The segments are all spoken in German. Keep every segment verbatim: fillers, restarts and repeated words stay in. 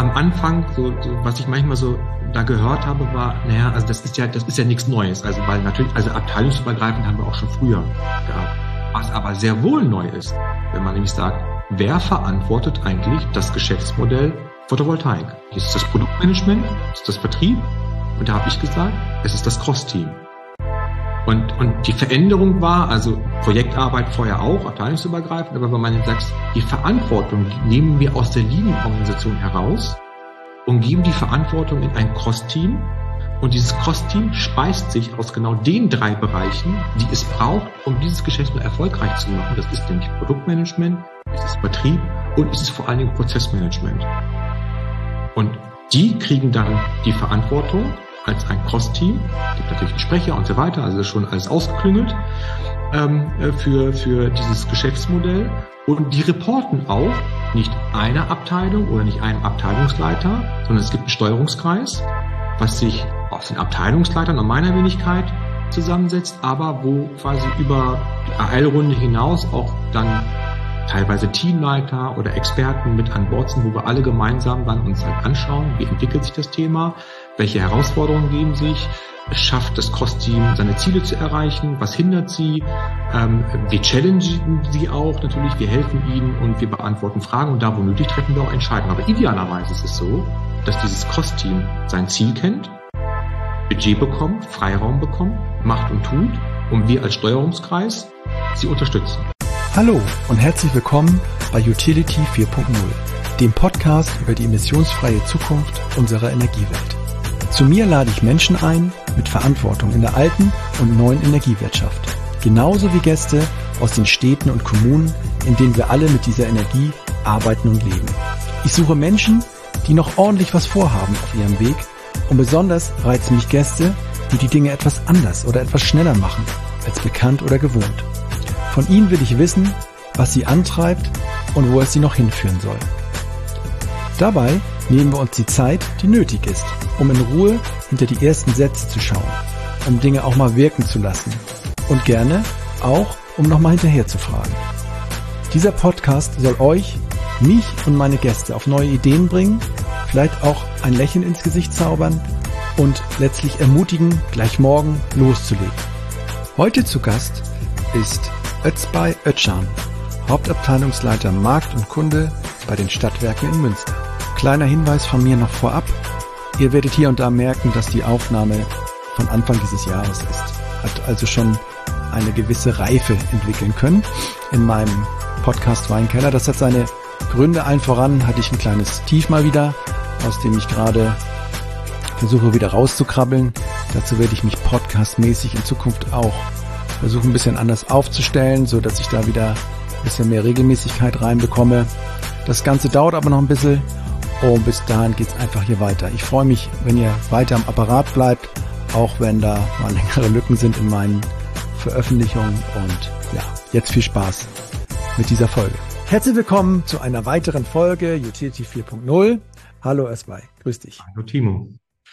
am Anfang, so, so, was ich manchmal so da gehört habe, war, naja, also das ist ja, das ist ja nichts Neues. Also weil natürlich, also abteilungsübergreifend haben wir auch schon früher gehabt. Was aber sehr wohl neu ist, wenn man nämlich sagt, wer verantwortet eigentlich das Geschäftsmodell Photovoltaik? Ist das Produktmanagement? Ist das Vertrieb? Und da habe ich gesagt, es ist das Cross-Team. Und, und die Veränderung war, also Projektarbeit vorher auch, abteilungsübergreifend, aber wenn man jetzt sagt, die Verantwortung die nehmen wir aus der Linienorganisation heraus und geben die Verantwortung in ein Cross-Team. Und dieses Cross-Team speist sich aus genau den drei Bereichen, die es braucht, um dieses Geschäftsmodell erfolgreich zu machen. Das ist nämlich Produktmanagement, es ist Vertrieb und es ist vor allen Dingen Prozessmanagement. Und die kriegen dann die Verantwortung als ein Cross-Team, gibt natürlich einen Sprecher und so weiter, also ist schon alles ausgeklüngelt ähm, für, für dieses Geschäftsmodell. Und die reporten auch nicht einer Abteilung oder nicht einem Abteilungsleiter, sondern es gibt einen Steuerungskreis, was sich aus den Abteilungsleitern und meiner Wenigkeit zusammensetzt, aber wo quasi über die A L-Runde hinaus auch dann teilweise Teamleiter oder Experten mit an Bord sind, wo wir alle gemeinsam dann uns halt anschauen, wie entwickelt sich das Thema, welche Herausforderungen geben sich, schafft das Cross-Team seine Ziele zu erreichen, was hindert sie, ähm, wir challengen sie auch natürlich, wir helfen ihnen und wir beantworten Fragen und da, wo nötig, treffen wir auch Entscheidungen. Aber idealerweise ist es so, dass dieses Cross-Team sein Ziel kennt, Budget bekommt, Freiraum bekommt, macht und tut und wir als Steuerungskreis sie unterstützen. Hallo und herzlich willkommen bei Utility vier Punkt null, dem Podcast über die emissionsfreie Zukunft unserer Energiewelt. Zu mir lade ich Menschen ein mit Verantwortung in der alten und neuen Energiewirtschaft, genauso wie Gäste aus den Städten und Kommunen, in denen wir alle mit dieser Energie arbeiten und leben. Ich suche Menschen, die noch ordentlich was vorhaben auf ihrem Weg und besonders reizen mich Gäste, die die Dinge etwas anders oder etwas schneller machen als bekannt oder gewohnt. Von ihnen will ich wissen, was sie antreibt und wo es sie noch hinführen soll. Dabei nehmen wir uns die Zeit, die nötig ist, um in Ruhe hinter die ersten Sätze zu schauen, um Dinge auch mal wirken zu lassen und gerne auch, um nochmal hinterher zu fragen. Dieser Podcast soll euch, mich und meine Gäste auf neue Ideen bringen, vielleicht auch ein Lächeln ins Gesicht zaubern und letztlich ermutigen, gleich morgen loszulegen. Heute zu Gast ist Özbay Özcan, Hauptabteilungsleiter Markt und Kunde bei den Stadtwerken in Münster. Kleiner Hinweis von mir noch vorab. Ihr werdet hier und da merken, dass die Aufnahme von Anfang dieses Jahres ist. Hat also schon eine gewisse Reife entwickeln können in meinem Podcast Weinkeller. Das hat seine Gründe. Allen voran hatte ich ein kleines Tief mal wieder, aus dem ich gerade versuche wieder rauszukrabbeln. Dazu werde ich mich podcastmäßig in Zukunft auch versuchen, ein bisschen anders aufzustellen, so dass ich da wieder ein bisschen mehr Regelmäßigkeit reinbekomme. Das Ganze dauert aber noch ein bisschen und bis dahin geht's einfach hier weiter. Ich freue mich, wenn ihr weiter am Apparat bleibt, auch wenn da mal längere Lücken sind in meinen Veröffentlichungen. Und ja, jetzt viel Spaß mit dieser Folge. Herzlich willkommen zu einer weiteren Folge Utility vier Punkt null. Hallo Özbay, grüß dich. Hallo Timo.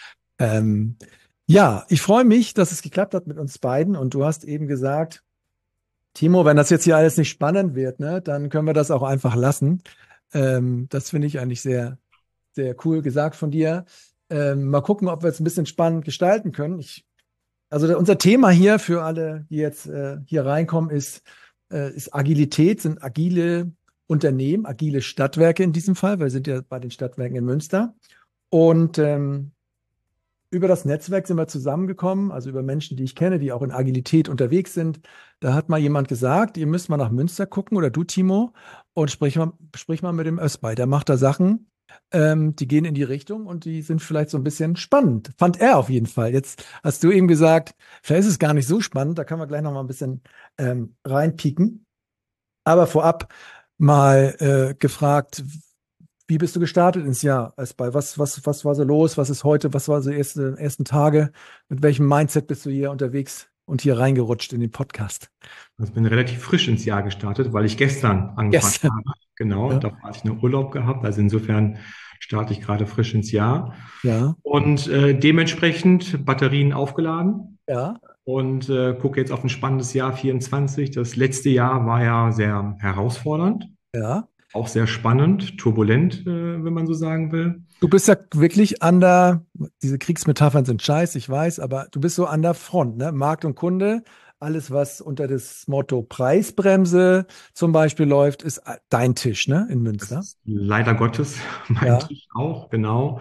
Ähm, Ja, ich freue mich, dass es geklappt hat mit uns beiden und du hast eben gesagt, Timo, wenn das jetzt hier alles nicht spannend wird, ne, dann können wir das auch einfach lassen. Ähm, das finde ich eigentlich sehr, sehr cool gesagt von dir. Ähm, mal gucken, ob wir es ein bisschen spannend gestalten können. Ich, also der, unser Thema hier für alle, die jetzt äh, hier reinkommen, ist, äh, ist Agilität, sind agile Unternehmen, agile Stadtwerke in diesem Fall. Wir sind ja bei den Stadtwerken in Münster und ähm, über das Netzwerk sind wir zusammengekommen, also über Menschen, die ich kenne, die auch in Agilität unterwegs sind. Da hat mal jemand gesagt, ihr müsst mal nach Münster gucken oder du, Timo, und sprich mal, sprich mal mit dem Özbay. Der macht da Sachen, ähm, die gehen in die Richtung und die sind vielleicht so ein bisschen spannend. Fand er auf jeden Fall. Jetzt hast du ihm gesagt, vielleicht ist es gar nicht so spannend, da können wir gleich noch mal ein bisschen ähm, reinpieken. Aber vorab mal äh, gefragt, wie bist du gestartet ins Jahr, Özbay? Was, was, was war so los? Was ist heute? Was waren so die ersten, ersten Tage? Mit welchem Mindset bist du hier unterwegs und hier reingerutscht in den Podcast? Also ich bin relativ frisch ins Jahr gestartet, weil ich gestern angefangen Gestern. habe. Genau, Ja. da hatte ich einen Urlaub gehabt. Also insofern starte ich gerade frisch ins Jahr. Ja, Und äh, dementsprechend Batterien aufgeladen ja, und äh, gucke jetzt auf ein spannendes Jahr vierundzwanzig. Das letzte Jahr war ja sehr herausfordernd. ja. Auch sehr spannend, turbulent, äh, wenn man so sagen will. Du bist ja wirklich an der, diese Kriegsmetaphern sind scheiße, ich weiß, aber du bist so an der Front, ne? Markt und Kunde, alles, was unter das Motto Preisbremse zum Beispiel läuft, ist dein Tisch, ne? In Das Münster. ist leider Gottes mein Ja, Tisch auch, genau.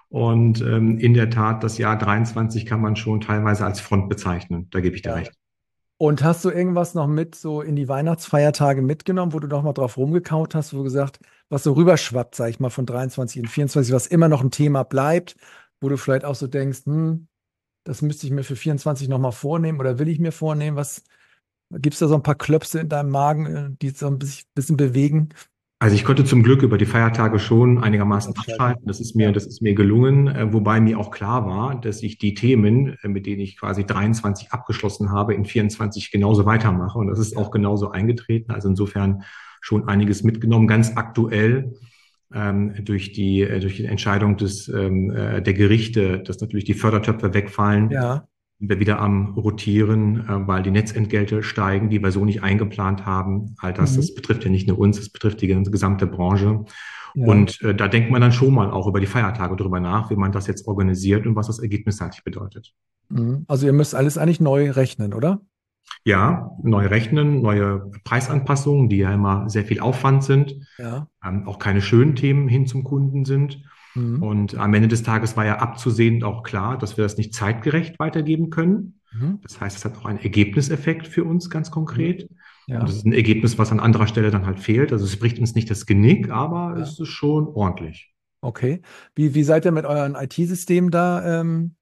Und ähm, in der Tat, das Jahr dreiundzwanzig kann man schon teilweise als Front bezeichnen. Da gebe ich dir ja. recht. Und hast du irgendwas noch mit so in die Weihnachtsfeiertage mitgenommen, wo du noch mal drauf rumgekaut hast, wo du gesagt, was so rüberschwappt, sag ich mal, von dreiundzwanzig in vierundzwanzig, was immer noch ein Thema bleibt, wo du vielleicht auch so denkst, hm, das müsste ich mir für vierundzwanzig noch mal vornehmen oder will ich mir vornehmen? Was gibt es da so ein paar Klöpse in deinem Magen, äh, die so ein bisschen, bisschen bewegen? Also ich konnte zum Glück über die Feiertage schon Gut einigermaßen abschalten. abschalten. Das ist mir, Ja, das ist mir gelungen, äh, wobei mir auch klar war, dass ich die Themen, äh, mit denen ich quasi dreiundzwanzig abgeschlossen habe, in vierundzwanzig genauso weitermache. Und das ist auch ja. genauso eingetreten. Also insofern schon einiges mitgenommen. Ganz aktuell ähm, durch die, äh, durch die Entscheidung des, ähm, äh, der Gerichte, dass natürlich die Fördertöpfe wegfallen, Ja. sind wir wieder am Rotieren, äh, weil die Netzentgelte steigen, die wir so nicht eingeplant haben. All das, Mhm. das betrifft ja nicht nur uns, das betrifft die ganze gesamte Branche. Ja. Und äh, da denkt man dann schon mal auch über die Feiertage drüber nach, wie man das jetzt organisiert und was das ergebnisseitig bedeutet. Mhm. Also ihr müsst alles eigentlich neu rechnen, oder? Ja, neu rechnen, neue Preisanpassungen, die ja immer sehr viel Aufwand sind, Ja. ähm, auch keine schönen Themen hin zum Kunden sind. Mhm. Und am Ende des Tages war ja abzusehen und auch klar, dass wir das nicht zeitgerecht weitergeben können. Mhm. Das heißt, es hat auch einen Ergebnisseffekt für uns ganz Mhm. konkret. Und Ja. das ist ein Ergebnis, was an anderer Stelle dann halt fehlt. Also es bricht uns nicht das Genick, aber Ja. es ist schon ordentlich. Okay. Wie, wie seid ihr mit euren I T-Systemen da ähm,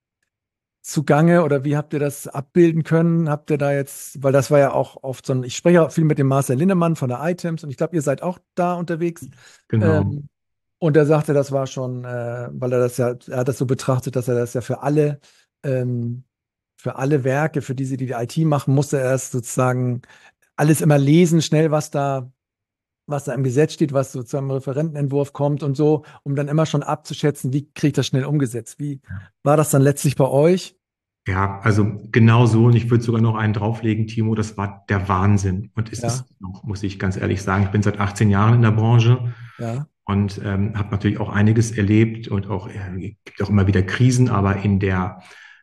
zugange oder wie habt ihr das abbilden können? Habt ihr da jetzt, weil das war ja auch oft so ein, ich spreche auch viel mit dem Marcel Linnemann von der Items und ich glaube, ihr seid auch da unterwegs. Genau. Ähm, und er sagte, das war schon, äh, weil er das ja, er hat das so betrachtet, dass er das ja für alle, ähm, für alle Werke, für diese, die die I T machen, musste er erst sozusagen alles immer lesen, schnell, was da, was da im Gesetz steht, was sozusagen im Referentenentwurf kommt und so, um dann immer schon abzuschätzen, wie kriege ich das schnell umgesetzt? Wie war das dann letztlich bei euch? Ja, also genau so. Und ich würde sogar noch einen drauflegen, Timo. Das war der Wahnsinn. Und es Ja, ist noch, muss ich ganz ehrlich sagen, ich bin seit achtzehn Jahren in der Branche ja, und ähm, habe natürlich auch einiges erlebt und auch, äh, gibt auch immer wieder Krisen, aber in der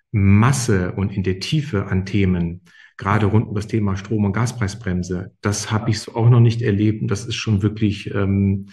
Masse und in der Tiefe an Themen, gerade ja, rund um das Thema Strom- und Gaspreisbremse, das habe ja. ich so auch noch nicht erlebt. Und das ist schon wirklich, ähm,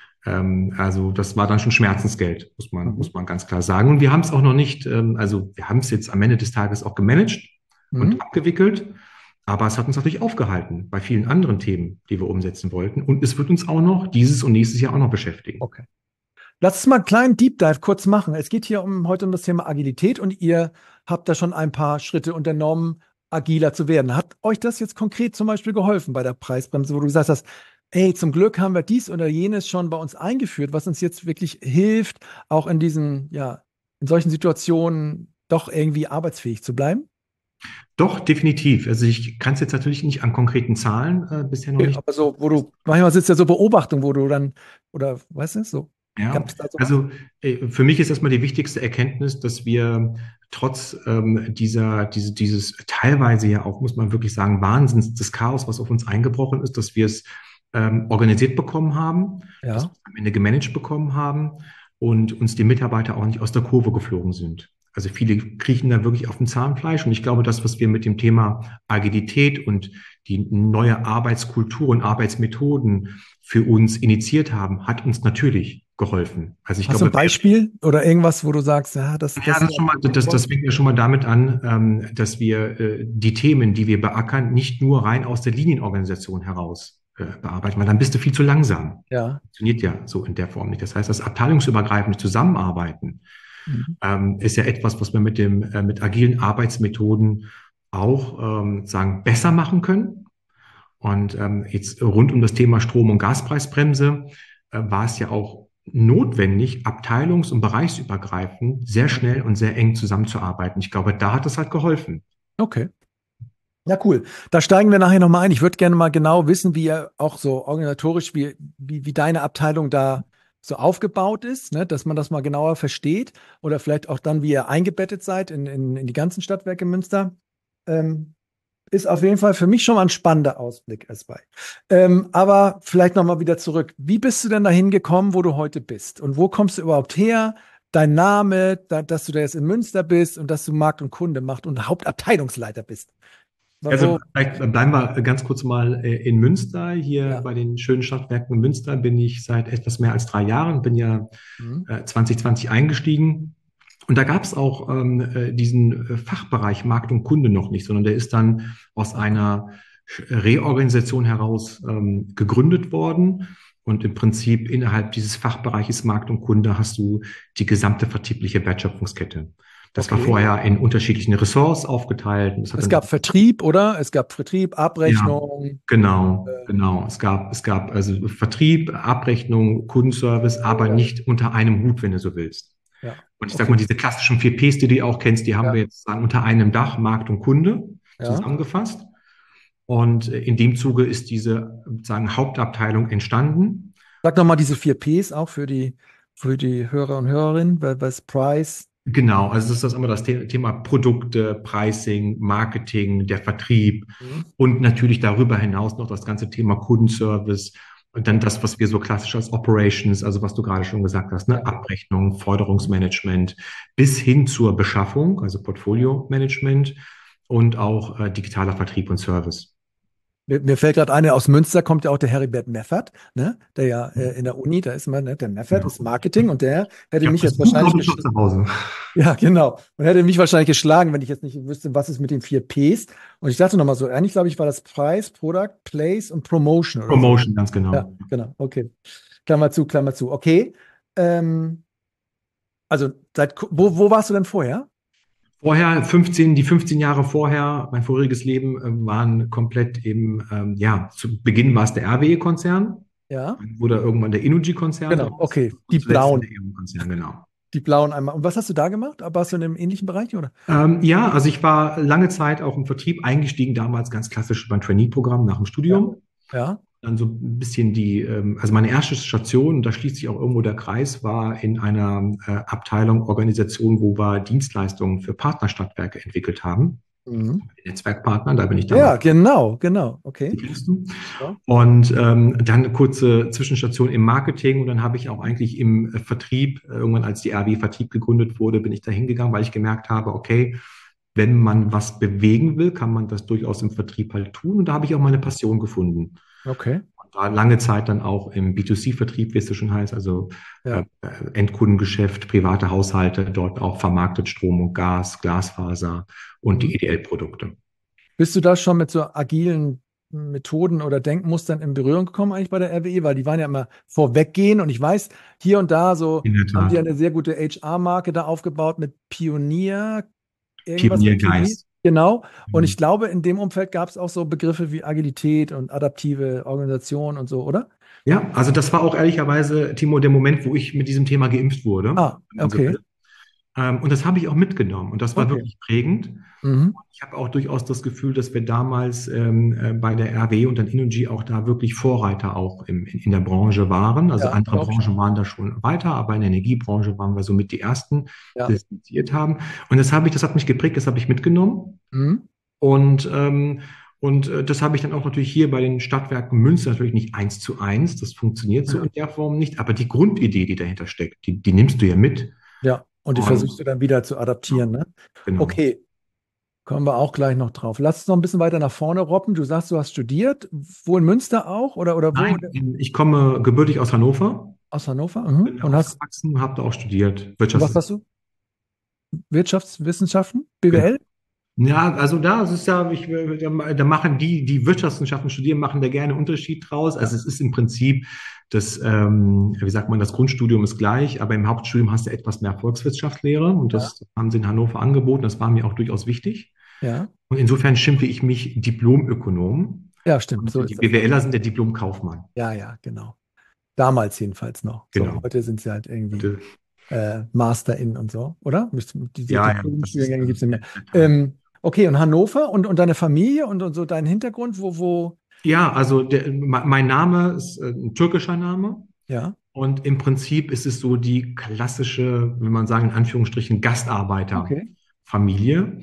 ähm, also das war dann schon Schmerzensgeld, muss man, Mhm. muss man ganz klar sagen. Und wir haben es auch noch nicht, ähm, also wir haben es jetzt am Ende des Tages auch gemanagt und Mhm. abgewickelt. Aber es hat uns natürlich aufgehalten bei vielen anderen Themen, die wir umsetzen wollten. Und es wird uns auch noch dieses und nächstes Jahr auch noch beschäftigen. Okay. Lass uns mal einen kleinen Deep Dive kurz machen. Es geht hier um, heute um das Thema Agilität und ihr habt da schon ein paar Schritte unternommen, agiler zu werden. Hat euch das jetzt konkret zum Beispiel geholfen bei der Preisbremse, wo du gesagt hast, ey, zum Glück haben wir dies oder jenes schon bei uns eingeführt, was uns jetzt wirklich hilft, auch in diesen, ja, in solchen Situationen doch irgendwie arbeitsfähig zu bleiben? Doch, definitiv. Also ich kann es jetzt natürlich nicht an konkreten Zahlen äh, bisher noch Okay, nicht. aber so, wo du, manchmal sitzt ja so Beobachtung, wo du dann, oder weißt du, so, Ja, gab es da sowas? also äh, für mich ist erstmal die wichtigste Erkenntnis, dass wir trotz ähm, dieser, diese, dieses teilweise ja auch, muss man wirklich sagen, Wahnsinns des Chaos, was auf uns eingebrochen ist, dass wir es ähm, organisiert bekommen haben, dass wir Ja. es am Ende gemanagt bekommen haben und uns die Mitarbeiter auch nicht aus der Kurve geflogen sind. Also viele kriechen da wirklich auf dem Zahnfleisch und ich glaube, das, was wir mit dem Thema Agilität und die neue Arbeitskultur und Arbeitsmethoden für uns initiiert haben, hat uns natürlich geholfen. Also ich Hast du ein glaube, wir, Beispiel oder irgendwas, wo du sagst, ja, das, ja, das das schon mal, das, das fängt ja schon mal damit an, ähm, dass wir äh, die Themen, die wir beackern, nicht nur rein aus der Linienorganisation heraus äh, bearbeiten, weil dann bist du viel zu langsam. ja. Funktioniert ja so in der Form nicht. Das heißt, das abteilungsübergreifende Zusammenarbeiten Mhm. ähm, ist ja etwas, was wir mit dem, äh, mit agilen Arbeitsmethoden auch ähm, sagen, besser machen können. Und ähm, jetzt rund um das Thema Strom- und Gaspreisbremse äh, war es ja auch notwendig, abteilungs- und bereichsübergreifend sehr schnell und sehr eng zusammenzuarbeiten. Ich glaube, da hat es halt geholfen. Okay. Ja, cool. Da steigen wir nachher nochmal ein. Ich würde gerne mal genau wissen, wie ihr auch so organisatorisch, wie, wie, wie deine Abteilung da so aufgebaut ist, ne? Dass man das mal genauer versteht oder vielleicht auch dann, wie ihr eingebettet seid in, in, in die ganzen Stadtwerke Münster. Ähm, ist auf jeden Fall für mich schon mal ein spannender Ausblick, Esbey. Ähm, aber vielleicht nochmal wieder zurück. Wie bist du denn dahin gekommen, wo du heute bist? Und wo kommst du überhaupt her? Dein Name, da, dass du da jetzt in Münster bist und dass du Markt und Kunde machst und Hauptabteilungsleiter bist. Also Wo, vielleicht bleiben wir ganz kurz mal äh, in Münster. Hier ja. bei den schönen Stadtwerken in Münster bin ich seit etwas mehr als drei Jahren, bin ja Mhm. äh, zwanzig zwanzig eingestiegen. Und da gab es auch ähm, äh, diesen äh, Fachbereich Markt und Kunde noch nicht, sondern der ist dann aus einer Reorganisation heraus ähm, gegründet worden. Und im Prinzip innerhalb dieses Fachbereiches Markt und Kunde hast du die gesamte vertriebliche Wertschöpfungskette. Das war Okay. vorher in unterschiedlichen Ressorts aufgeteilt. Und das hat Es dann gab Vertrieb, oder? Es gab Vertrieb, ja, Abrechnung. genau, Äh, genau. Es gab, es gab also Vertrieb, Abrechnung, Kundenservice, aber nicht unter einem Hut, wenn du so willst. ja, Und ich sag mal, okay. diese klassischen vier Ps, die du auch kennst, die haben Ja, wir jetzt sagen, unter einem Dach, Markt und Kunde, ja. zusammengefasst. Und äh, in dem Zuge ist diese, sagen, Hauptabteilung entstanden. Sag nochmal diese vier Ps auch für die, für die Hörer und Hörerinnen, weil was Price. Genau, also das ist das immer das The- Thema Produkte, Pricing, Marketing, der Vertrieb Mhm. und natürlich darüber hinaus noch das ganze Thema Kundenservice und dann das, was wir so klassisch als Operations, also was du gerade schon gesagt hast, ne, Ja. Abrechnung, Forderungsmanagement bis hin zur Beschaffung, also Portfolio-Management und auch äh, digitaler Vertrieb und Service. Mir, mir fällt gerade eine, aus Münster kommt ja auch der Heribert Meffert, ne? Der ja äh, in der Uni, da ist man, ne? Der Meffert Ja. ist Marketing und der hätte Ich habe mich das jetzt Buch, wahrscheinlich glaube ich, noch geschlagen. zu Hause. Ja, genau. Und hätte mich wahrscheinlich geschlagen, wenn ich jetzt nicht wüsste, was ist mit den vier Ps. Und ich dachte nochmal so, eigentlich glaube ich, war das Price, Product, Place und Promotion oder so. Promotion, ganz Ja, genau. genau. Okay. Klammer zu, Klammer zu. Okay. Ähm, also seit wo, wo warst du denn vorher? Vorher, fünfzehn, die fünfzehn Jahre vorher, mein voriges Leben, ähm, waren komplett im, ähm, ja, zu Beginn war es der R W E-Konzern, Ja, dann wurde irgendwann der Innogy-Konzern genau. draus Okay. Die und zuletzt dann der blauen. E.ON-Konzern, genau. Die blauen einmal. Und was hast du da gemacht? Warst du in einem ähnlichen Bereich, oder? Ähm, ja, also ich war lange Zeit auch im Vertrieb eingestiegen, damals ganz klassisch beim Trainee-Programm nach dem Ja. Studium. Ja. Dann so ein bisschen die, ähm, also meine erste Station, und da schließt sich auch irgendwo der Kreis, war in einer äh, Abteilung, Organisation, wo wir Dienstleistungen für Partnerstadtwerke entwickelt haben. Mhm. Netzwerkpartner, da bin ich Ja, damals. genau, genau. Die Okay. kennst du. Ja. Und ähm, dann eine kurze Zwischenstation im Marketing und dann habe ich auch eigentlich im äh, Vertrieb, äh, irgendwann als die R W Vertrieb gegründet wurde, bin ich da hingegangen, weil ich gemerkt habe, okay, wenn man was bewegen will, kann man das durchaus im Vertrieb halt tun. Und da habe ich auch meine Passion gefunden. Okay. Und war lange Zeit dann auch im B zwei C-Vertrieb, wie es so schon heißt, also Ja. äh, Endkundengeschäft, private Haushalte, dort auch vermarktet Strom und Gas, Glasfaser und die Mhm. E D L-Produkte. Bist du da schon mit so agilen Methoden oder Denkmustern in Berührung gekommen eigentlich bei der R W E? Weil die waren ja immer vorweggehen und ich weiß, hier und da so In der haben die Tat. eine sehr gute H R-Marke da aufgebaut mit Pionier, irgendwas mit Pionier. Pioniergeist. Genau. Und Mhm. ich glaube, in dem Umfeld gab es auch so Begriffe wie Agilität und adaptive Organisation und so, oder? Ja, also das war auch ehrlicherweise, Timo, der Moment, wo ich mit diesem Thema geimpft wurde, Ah, wenn man so okay. will. Ähm, und das habe ich auch mitgenommen und das war Okay. wirklich prägend. Mhm. Ich habe auch durchaus das Gefühl, dass wir damals ähm, äh, bei der R W und dann Innogy auch da wirklich Vorreiter auch im, in, in der Branche waren. Also Ja, andere glaube ich. Branchen waren da schon weiter, aber in der Energiebranche waren wir somit die Ersten, Ja. die das initiiert haben. Und das habe ich, das hat mich geprägt, das habe ich mitgenommen. Mhm. Und, ähm, und äh, das habe ich dann auch natürlich hier bei den Stadtwerken Münster natürlich nicht eins zu eins. Das funktioniert so Ja. in der Form nicht. Aber die Grundidee, die dahinter steckt, die, die nimmst du ja mit. Ja, und die Und versuchst du dann wieder zu adaptieren, ne? genau. Okay, kommen wir auch gleich noch drauf. Lass uns noch ein bisschen weiter nach vorne robben. Du sagst, du hast studiert. Wo in Münster auch? Oder, oder wo? Nein, ich komme gebürtig aus Hannover, Aus Hannover? Mhm. bin da Und hast, aufgewachsen, habe da auch studiert, und was Wirtschafts. hast du? Wirtschaftswissenschaften? B W L? Ja, also da es ist ja, ich, da, da machen die, die Wirtschaftswissenschaften studieren, machen da gerne einen Unterschied draus. Also es ist im Prinzip das, ähm, wie sagt man, das Grundstudium ist gleich, aber im Hauptstudium hast du etwas mehr Volkswirtschaftslehre und Ja. das haben sie in Hannover angeboten. Das war mir auch durchaus wichtig. Ja. Und insofern schimpfe ich mich Diplomökonom. Ja, stimmt. So Und die ist das. BWLer sind der Diplomkaufmann. Ja, ja, genau. Damals jedenfalls noch. So, Genau. heute sind sie halt irgendwie Heute, äh, Master in und so, oder? Diese ja, ja, das ist, Diplom-Studiengänge gibt es nicht mehr. Ähm, okay, und Hannover und, und deine Familie und, und so dein Hintergrund, wo, wo, ja, also der, mein Name ist äh, ein türkischer Name. ja, Und im Prinzip ist es so die klassische, will man sagen, in Anführungsstrichen okay. Gastarbeiterfamilie.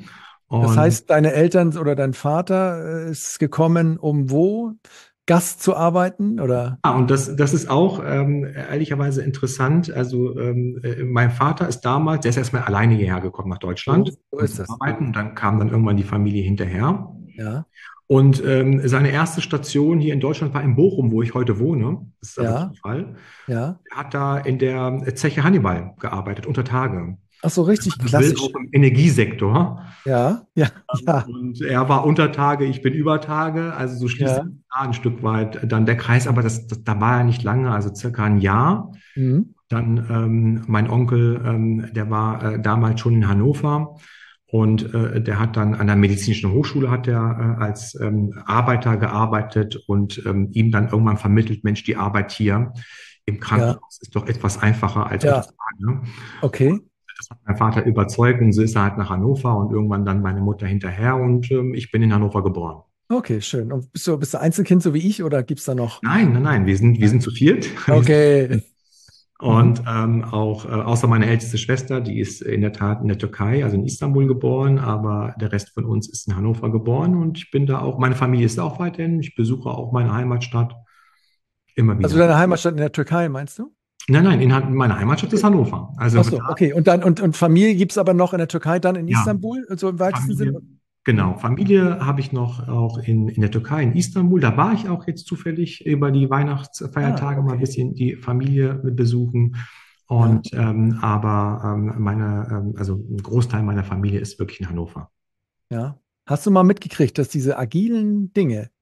Das Und heißt, deine Eltern oder dein Vater äh, ist gekommen, um wo? Gast zu arbeiten oder? Ah, und das, das ist auch ähm, ehrlicherweise interessant. Also ähm, äh, mein Vater ist damals, der ist erstmal alleine hierher gekommen nach Deutschland, So, so um ist zu das. arbeiten. Und dann kam dann irgendwann die Familie hinterher. Ja, Und ähm, seine erste Station hier in Deutschland war in Bochum, wo ich heute wohne. Das ist aber ja, Zufall. ja. Er hat da in der Zeche Hannibal gearbeitet, unter Tage. Ach so, Wenn richtig man so will, klassisch. auch im Energiesektor. Ja, ja, ja, Und er war unter Tage, ich bin über Tage. Also so schließt ja. sich da ein Stück weit dann der Kreis. Aber das, das, da war er nicht lange, also circa ein Jahr. Mhm. Dann ähm, mein Onkel, ähm, der war äh, damals schon in Hannover und äh, der hat dann an der medizinischen Hochschule hat er äh, als ähm, Arbeiter gearbeitet und ähm, ihm dann irgendwann vermittelt, Mensch, die Arbeit hier im Ja, Krankenhaus ist doch etwas einfacher als unter ja, Tage. okay. Das hat mein Vater überzeugt und so ist er halt nach Hannover und irgendwann dann meine Mutter hinterher und ähm, ich bin in Hannover geboren. Okay, schön. Und bist du, bist du Einzelkind, so wie ich, oder gibt's da noch? Nein, nein, nein, wir sind, wir sind zu viert. Wir sind Okay. Mhm. Und ähm, auch äh, außer meine älteste Schwester, die ist in der Tat in der Türkei, also in Istanbul geboren, aber der Rest von uns ist in Hannover geboren und ich bin da auch, meine Familie ist da auch weiterhin. Ich besuche auch meine Heimatstadt immer Also wieder. deine Heimatstadt in der Türkei, meinst du? Nein, nein, in, Han- meine Heimatstadt ist Okay. Hannover. Also Ach so, da, okay. Und dann, und, und Familie gibt's aber noch in der Türkei, dann in ja, Istanbul, so im weitesten Familie, Sinne? genau, Mhm. Familie habe ich noch auch in, in der Türkei, in Istanbul. Da war ich auch jetzt zufällig über die Ah, Weihnachtsfeiertage mal ein okay. bisschen die Familie besuchen. Ja, Und ähm, aber ähm, meine, ähm, also ein Großteil meiner Familie ist wirklich in Hannover. ja. Hast du mal mitgekriegt, dass diese agilen Dinge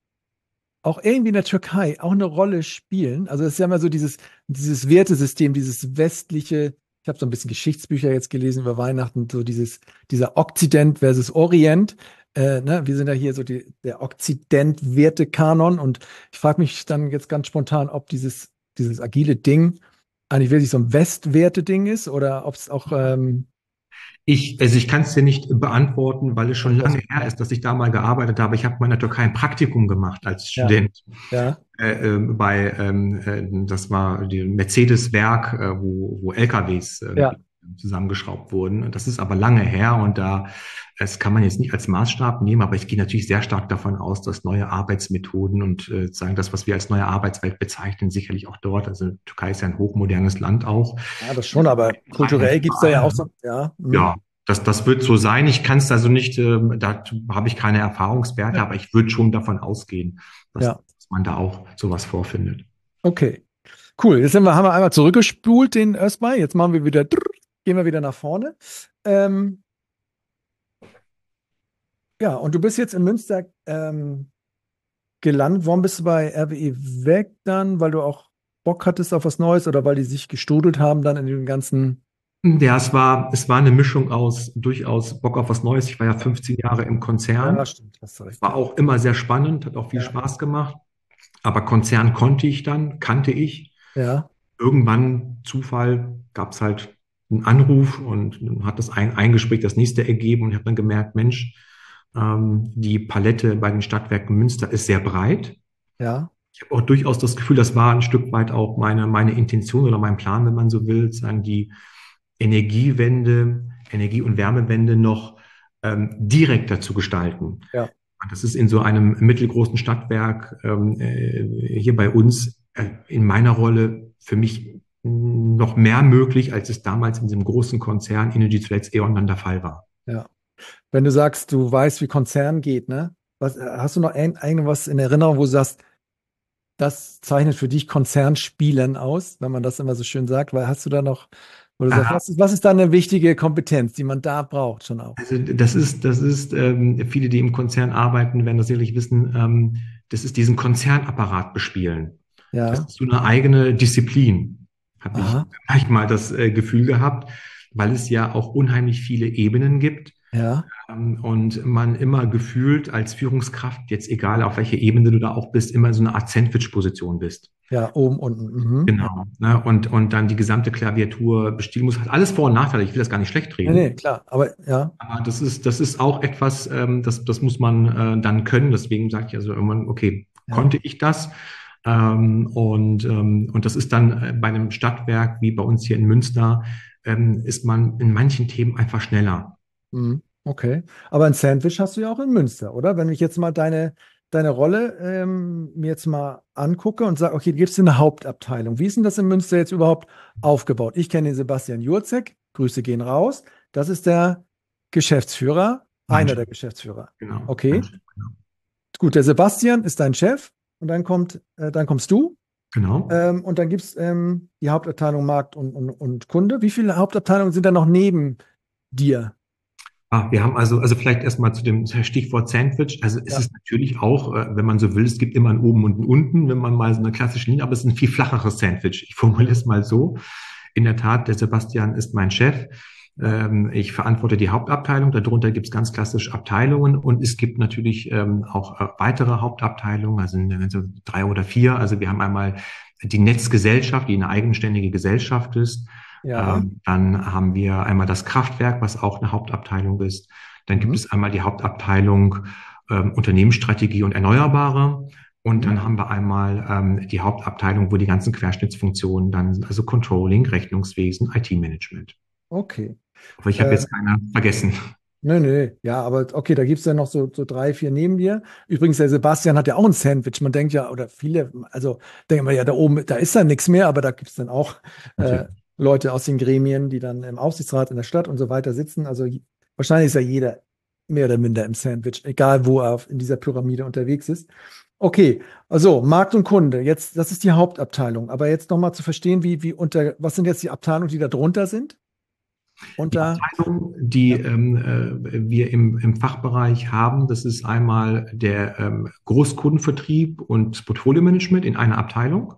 auch irgendwie in der Türkei auch eine Rolle spielen? Also es ist ja immer so dieses, dieses Wertesystem, dieses westliche, ich habe so ein bisschen Geschichtsbücher jetzt gelesen über Weihnachten, so dieses, dieser Okzident versus Orient. Äh, ne? Wir sind ja hier so die, der Okzident-Wertekanon und ich frage mich dann jetzt ganz spontan, ob dieses, dieses agile Ding eigentlich wirklich so ein Westwerte-Ding ist oder ob es auch, ähm, Ich, also ich kann es dir nicht beantworten, weil es schon das lange weiß her ist, dass ich da mal gearbeitet habe. Ich habe mal in der Türkei ein Praktikum gemacht als ja, Student. ja, Äh, äh, bei, ähm, äh, das war die Mercedes-Werk, äh, wo, wo L K Ws ja, irgendwie zusammengeschraubt wurden. Das ist aber lange her und da, das kann man jetzt nicht als Maßstab nehmen, aber ich gehe natürlich sehr stark davon aus, dass neue Arbeitsmethoden und äh, sagen das, was wir als neue Arbeitswelt bezeichnen, sicherlich auch dort. Also Türkei ist ja ein hochmodernes Land auch. ja, das schon, aber kulturell gibt es da ja auch so, ja, hm, Ja, das, das wird so sein. Ich kann es also nicht, ähm, da habe ich keine Erfahrungswerte, ja, aber ich würde schon davon ausgehen, dass, ja. dass man da auch sowas vorfindet. Okay, cool. Jetzt haben wir, haben wir einmal zurückgespult den erstmal. Jetzt machen wir wieder, drrr, gehen wir wieder nach vorne. Ähm, ja, und du bist jetzt in Münster ähm, gelandet. Warum bist du bei R W E weg dann? Weil du auch Bock hattest auf was Neues oder weil die sich gestrudelt haben dann in den ganzen. Ja, es war, es war eine Mischung aus durchaus Bock auf was Neues. Ich war ja fünfzehn Jahre im Ja, Konzern. stimmt, hast du recht, War ja. auch immer sehr spannend, hat auch viel Ja, Spaß gemacht. Aber Konzern konnte ich dann, kannte ich. ja, Irgendwann, Zufall, gab es halt einen Anruf und dann hat das ein, ein Gespräch das nächste ergeben und ich habe dann gemerkt, Mensch, ähm, die Palette bei den Stadtwerken Münster ist sehr breit. ja. Ich habe auch durchaus das Gefühl, das war ein Stück weit auch meine, meine Intention oder mein Plan, wenn man so will, sagen die Energiewende, Energie- und Wärmewende noch ähm, direkter zu gestalten. Ja. Das ist in so einem mittelgroßen Stadtwerk ähm, äh, hier bei uns äh, in meiner Rolle für mich noch mehr möglich, als es damals in diesem großen Konzern Energy zuletzt E.ON dann der Fall war. Ja. Wenn du sagst, du weißt, wie Konzern geht, ne? Was, äh, hast du noch ein, irgendwas in Erinnerung, wo du sagst, das zeichnet für dich Konzernspielen aus, wenn man das immer so schön sagt, weil hast du da noch, wo du sagst, Aha. was ist, was ist da eine wichtige Kompetenz, die man da braucht schon auch? Also das ist, das ist, ähm, viele, die im Konzern arbeiten, werden das sicherlich wissen, ähm, das ist diesen Konzernapparat bespielen. Das Ja, ist so eine eigene Disziplin, habe ich aha, manchmal das äh, Gefühl gehabt, weil es ja auch unheimlich viele Ebenen gibt. ja, Ähm, Und man immer gefühlt als Führungskraft, jetzt egal auf welche Ebene du da auch bist, immer so eine Art Sandwich-Position bist. ja, oben, unten, mhm. Ja. Genau. Ne? Und, und dann die gesamte Klaviatur bespielen muss. Hat alles Vor- und Nachteile. Ich will das gar nicht schlecht Nee, nee, reden. klar, aber ja, Aber das ist, das ist auch etwas, ähm, das, das muss man äh, dann können. Deswegen sage ich also irgendwann, okay, ja, konnte ich das? Ähm, und, ähm, und das ist dann äh, bei einem Stadtwerk wie bei uns hier in Münster, ähm, ist man in manchen Themen einfach schneller. mhm. Okay. Aber ein Sandwich hast du ja auch in Münster, oder? Wenn ich jetzt mal deine, deine Rolle ähm, mir jetzt mal angucke und sage, okay, gibt es eine Hauptabteilung? Wie ist denn das in Münster jetzt überhaupt aufgebaut? Ich kenne den Sebastian Jurzek, Grüße gehen raus. Das ist der Geschäftsführer, Mein einer Chef, der Geschäftsführer. genau. Mein Okay, Chef, genau. gut, der Sebastian ist dein Chef und dann kommt, äh, dann kommst du Genau. ähm, und dann gibt es ähm, die Hauptabteilung Markt und, und, und Kunde. Wie viele Hauptabteilungen sind da noch neben dir? Ah, wir haben also, also vielleicht erstmal zu dem Stichwort Sandwich. Also es Ja. ist natürlich auch, äh, wenn man so will, es gibt immer ein Oben und ein Unten, wenn man mal so eine klassische Linie, aber es ist ein viel flacheres Sandwich. Ich formuliere es mal so. In der Tat, der Sebastian ist mein Chef. Ähm, ich verantworte die Hauptabteilung. Darunter gibt es ganz klassisch Abteilungen und es gibt natürlich ähm, auch äh, weitere Hauptabteilungen, also so drei oder vier. Also wir haben einmal die Netzgesellschaft, die eine eigenständige Gesellschaft ist. Ja. Ähm, dann haben wir einmal das Kraftwerk, was auch eine Hauptabteilung ist. Dann gibt Mhm. es einmal die Hauptabteilung ähm, Unternehmensstrategie und Erneuerbare. Und Mhm. dann haben wir einmal ähm, die Hauptabteilung, wo die ganzen Querschnittsfunktionen dann sind, also Controlling, Rechnungswesen, I T-Management. Okay. Aber ich habe Äh, jetzt keiner vergessen. nö, nö, ja, aber okay, da gibt es ja noch so, so drei, vier neben dir. Übrigens, der Sebastian hat ja auch ein Sandwich. Man denkt ja, oder viele, also denken wir ja, da oben, da ist dann nichts mehr, aber da gibt es dann auch äh, Natürlich. Leute aus den Gremien, die dann im Aufsichtsrat in der Stadt und so weiter sitzen. Also j- wahrscheinlich ist ja jeder mehr oder minder im Sandwich, egal wo er auf, in dieser Pyramide unterwegs ist. Okay, also Markt und Kunde, jetzt, das ist die Hauptabteilung. Aber jetzt nochmal zu verstehen, wie, wie unter, was sind jetzt die Abteilungen, die da drunter sind? Die Unter, Abteilung, die ja, ähm, äh, wir im, im Fachbereich haben, das ist einmal der ähm, Großkundenvertrieb und Portfolio-Management in einer Abteilung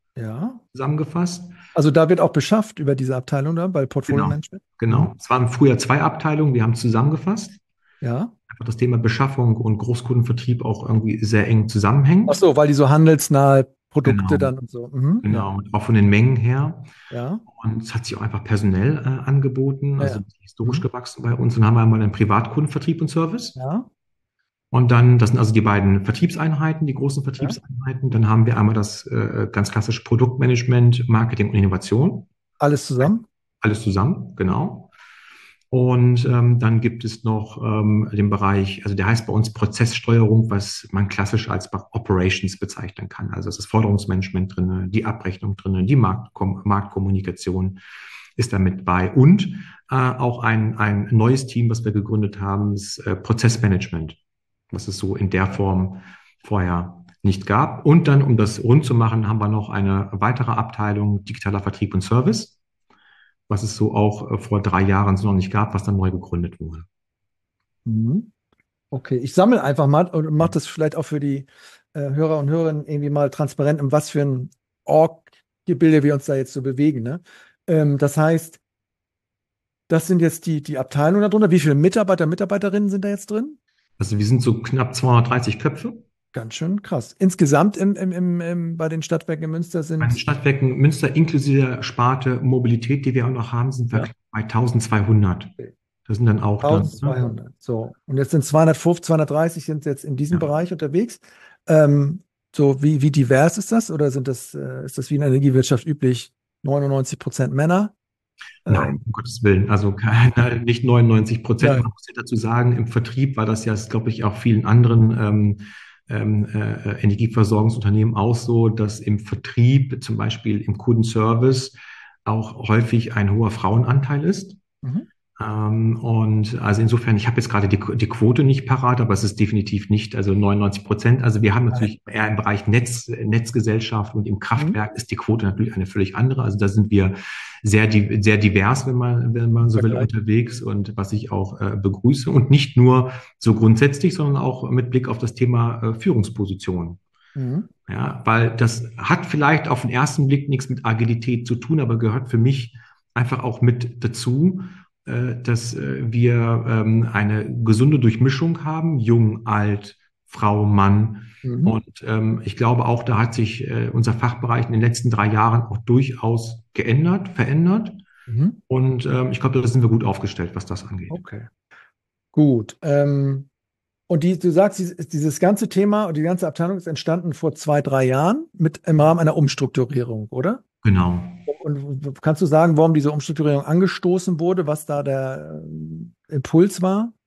ja. zusammengefasst. Also da wird auch beschafft über diese Abteilung da bei Portfolio Genau, Management. genau. Mhm. Es waren früher zwei Abteilungen, wir haben es zusammengefasst. Ja. Einfach das Thema Beschaffung und Großkundenvertrieb auch irgendwie sehr eng Ach zusammenhängt. so, weil die so handelsnahe Produkte Genau, dann und so. Mhm. Ja. genau. Und auch von den Mengen her. Ja. Und es hat sich auch einfach personell äh, angeboten, Ja. also Ja. historisch Mhm. gewachsen bei uns. Dann haben wir einmal den Privatkundenvertrieb und Service. Ja. Und dann, das sind also die beiden Vertriebseinheiten, die großen Ja. Vertriebseinheiten. Dann haben wir einmal das äh, ganz klassische Produktmanagement, Marketing und Innovation. Alles zusammen? Alles zusammen, genau. Und ähm, dann gibt es noch ähm, den Bereich, also der heißt bei uns Prozesssteuerung, was man klassisch als Operations bezeichnen kann. Also es ist Forderungsmanagement drinne, die Abrechnung drinne, die Marktkom Marktkommunikation ist damit bei und äh, auch ein, ein neues Team, was wir gegründet haben, ist äh, Prozessmanagement, was es so in der Form vorher nicht gab. Und dann, um das rund zu machen, haben wir noch eine weitere Abteilung digitaler Vertrieb und Service, was es so auch äh, vor drei Jahren so noch nicht gab, was dann neu gegründet wurde. Mhm. Okay, ich sammle einfach mal und mache das vielleicht auch für die äh, Hörer und Hörerinnen irgendwie mal transparent, in was für ein Org-Gebilde wir uns da jetzt so bewegen. Ne? Ähm, das heißt, das sind jetzt die, die Abteilungen darunter. Wie viele Mitarbeiter, Mitarbeiterinnen sind da jetzt drin? Also wir sind so knapp zweihundertdreißig Köpfe. Ganz schön krass. Insgesamt im, im, im, im, bei den Stadtwerken in Münster Bei den sind, Stadtwerken Münster inklusive der Sparte Mobilität, die wir auch noch haben, sind wir ja, knapp bei eintausendzweihundert. Das sind dann auch dann, ne? eintausendzweihundert. So. Und jetzt sind zweihundertfünfzig, zweihundertdreißig sind jetzt in diesem Ja. Bereich unterwegs. Ähm, so, wie, wie divers ist das? Oder sind das, äh, ist das wie in der Energiewirtschaft üblich? neunundneunzig Prozent Männer? Nein, Ähm, um Gottes Willen. Also keine, nicht neunundneunzig Prozent. Man ja, muss ja dazu sagen, im Vertrieb war das ja, glaube ich, auch vielen anderen ähm, ähm, äh, Energieversorgungsunternehmen auch so, dass im Vertrieb, zum Beispiel im Kundenservice, auch häufig ein hoher Frauenanteil ist. mhm. Ähm, und also insofern, ich habe jetzt gerade die, die Quote nicht parat, aber es ist definitiv nicht, also neunundneunzig Prozent. Also wir haben Nein. natürlich eher im Bereich Netz, Netzgesellschaft und im Mhm. Kraftwerk ist die Quote natürlich eine völlig andere. Also da sind wir sehr, di- sehr divers, wenn man, wenn man so will, Vergleich. unterwegs und was ich auch äh, begrüße und nicht nur so grundsätzlich, sondern auch mit Blick auf das Thema äh, Führungsposition. Mhm. Ja, weil das hat vielleicht auf den ersten Blick nichts mit Agilität zu tun, aber gehört für mich einfach auch mit dazu, äh, dass äh, wir ähm, eine gesunde Durchmischung haben, jung, alt, Frau, Mann. Mhm. Und ähm, ich glaube auch, da hat sich äh, unser Fachbereich in den letzten drei Jahren auch durchaus geändert, verändert. Mhm. Und ähm, ich glaube, da sind wir gut aufgestellt, was das angeht. Okay. Gut. Ähm, und die, du sagst, dieses, dieses ganze Thema und die ganze Abteilung ist entstanden vor zwei, drei Jahren mit im Rahmen einer Umstrukturierung, oder? Genau. Und kannst du sagen, warum diese Umstrukturierung angestoßen wurde, was da der ähm, Impuls war?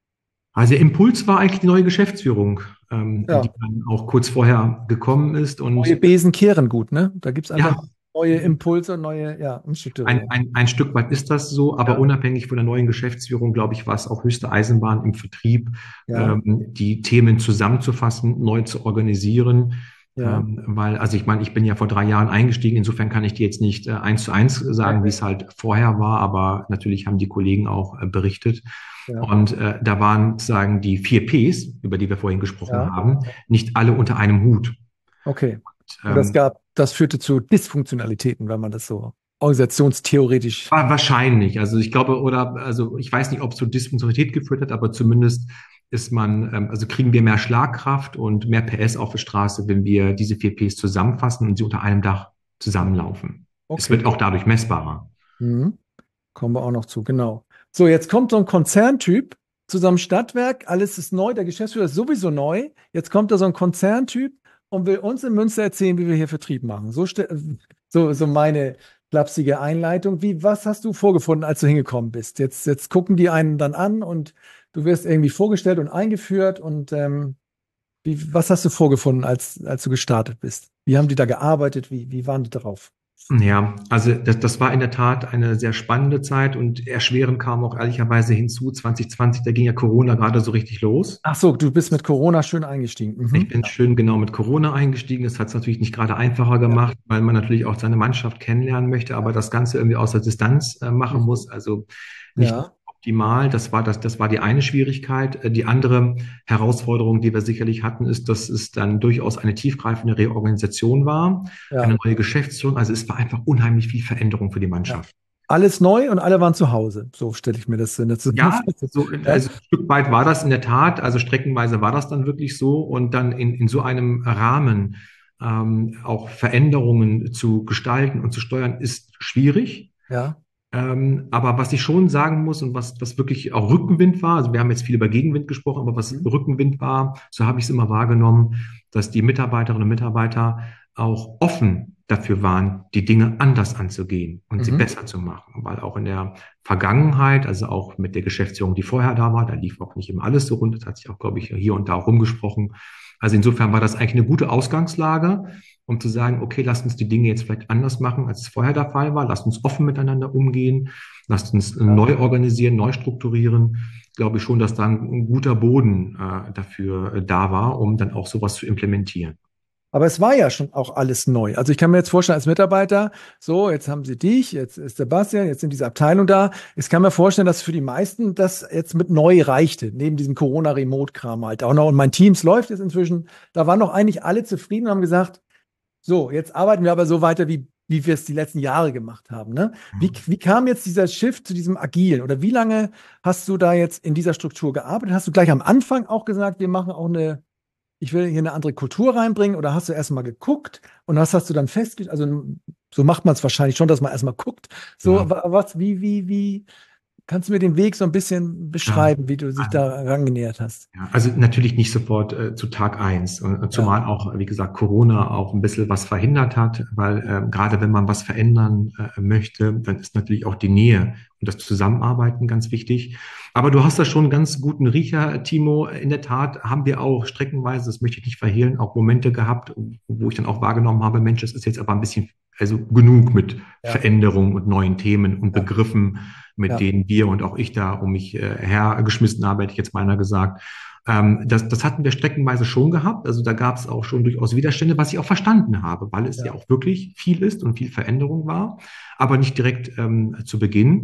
Also der Impuls war eigentlich die neue Geschäftsführung, ähm, die Ja, dann auch kurz vorher gekommen ist. neue Und Besen kehren gut, ne? Da gibt es einfach ja, neue Impulse, neue, ja, ein, Umstrukturierung. ein, ein Stück weit ist das so, aber Ja, unabhängig von der neuen Geschäftsführung, glaube ich, war es auch höchste Eisenbahn im Vertrieb, ja, ähm, die Themen zusammenzufassen, neu zu organisieren. ja. Ähm, weil, also ich meine, ich bin ja vor drei Jahren eingestiegen, insofern kann ich dir jetzt nicht äh, eins zu eins sagen, wie es halt vorher war, aber natürlich haben die Kollegen auch äh, berichtet. Ja, Und äh, da waren sozusagen die vier Ps, über die wir vorhin gesprochen ja, haben, nicht alle unter einem Hut. okay. Und das Ähm, gab, das führte zu Dysfunktionalitäten, wenn man das so organisationstheoretisch. Wa- Wahrscheinlich. Also ich glaube, oder also ich weiß nicht, ob es zu Dysfunktionalität geführt hat, aber zumindest ist man, ähm, also kriegen wir mehr Schlagkraft und mehr P S auf der Straße, wenn wir diese vier Ps zusammenfassen und sie unter einem Dach zusammenlaufen. Es Okay. wird auch dadurch messbarer. Mhm. Kommen wir auch noch zu, genau. So, jetzt kommt so ein Konzerntyp zu so einem Stadtwerk, alles ist neu, der Geschäftsführer ist sowieso neu. Jetzt kommt da so ein Konzerntyp und will uns in Münster erzählen, wie wir hier Vertrieb machen. So, ste- so, so meine flapsige Einleitung. Wie, was hast du vorgefunden, als du hingekommen bist? Jetzt, jetzt gucken die einen dann an und du wirst irgendwie vorgestellt und eingeführt und ähm, wie, was hast du vorgefunden, als, als du gestartet bist? Wie haben die da gearbeitet? Wie, wie waren die drauf? Ja, also das, das war in der Tat eine sehr spannende Zeit und erschwerend kam auch ehrlicherweise hinzu, zwanzig zwanzig, da ging ja Corona gerade so richtig los. Ach so, du bist mit Corona schön eingestiegen. Ich Mhm. bin schön genau mit Corona eingestiegen. Das hat es natürlich nicht gerade einfacher Ja. gemacht, weil man natürlich auch seine Mannschaft kennenlernen möchte, aber das Ganze irgendwie aus der Distanz äh, machen Mhm. muss. Also nicht Ja, optimal. Das war das, das war die eine Schwierigkeit. Äh, Die andere Herausforderung, die wir sicherlich hatten, ist, dass es dann durchaus eine tiefgreifende Reorganisation war, eine ja, neue Geschäftsführung. Also es war einfach unheimlich viel Veränderung für die ja. Mannschaft. Alles neu und alle waren zu Hause. So stelle ich mir das in der Ja, Zusammenfassung. so, Ja, also ein Stück weit war das in der Tat, also streckenweise war das dann wirklich so und dann in, in so einem Rahmen ähm, auch Veränderungen zu gestalten und zu steuern, ist schwierig. ja, Ähm, aber was ich schon sagen muss und was, was wirklich auch Rückenwind war, also wir haben jetzt viel über Gegenwind gesprochen, aber was mhm. Rückenwind war, so habe ich es immer wahrgenommen, dass die Mitarbeiterinnen und Mitarbeiter auch offen dafür waren, die Dinge anders anzugehen und sie Mhm. besser zu machen. Weil auch in der Vergangenheit, also auch mit der Geschäftsführung, die vorher da war, da lief auch nicht immer alles so rund, das hat sich auch, glaube ich, hier und da rumgesprochen. Also insofern war das eigentlich eine gute Ausgangslage, um zu sagen, okay, lasst uns die Dinge jetzt vielleicht anders machen, als es vorher der Fall war. Lasst uns offen miteinander umgehen. Lasst uns Ja. neu organisieren, neu strukturieren. Glaube ich schon, dass da ein guter Boden äh, dafür äh, da war, um dann auch sowas zu implementieren. Aber es war ja schon auch alles neu. Also ich kann mir jetzt vorstellen, als Mitarbeiter, so, jetzt haben sie dich, jetzt ist Sebastian, jetzt sind diese Abteilung da. Ich kann mir vorstellen, dass für die meisten das jetzt mit neu reichte, neben diesem Corona-Remote-Kram halt auch noch. Und mein Teams läuft jetzt inzwischen. Da waren noch eigentlich alle zufrieden und haben gesagt, so, jetzt arbeiten wir aber so weiter, wie, wie wir es die letzten Jahre gemacht haben. Ne? Wie, wie kam jetzt dieser Shift zu diesem Agilen? Oder wie lange hast du da jetzt in dieser Struktur gearbeitet? Hast du gleich am Anfang auch gesagt, wir machen auch eine, ich will hier eine andere Kultur reinbringen? Oder hast du erst mal geguckt und was hast du dann festgestellt? Also so macht man es wahrscheinlich schon, dass man erst mal guckt. So, Ja. wa- was, wie, wie, wie, kannst du mir den Weg so ein bisschen Ja. beschreiben, wie du dich da rangenähert hast? Ja, also natürlich nicht sofort äh, zu Tag eins. Und, und Ja, zumal auch, wie gesagt, Corona auch ein bisschen was verhindert hat, weil ähm, gerade wenn man was verändern äh, möchte, dann ist natürlich auch die Nähe und das Zusammenarbeiten ganz wichtig. Aber du hast da schon einen ganz guten Riecher, Timo. In der Tat haben wir auch streckenweise, das möchte ich nicht verhehlen, auch Momente gehabt, wo ich dann auch wahrgenommen habe, Mensch, das ist jetzt aber ein bisschen, also genug mit ja, Veränderungen und neuen Themen und ja, Begriffen, mit ja, denen wir und auch ich da um mich äh, hergeschmissen habe, hätte ich jetzt meiner gesagt. Ähm, das, das hatten wir streckenweise schon gehabt. Also da gab es auch schon durchaus Widerstände, was ich auch verstanden habe, weil es ja ja, auch wirklich viel ist und viel Veränderung war, aber nicht direkt ähm, zu Beginn.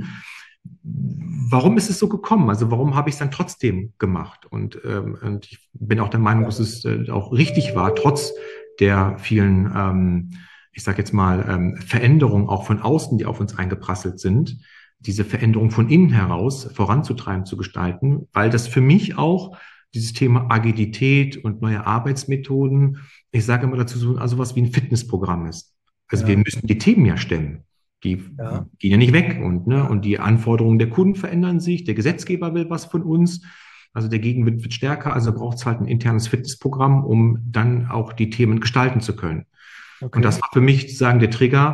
Warum ist es so gekommen? Also warum habe ich es dann trotzdem gemacht? Und, ähm, und ich bin auch der Meinung, dass es äh, auch richtig war, trotz der vielen, ähm, ich sage jetzt mal, ähm, Veränderungen auch von außen, die auf uns eingeprasselt sind, diese Veränderung von innen heraus voranzutreiben, zu gestalten, weil das für mich auch dieses Thema Agilität und neue Arbeitsmethoden, ich sage immer dazu, so also was wie ein Fitnessprogramm ist. Also wir ja, müssen die Themen ja stemmen. Die ja, gehen ja nicht weg und, ne, und die Anforderungen der Kunden verändern sich. Der Gesetzgeber will was von uns. Also der Gegenwind wird stärker. Also braucht es halt ein internes Fitnessprogramm, um dann auch die Themen gestalten zu können. Und okay. das war für mich sozusagen der Trigger,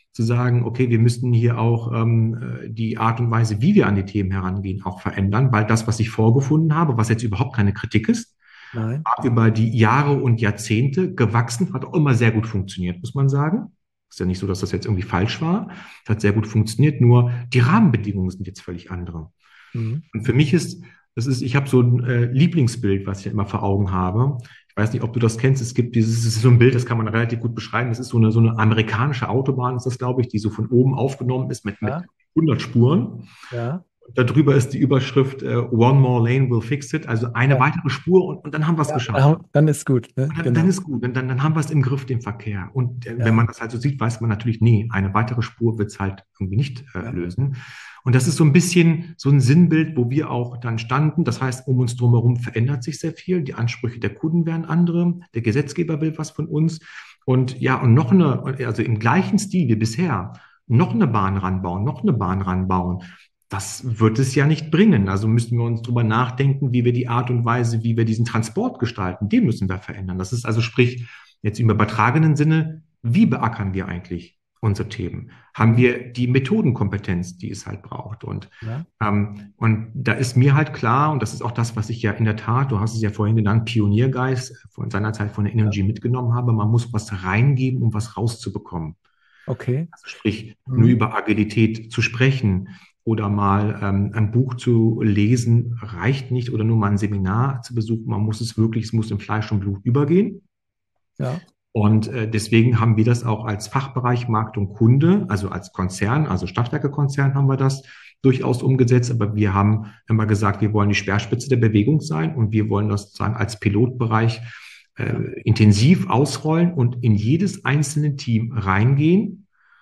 zu sagen, okay, wir müssten hier auch ähm, die Art und Weise, wie wir an die Themen herangehen, auch verändern, weil das, was ich vorgefunden habe, was jetzt überhaupt keine Kritik ist, Nein. über die Jahre und Jahrzehnte gewachsen, hat auch immer sehr gut funktioniert, muss man sagen. Ist ja nicht so, dass das jetzt irgendwie falsch war. Es hat sehr gut funktioniert, nur die Rahmenbedingungen sind jetzt völlig andere. Mhm. Und für mich ist, das ist, ich habe so ein äh, Lieblingsbild, was ich immer vor Augen habe. Ich weiß nicht, ob du das kennst. Es gibt dieses, es ist so ein Bild, das kann man relativ gut beschreiben. Das ist so eine, so eine amerikanische Autobahn, ist das, glaube ich, die so von oben aufgenommen ist mit, mit Ja, hundert Spuren. ja, Darüber ist die Überschrift äh, One more lane will fix it, also eine ja, weitere Spur und, und dann haben wir es ja. geschafft. Dann ist gut, ne? Und dann, dann Genau. ist gut, dann, dann, dann haben wir es im Griff, den Verkehr. Und äh, wenn Ja, man das halt so sieht, weiß man natürlich, nee, eine weitere Spur wird es halt irgendwie nicht äh, ja, lösen. Und das ist so ein bisschen so ein Sinnbild, wo wir auch dann standen. Das heißt, um uns drumherum verändert sich sehr viel. Die Ansprüche der Kunden werden andere. Der Gesetzgeber will was von uns. Und ja, und noch eine, also im gleichen Stil wie bisher, noch eine Bahn ranbauen, noch eine Bahn ranbauen. Das wird es ja nicht bringen. Also müssen wir uns drüber nachdenken, wie wir die Art und Weise, wie wir diesen Transport gestalten, den müssen wir verändern. Das ist also sprich, jetzt im übertragenen Sinne, wie beackern wir eigentlich unsere Themen? Haben wir die Methodenkompetenz, die es halt braucht? Und, ja, ähm, und da ist mir halt klar, und das ist auch das, was ich ja in der Tat, du hast es ja vorhin genannt, Pioniergeist von seiner Zeit von der ja. Energy mitgenommen habe, man muss was reingeben, um was rauszubekommen. Okay. Also sprich, nur Mhm. über Agilität zu sprechen oder mal ähm, ein Buch zu lesen, reicht nicht oder nur mal ein Seminar zu besuchen. Man muss es wirklich, es muss in Fleisch und Blut übergehen. Ja, Und äh, deswegen haben wir das auch als Fachbereich Markt und Kunde, also als Konzern, also Stadtwerke-Konzern haben wir das durchaus umgesetzt. Aber wir haben immer gesagt, wir wollen die Speerspitze der Bewegung sein und wir wollen das sozusagen als Pilotbereich äh, ja. intensiv ausrollen und in jedes einzelne Team reingehen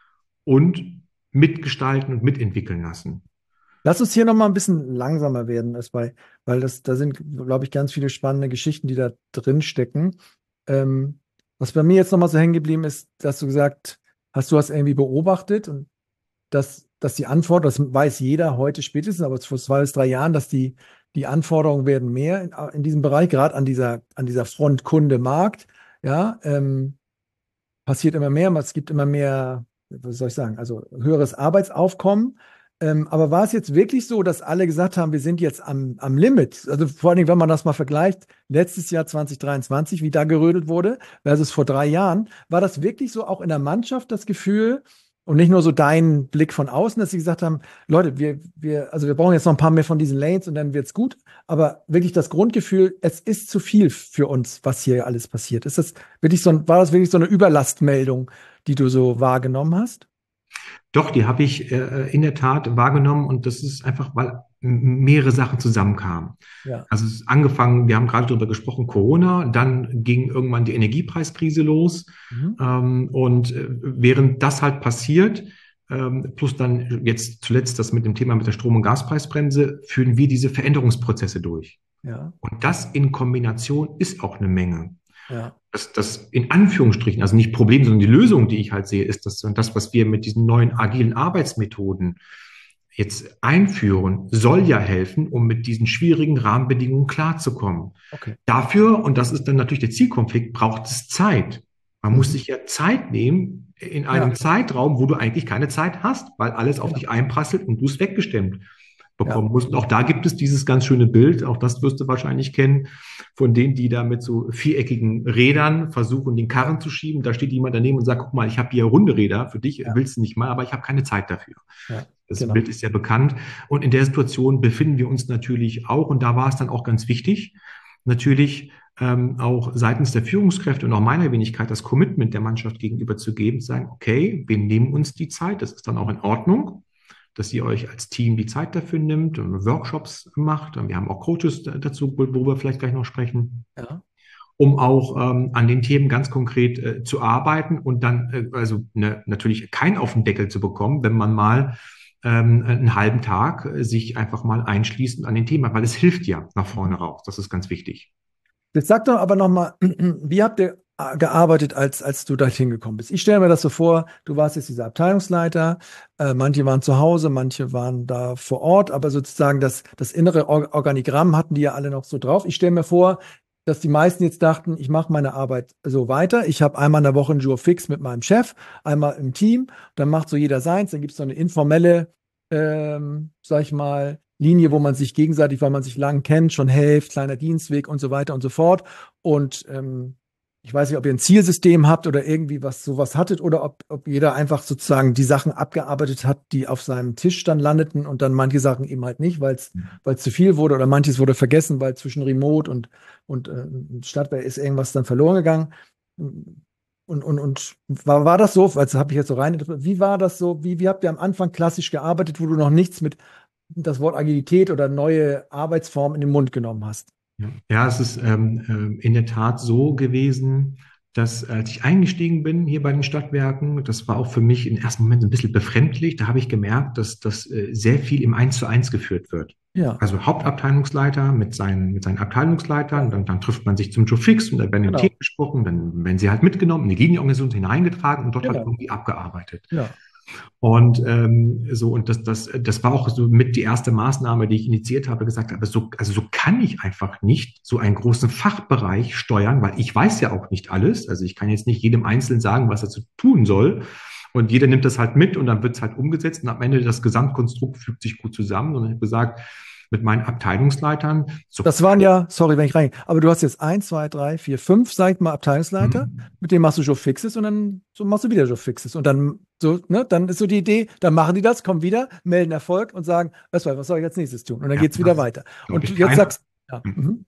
und mitgestalten und mitentwickeln lassen. Lass uns hier noch mal ein bisschen langsamer werden, das bei, weil das, da sind, glaube ich, ganz viele spannende Geschichten, die da drin stecken. Ähm, was bei mir jetzt noch mal so hängen geblieben ist, dass du gesagt hast, du hast irgendwie beobachtet und dass, dass die Antwort, das weiß jeder heute spätestens, aber vor zwei bis drei Jahren, dass die, die Anforderungen werden mehr in, in diesem Bereich, gerade an dieser, an dieser Front Kunde-Markt, ja, ähm, passiert immer mehr, es gibt immer mehr, was soll ich sagen, also höheres Arbeitsaufkommen. Ähm, aber war es jetzt wirklich so, dass alle gesagt haben, wir sind jetzt am, am Limit? Also vor allen Dingen, wenn man das mal vergleicht, letztes Jahr zwanzig dreiundzwanzig, wie da gerödelt wurde, versus vor drei Jahren, war das wirklich so auch in der Mannschaft das Gefühl und nicht nur so dein Blick von außen, dass sie gesagt haben, Leute, wir, wir, also wir brauchen jetzt noch ein paar mehr von diesen Lanes und dann wird's gut. Aber wirklich das Grundgefühl, es ist zu viel für uns, was hier alles passiert. Ist das wirklich so ein, war das wirklich so eine Überlastmeldung, die du so wahrgenommen hast? Doch, die habe ich äh, in der Tat wahrgenommen und das ist einfach, weil m- mehrere Sachen zusammenkamen. Ja, Also es ist angefangen, wir haben gerade darüber gesprochen, Corona, dann ging irgendwann die Energiepreiskrise los mhm. ähm, und äh, während das halt passiert, ähm, plus dann jetzt zuletzt das mit dem Thema mit der Strom- und Gaspreisbremse, führen wir diese Veränderungsprozesse durch. Ja, Und das in Kombination ist auch eine Menge. ja, Das, das in Anführungsstrichen, also nicht Problem, sondern die Lösung, die ich halt sehe, ist das, das, was wir mit diesen neuen agilen Arbeitsmethoden jetzt einführen, soll ja helfen, um mit diesen schwierigen Rahmenbedingungen klarzukommen. okay. Dafür, und das ist dann natürlich der Zielkonflikt, braucht es Zeit. Man muss Mhm. sich ja Zeit nehmen in einem Ja, Zeitraum, wo du eigentlich keine Zeit hast, weil alles auf genau. dich einprasselt und du es weggestemmt Ja, bekommen musst. Und auch da gibt es dieses ganz schöne Bild, auch das wirst du wahrscheinlich kennen, von denen, die da mit so viereckigen Rädern versuchen, den Karren zu schieben. Da steht jemand daneben und sagt, guck mal, ich habe hier runde Räder, für dich ja, willst du nicht mal, aber ich habe keine Zeit dafür. ja, Das genau. Bild ist ja bekannt. Und in der Situation befinden wir uns natürlich auch. Und da war es dann auch ganz wichtig, natürlich ähm, auch seitens der Führungskräfte und auch meiner Wenigkeit das Commitment der Mannschaft gegenüber zu geben, zu sagen, okay, wir nehmen uns die Zeit, das ist dann auch in Ordnung, dass ihr euch als Team die Zeit dafür nimmt und Workshops macht. Und wir haben auch Coaches dazu, worüber wir vielleicht gleich noch sprechen, Ja, um auch ähm, an den Themen ganz konkret äh, zu arbeiten und dann äh, also ne, natürlich keinen auf den Deckel zu bekommen, wenn man mal ähm, einen halben Tag äh, sich einfach mal einschließt an den Thema, weil es hilft ja nach vorne raus. Das ist ganz wichtig. jetzt sag doch aber nochmal, wie habt ihr gearbeitet, als, als du dahin gekommen bist? Ich stelle mir das so vor, du warst jetzt dieser Abteilungsleiter, äh, manche waren zu Hause, manche waren da vor Ort, aber sozusagen das, das innere Or Organigramm hatten die ja alle noch so drauf. Ich stelle mir vor, dass die meisten jetzt dachten, ich mache meine Arbeit so weiter. Ich habe einmal in der Woche einen Jour fix mit meinem Chef, einmal im Team. Dann macht so jeder seins. Dann gibt es so eine informelle, ähm, sag ich mal, Linie, wo man sich gegenseitig, weil man sich lang kennt, schon hilft, kleiner Dienstweg und so weiter und so fort. Und ähm, ich weiß nicht, ob ihr ein Zielsystem habt oder irgendwie was sowas hattet oder ob, ob jeder einfach sozusagen die Sachen abgearbeitet hat, die auf seinem Tisch dann landeten und dann manche Sachen eben halt nicht, weil es weil es zu viel wurde oder manches wurde vergessen, weil zwischen Remote und, und äh, Stadtwehr ist irgendwas dann verloren gegangen. Und, und, und war, war das so, also habe ich jetzt so rein, wie war das so, wie, wie habt ihr am Anfang klassisch gearbeitet, wo du noch nichts mit das Wort Agilität oder neue Arbeitsform in den Mund genommen hast? Ja, ja, es ist ähm, ähm, in der Tat so gewesen, dass als ich eingestiegen bin hier bei den Stadtwerken, das war auch für mich im ersten Moment ein bisschen befremdlich. Da habe ich gemerkt, dass das äh, sehr viel im Eins zu eins geführt wird. Ja, Also Hauptabteilungsleiter mit seinen, mit seinen Abteilungsleitern, dann, dann trifft man sich zum Joe Fix und dann werden die genau, Themen besprochen, dann werden sie halt mitgenommen, in die Linienorganisation hineingetragen und dort halt genau, irgendwie abgearbeitet. ja. Und ähm, so, und das, das, das war auch so mit die erste Maßnahme, die ich initiiert habe, gesagt habe, so, also so kann ich einfach nicht so einen großen Fachbereich steuern, weil ich weiß ja auch nicht alles. Also ich kann jetzt nicht jedem Einzelnen sagen, was er zu tun soll. Und jeder nimmt das halt mit und dann wird es halt umgesetzt und am Ende das Gesamtkonstrukt fügt sich gut zusammen. Und ich habe gesagt, mit meinen Abteilungsleitern. So Das waren ja, sorry, wenn ich reingehe, aber du hast jetzt eins, zwei, drei, vier, fünf, sag ich mal, Abteilungsleiter, Mhm. mit denen machst du Job Fixes und dann so machst du wieder Job Fixes. Und dann, so, ne, dann ist so die Idee, dann machen die das, kommen wieder, melden Erfolg und sagen, was, was soll ich als nächstes tun? Und dann Ja, geht's das wieder ist, weiter. glaube Und du ich, jetzt kein. sagst, ja, mhm,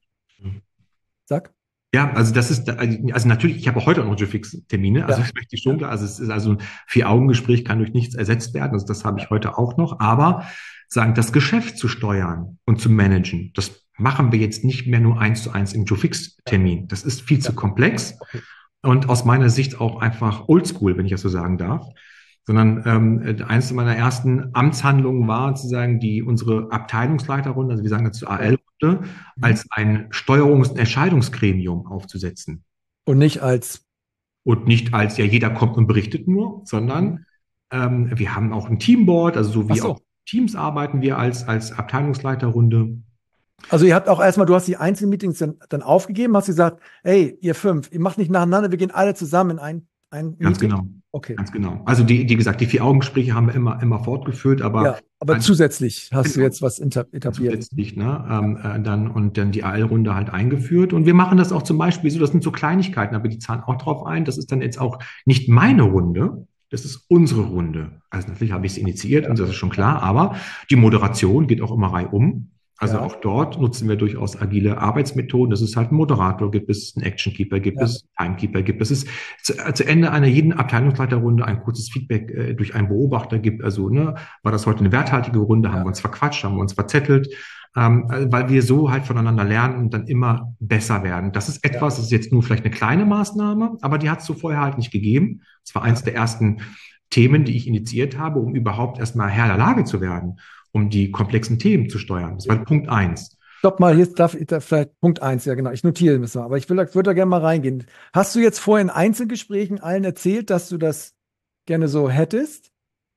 sag, Ja, also das ist, also natürlich, ich habe auch heute auch noch Fix-Termine, also ja, das möchte ich ja, schon, klar. Also es ist also ein Vier-Augen-Gespräch kann durch nichts ersetzt werden, also das habe ja, ich heute auch noch, aber sagen, das Geschäft zu steuern und zu managen, das machen wir jetzt nicht mehr nur eins zu eins im ja, Fix-Termin. Das ist viel zu ja, komplex okay, und aus meiner Sicht auch einfach oldschool, wenn ich das so sagen darf. Sondern ähm, eines meiner ersten Amtshandlungen war zu sagen, die unsere Abteilungsleiterrunde, also wir sagen dazu ja, A L-Runde, mhm. als ein Steuerungs- und Entscheidungsgremium aufzusetzen. Und nicht als, Und nicht als, ja, jeder kommt und berichtet nur, mhm. sondern ähm, wir haben auch ein Teamboard, also so Ach wie auch so. Teams arbeiten wir als, als Abteilungsleiterrunde. Also ihr habt auch erstmal, du hast die Einzelmeetings dann, dann aufgegeben, hast gesagt, hey, ihr fünf, ihr macht nicht nacheinander, wir gehen alle zusammen in ein, ein Ganz Meeting. genau. Okay. Ganz genau. Also die, wie gesagt, die Vier-Augen-Gespräche haben wir immer, immer fortgeführt, aber Ja, aber zusätzlich hast du genau, jetzt was inter- etabliert. zusätzlich, ne, Ja, ähm, äh, dann und dann die A L-Runde halt eingeführt. Und wir machen das auch zum Beispiel so, das sind so Kleinigkeiten, aber die zahlen auch drauf ein. Das ist dann jetzt auch nicht meine Runde, das ist unsere Runde. Also natürlich habe ich es initiiert und ja, das ist schon ja, klar, aber die Moderation geht auch immer reihum. Also ja, auch dort nutzen wir durchaus agile Arbeitsmethoden. Das ist halt ein Moderator, gibt es einen Actionkeeper, gibt ja, es Timekeeper, gibt es, es ist zu, zu Ende einer jeden Abteilungsleiterrunde ein kurzes Feedback äh, durch einen Beobachter gibt. Also, ne, war das heute eine werthaltige Runde? Haben wir ja, uns verquatscht? Haben wir uns verzettelt? Ähm, weil wir so halt voneinander lernen und dann immer besser werden. Das ist ja, etwas, das ist jetzt nur vielleicht eine kleine Maßnahme, aber die hat es so vorher halt nicht gegeben. Es war eins ja. der ersten Themen, die ich initiiert habe, um überhaupt erstmal Herr der Lage zu werden, um die komplexen Themen zu steuern. Das war Punkt eins. Stopp mal, hier darf ich da vielleicht Punkt eins, ja genau, ich notiere das mal, aber ich will, würde da gerne mal reingehen. Hast du jetzt vorher in Einzelgesprächen allen erzählt, dass du das gerne so hättest?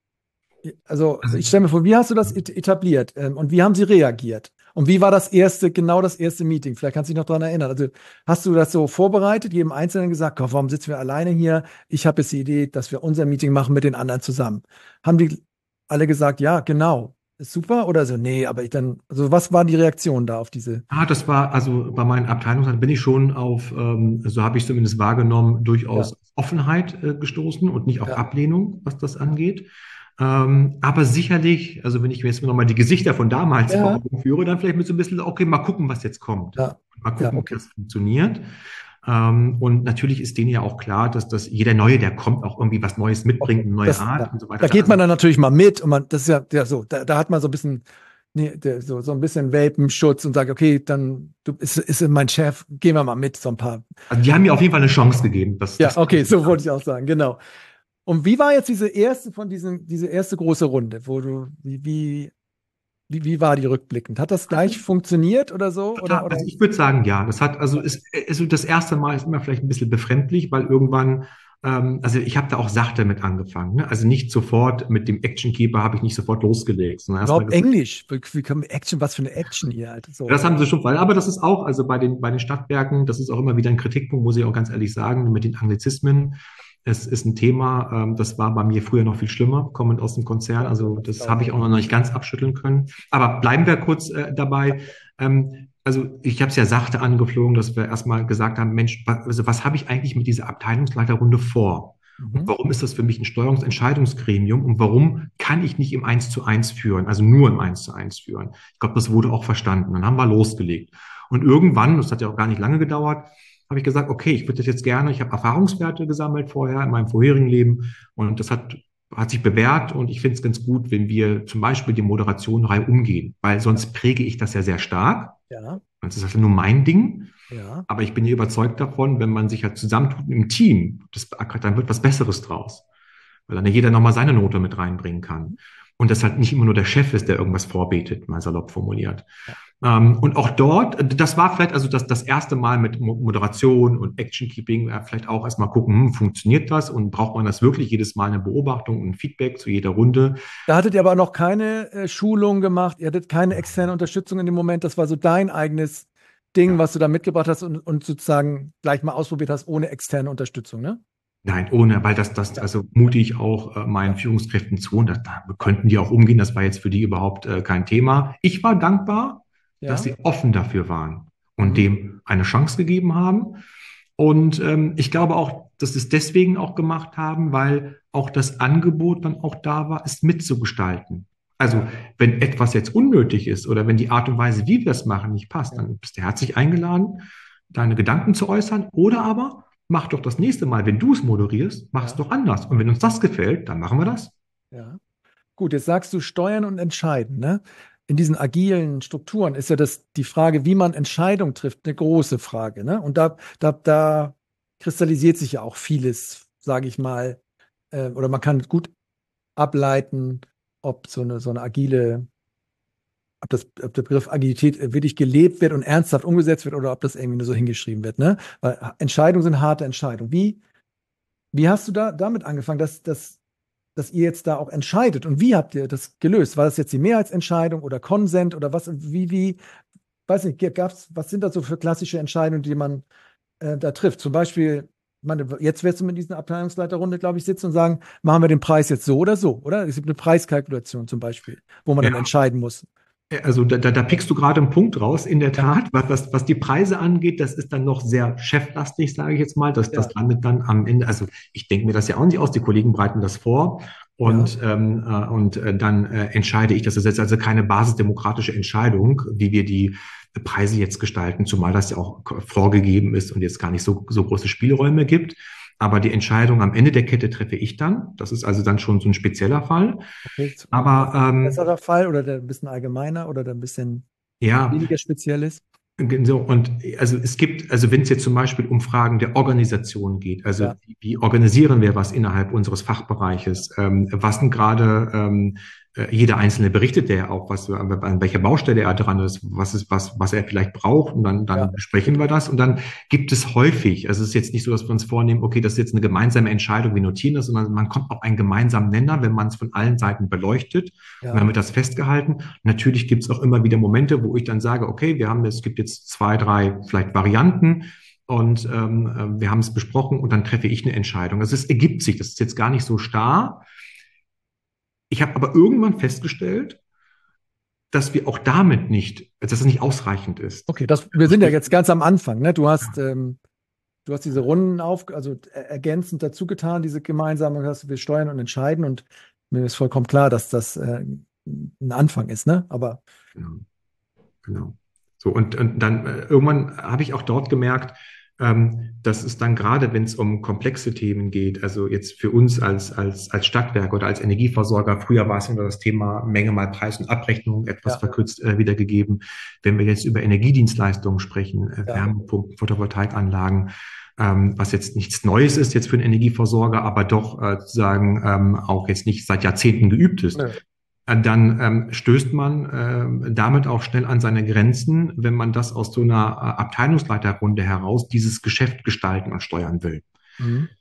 Also Also, ich stelle mir vor, wie hast du das et- etabliert ähm, und wie haben sie reagiert? Und wie war das erste, genau das erste Meeting? Vielleicht kannst du dich noch daran erinnern. Also hast du das so vorbereitet, jedem Einzelnen gesagt, Gott, warum sitzen wir alleine hier? Ich habe jetzt die Idee, dass wir unser Meeting machen mit den anderen zusammen. Haben die alle gesagt, ja, genau, ist super? Oder so, nee, aber ich dann, also was war die Reaktion da auf diese? ah, das war, also bei meinen Abteilungen bin ich schon auf, ähm, so habe ich zumindest wahrgenommen, Ja, durchaus Offenheit äh, gestoßen und nicht auf ja, Ablehnung, was das angeht. Ähm, aber sicherlich, also wenn ich mir jetzt nochmal die Gesichter von damals vor ja, Augen führe, dann vielleicht mit so ein bisschen, okay, mal gucken, was jetzt kommt. ja, Mal ja, gucken, wie okay. das funktioniert. Ähm, und natürlich ist denen ja auch klar, dass das jeder Neue, der kommt, auch irgendwie was Neues mitbringt, Okay. eine neue Das, Art ja. und so weiter. Da geht Also man dann natürlich mal mit und man, das ist ja, ja so, da, da hat man so ein bisschen, nee, der, so, so ein bisschen Welpenschutz und sagt, okay, dann du, ist, ist mein Chef, gehen wir mal mit, so ein paar. Also die haben mir auf jeden Fall eine Chance gegeben. Das, Ja, das kann okay, ich nicht so wollte sagen. ich auch sagen, genau. Und wie war jetzt diese erste von diesen, diese erste große Runde, wo du, wie, wie, wie, wie war die rückblickend? Hat das gleich funktioniert oder so? Oder, Total. oder? Also ich würde sagen, ja. Das hat, also ist, ist so das erste Mal ist immer vielleicht ein bisschen befremdlich, weil irgendwann Ähm, also ich habe da auch sachte mit angefangen. Ne? Also nicht sofort mit dem Action Keeper habe ich nicht sofort losgelegt, sondern erstmal Überhaupt gesagt, Englisch. Wie, wie kann Action, was für eine Action hier, Alter. So. das haben sie schon, aber das ist auch, also bei den, bei den Stadtwerken, das ist auch immer wieder ein Kritikpunkt, muss ich auch ganz ehrlich sagen, mit den Anglizismen. Es ist ein Thema, ähm, das war bei mir früher noch viel schlimmer, kommend aus dem Konzern. Also das habe ich auch noch nicht ganz abschütteln können. Aber bleiben wir kurz äh, dabei. Ähm, also ich habe es ja sachte angeflogen, dass wir erstmal gesagt haben, Mensch, was, also was habe ich eigentlich mit dieser Abteilungsleiterrunde vor? Und Mhm. warum ist das für mich ein Steuerungsentscheidungsgremium? Und warum kann ich nicht im Eins zu eins führen, also nur im Eins zu eins führen? Ich glaube, das wurde auch verstanden. Dann haben wir losgelegt. Und irgendwann, das hat ja auch gar nicht lange gedauert, habe ich gesagt, okay, ich würde das jetzt gerne, ich habe Erfahrungswerte gesammelt vorher in meinem vorherigen Leben und das hat, hat sich bewährt und ich finde es ganz gut, wenn wir zum Beispiel die Moderation rein umgehen, weil sonst präge ich das ja sehr stark. Ja, Das ist also nur mein Ding. ja. Aber ich bin ja überzeugt davon, wenn man sich halt zusammentut im Team, das beackert, dann wird was Besseres draus. Weil dann ja jeder nochmal seine Note mit reinbringen kann. Und das halt nicht immer nur der Chef ist, der irgendwas vorbetet, mal salopp formuliert. Ähm, und auch dort, das war vielleicht also das, das erste Mal mit Moderation und Action-Keeping, äh, vielleicht auch erstmal gucken, hm, funktioniert das und braucht man das wirklich jedes Mal eine Beobachtung und ein Feedback zu jeder Runde? Da hattet ihr aber noch keine äh, Schulung gemacht, ihr hattet keine externe Unterstützung in dem Moment, das war so dein eigenes Ding, Ja. was du da mitgebracht hast und, und sozusagen gleich mal ausprobiert hast, ohne externe Unterstützung, ne? Nein, ohne, weil das, das, also mute ich auch äh, meinen Führungskräften zu und das, da könnten die auch umgehen. Das war jetzt für die überhaupt äh, kein Thema. Ich war dankbar, dass Ja. sie offen dafür waren und Mhm. dem eine Chance gegeben haben. Und ähm, ich glaube auch, dass sie es deswegen auch gemacht haben, weil auch das Angebot dann auch da war, es mitzugestalten. Also wenn etwas jetzt unnötig ist oder wenn die Art und Weise, wie wir es machen, nicht passt, dann bist du herzlich eingeladen, deine Gedanken zu äußern. Oder aber mach doch das nächste Mal, wenn du es moderierst, mach es Ja. doch anders. Und wenn uns das gefällt, dann machen wir das. Ja. Gut, jetzt sagst du steuern und entscheiden, ne? In diesen agilen Strukturen ist ja das die Frage, wie man Entscheidungen trifft, eine große Frage, ne? Und da, da, da kristallisiert sich ja auch vieles, sage ich mal, äh, oder man kann gut ableiten, ob so eine, so eine agile, ob das, ob der Begriff Agilität wirklich gelebt wird und ernsthaft umgesetzt wird oder ob das irgendwie nur so hingeschrieben wird, ne? Weil Entscheidungen sind harte Entscheidungen. Wie, wie hast du da damit angefangen, dass, dass dass ihr jetzt da auch entscheidet. Und wie habt ihr das gelöst? War das jetzt die Mehrheitsentscheidung oder Konsent oder was, wie, wie, weiß nicht, gab's, was sind das so für klassische Entscheidungen, die man äh, da trifft? Zum Beispiel, ich meine, jetzt wirst du mit dieser Abteilungsleiterrunde, glaube ich, sitzen und sagen, machen wir den Preis jetzt so oder so, oder? Es gibt eine Preiskalkulation zum Beispiel, wo man Ja. dann entscheiden muss. Also da, da, da pickst du gerade einen Punkt raus. In der Tat, was, was, was die Preise angeht, das ist dann noch sehr cheflastig, sage ich jetzt mal. Das, das Ja. landet dann am Ende. Also ich denke mir das ja auch nicht aus. Die Kollegen bereiten das vor und, Ja. ähm, äh, und äh, dann äh, entscheide ich. Das ist jetzt also keine basisdemokratische Entscheidung, wie wir die Preise jetzt gestalten, zumal das ja auch vorgegeben ist und jetzt gar nicht so, so große Spielräume gibt. Aber die Entscheidung am Ende der Kette treffe ich dann. Das ist also dann schon so ein spezieller Fall. Okay. Aber ähm, Besserer Fall oder der ein bisschen allgemeiner oder der ein bisschen ja, weniger speziell ist? so, und also es gibt, also wenn es jetzt zum Beispiel um Fragen der Organisation geht, also Ja. wie, wie organisieren wir was innerhalb unseres Fachbereiches, ähm, was sind gerade, ähm, äh, jeder Einzelne berichtet der ja auch, was, an, an welcher Baustelle er dran ist, was ist, was, was er vielleicht braucht und dann, dann Ja. besprechen wir das und dann gibt es häufig, also es ist jetzt nicht so, dass wir uns vornehmen, okay, das ist jetzt eine gemeinsame Entscheidung, wir notieren das, sondern man kommt auf einen gemeinsamen Nenner, wenn man es von allen Seiten beleuchtet. Ja. Und dann wird das festgehalten. Natürlich gibt es auch immer wieder Momente, wo ich dann sage, okay, wir haben, es gibt jetzt zwei, drei vielleicht Varianten und ähm, wir haben es besprochen und dann treffe ich eine Entscheidung. Also es ergibt sich, das ist jetzt gar nicht so starr. Ich habe aber irgendwann festgestellt, dass wir auch damit nicht, dass es nicht ausreichend ist. Okay, das, wir sind ja jetzt ganz am Anfang, ne? Du hast, ähm, du hast diese Runden auf, also ergänzend dazu getan, diese gemeinsame, dass wir steuern und entscheiden und mir ist vollkommen klar, dass das äh, ein Anfang ist, ne? Aber Genau. Genau. So, und, und dann äh, irgendwann habe ich auch dort gemerkt, ähm, dass es dann gerade, wenn es um komplexe Themen geht, also jetzt für uns als, als, als Stadtwerk oder als Energieversorger, früher war es immer das Thema Menge mal Preis und Abrechnung, etwas Ja. verkürzt äh, wiedergegeben. Wenn wir jetzt über Energiedienstleistungen sprechen, äh, Ja. Wärmepumpen, Photovoltaikanlagen, ähm, was jetzt nichts Neues ist jetzt für einen Energieversorger, aber doch äh, sozusagen ähm, auch jetzt nicht seit Jahrzehnten geübt ist. Nö. Dann ähm, stößt man ähm, damit auch schnell an seine Grenzen, wenn man das aus so einer äh, Abteilungsleiterrunde heraus dieses Geschäft gestalten und steuern will. Mhm.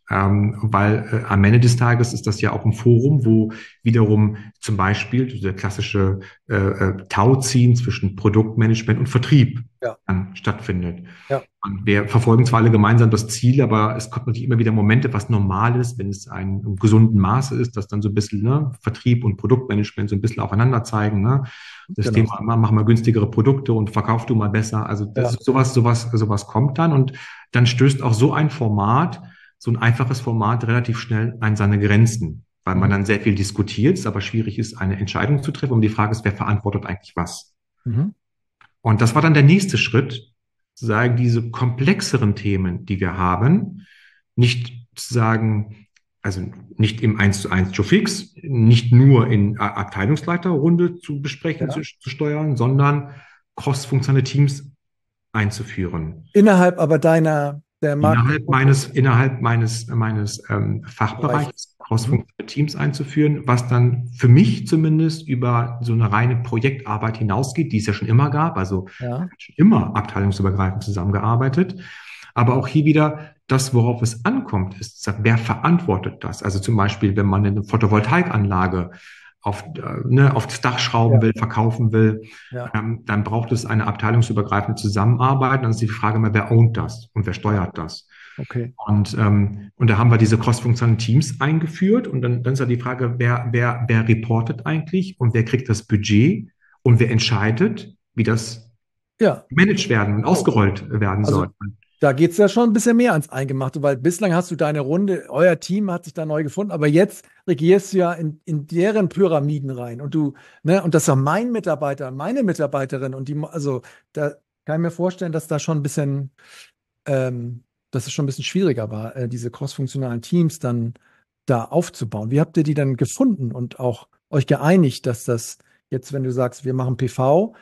Ähm, weil äh, am Ende des Tages ist das ja auch ein Forum, wo wiederum zum Beispiel der klassische äh, äh, Tauziehen zwischen Produktmanagement und Vertrieb Ja, dann stattfindet. ja, Und wir verfolgen zwar alle gemeinsam das Ziel, aber es kommt natürlich immer wieder Momente, was normal ist, wenn es ein im gesunden Maße ist, dass dann so ein bisschen ne, Vertrieb und Produktmanagement so ein bisschen aufeinander zeigen. Ne? Das genau. Thema, mach mal günstigere Produkte und verkauf du mal besser. Also das, Ja, sowas, sowas, sowas kommt dann und dann stößt auch so ein Format, so ein einfaches Format relativ schnell an seine Grenzen, weil man mhm. dann sehr viel diskutiert, es aber schwierig ist, eine Entscheidung zu treffen. Und die Frage ist, wer verantwortet eigentlich was? Mhm. Und das war dann der nächste Schritt, zu sagen, diese komplexeren Themen, die wir haben, nicht zu sagen, also nicht im eins zu eins Joe Fix, nicht nur in Abteilungsleiterrunde zu besprechen, Ja. zu, zu steuern, sondern cross-funktionale Teams einzuführen. Innerhalb aber deiner, der Marken. Innerhalb meines, innerhalb meines, meines ähm, Fachbereichs Mhm. cross-funktionale Teams einzuführen, was dann für mich zumindest über so eine reine Projektarbeit hinausgeht, die es ja schon immer gab. Also Ja, schon immer abteilungsübergreifend zusammengearbeitet. Aber auch hier wieder das, worauf es ankommt, ist, wer verantwortet das? Also zum Beispiel, wenn man eine Photovoltaikanlage auf, äh, ne, aufs Dach schrauben ja, will, verkaufen will, ja, ähm, dann braucht es eine abteilungsübergreifende Zusammenarbeit. Dann ist die Frage immer, wer ownt das und wer steuert das? okay. Und, ähm, und da haben wir diese cross-funktionalen Teams eingeführt. Und dann, dann ist ja die Frage, wer, wer, wer reportet eigentlich und wer kriegt das Budget und wer entscheidet, wie das Ja, gemanagt werden und oh. ausgerollt werden Also soll. da geht es ja schon ein bisschen mehr ans Eingemachte, weil bislang hast du deine Runde, euer Team hat sich da neu gefunden, aber jetzt regierst du ja in, in deren Pyramiden rein und du, ne, und das ist ja mein Mitarbeiter, meine Mitarbeiterin und die, also da kann ich mir vorstellen, dass da schon ein bisschen, ähm, dass es schon ein bisschen schwieriger war, äh, diese crossfunktionalen Teams dann da aufzubauen. Wie habt ihr die dann gefunden und auch euch geeinigt, dass das jetzt, wenn du sagst, wir machen P V,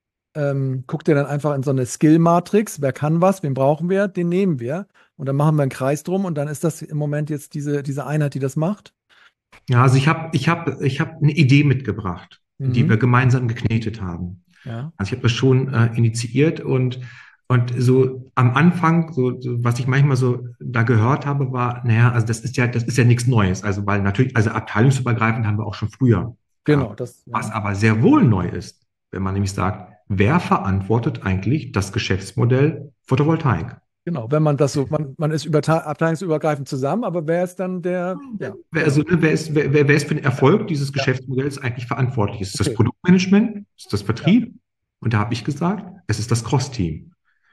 ähm, guckt ihr dann einfach in so eine Skill-Matrix, wer kann was, wen brauchen wir, den nehmen wir. Und dann machen wir einen Kreis drum und dann ist das im Moment jetzt diese, diese Einheit, die das macht. Ja, also ich habe ich hab, ich hab eine Idee mitgebracht, die wir Mhm. gemeinsam geknetet haben. Ja, Also ich habe das schon äh, initiiert und, und so am Anfang, so, so was ich manchmal so da gehört habe, war, naja, also das ist ja, das ist ja nichts Neues. Also weil natürlich, also abteilungsübergreifend haben wir auch schon früher gehabt. genau, das, Was ja. aber sehr wohl neu ist, wenn man nämlich sagt, wer verantwortet eigentlich das Geschäftsmodell Photovoltaik? Genau, wenn man das so, man, man ist über, abteilungsübergreifend zusammen, aber wer ist dann der, ja, Wer, genau. also, ne, wer, ist, wer, wer wer ist für den Ja, Erfolg dieses ja, Geschäftsmodells eigentlich verantwortlich? Ist es das okay. Produktmanagement? Ist es das Ja, Vertrieb? Und da habe ich gesagt, es ist das Cross-Team.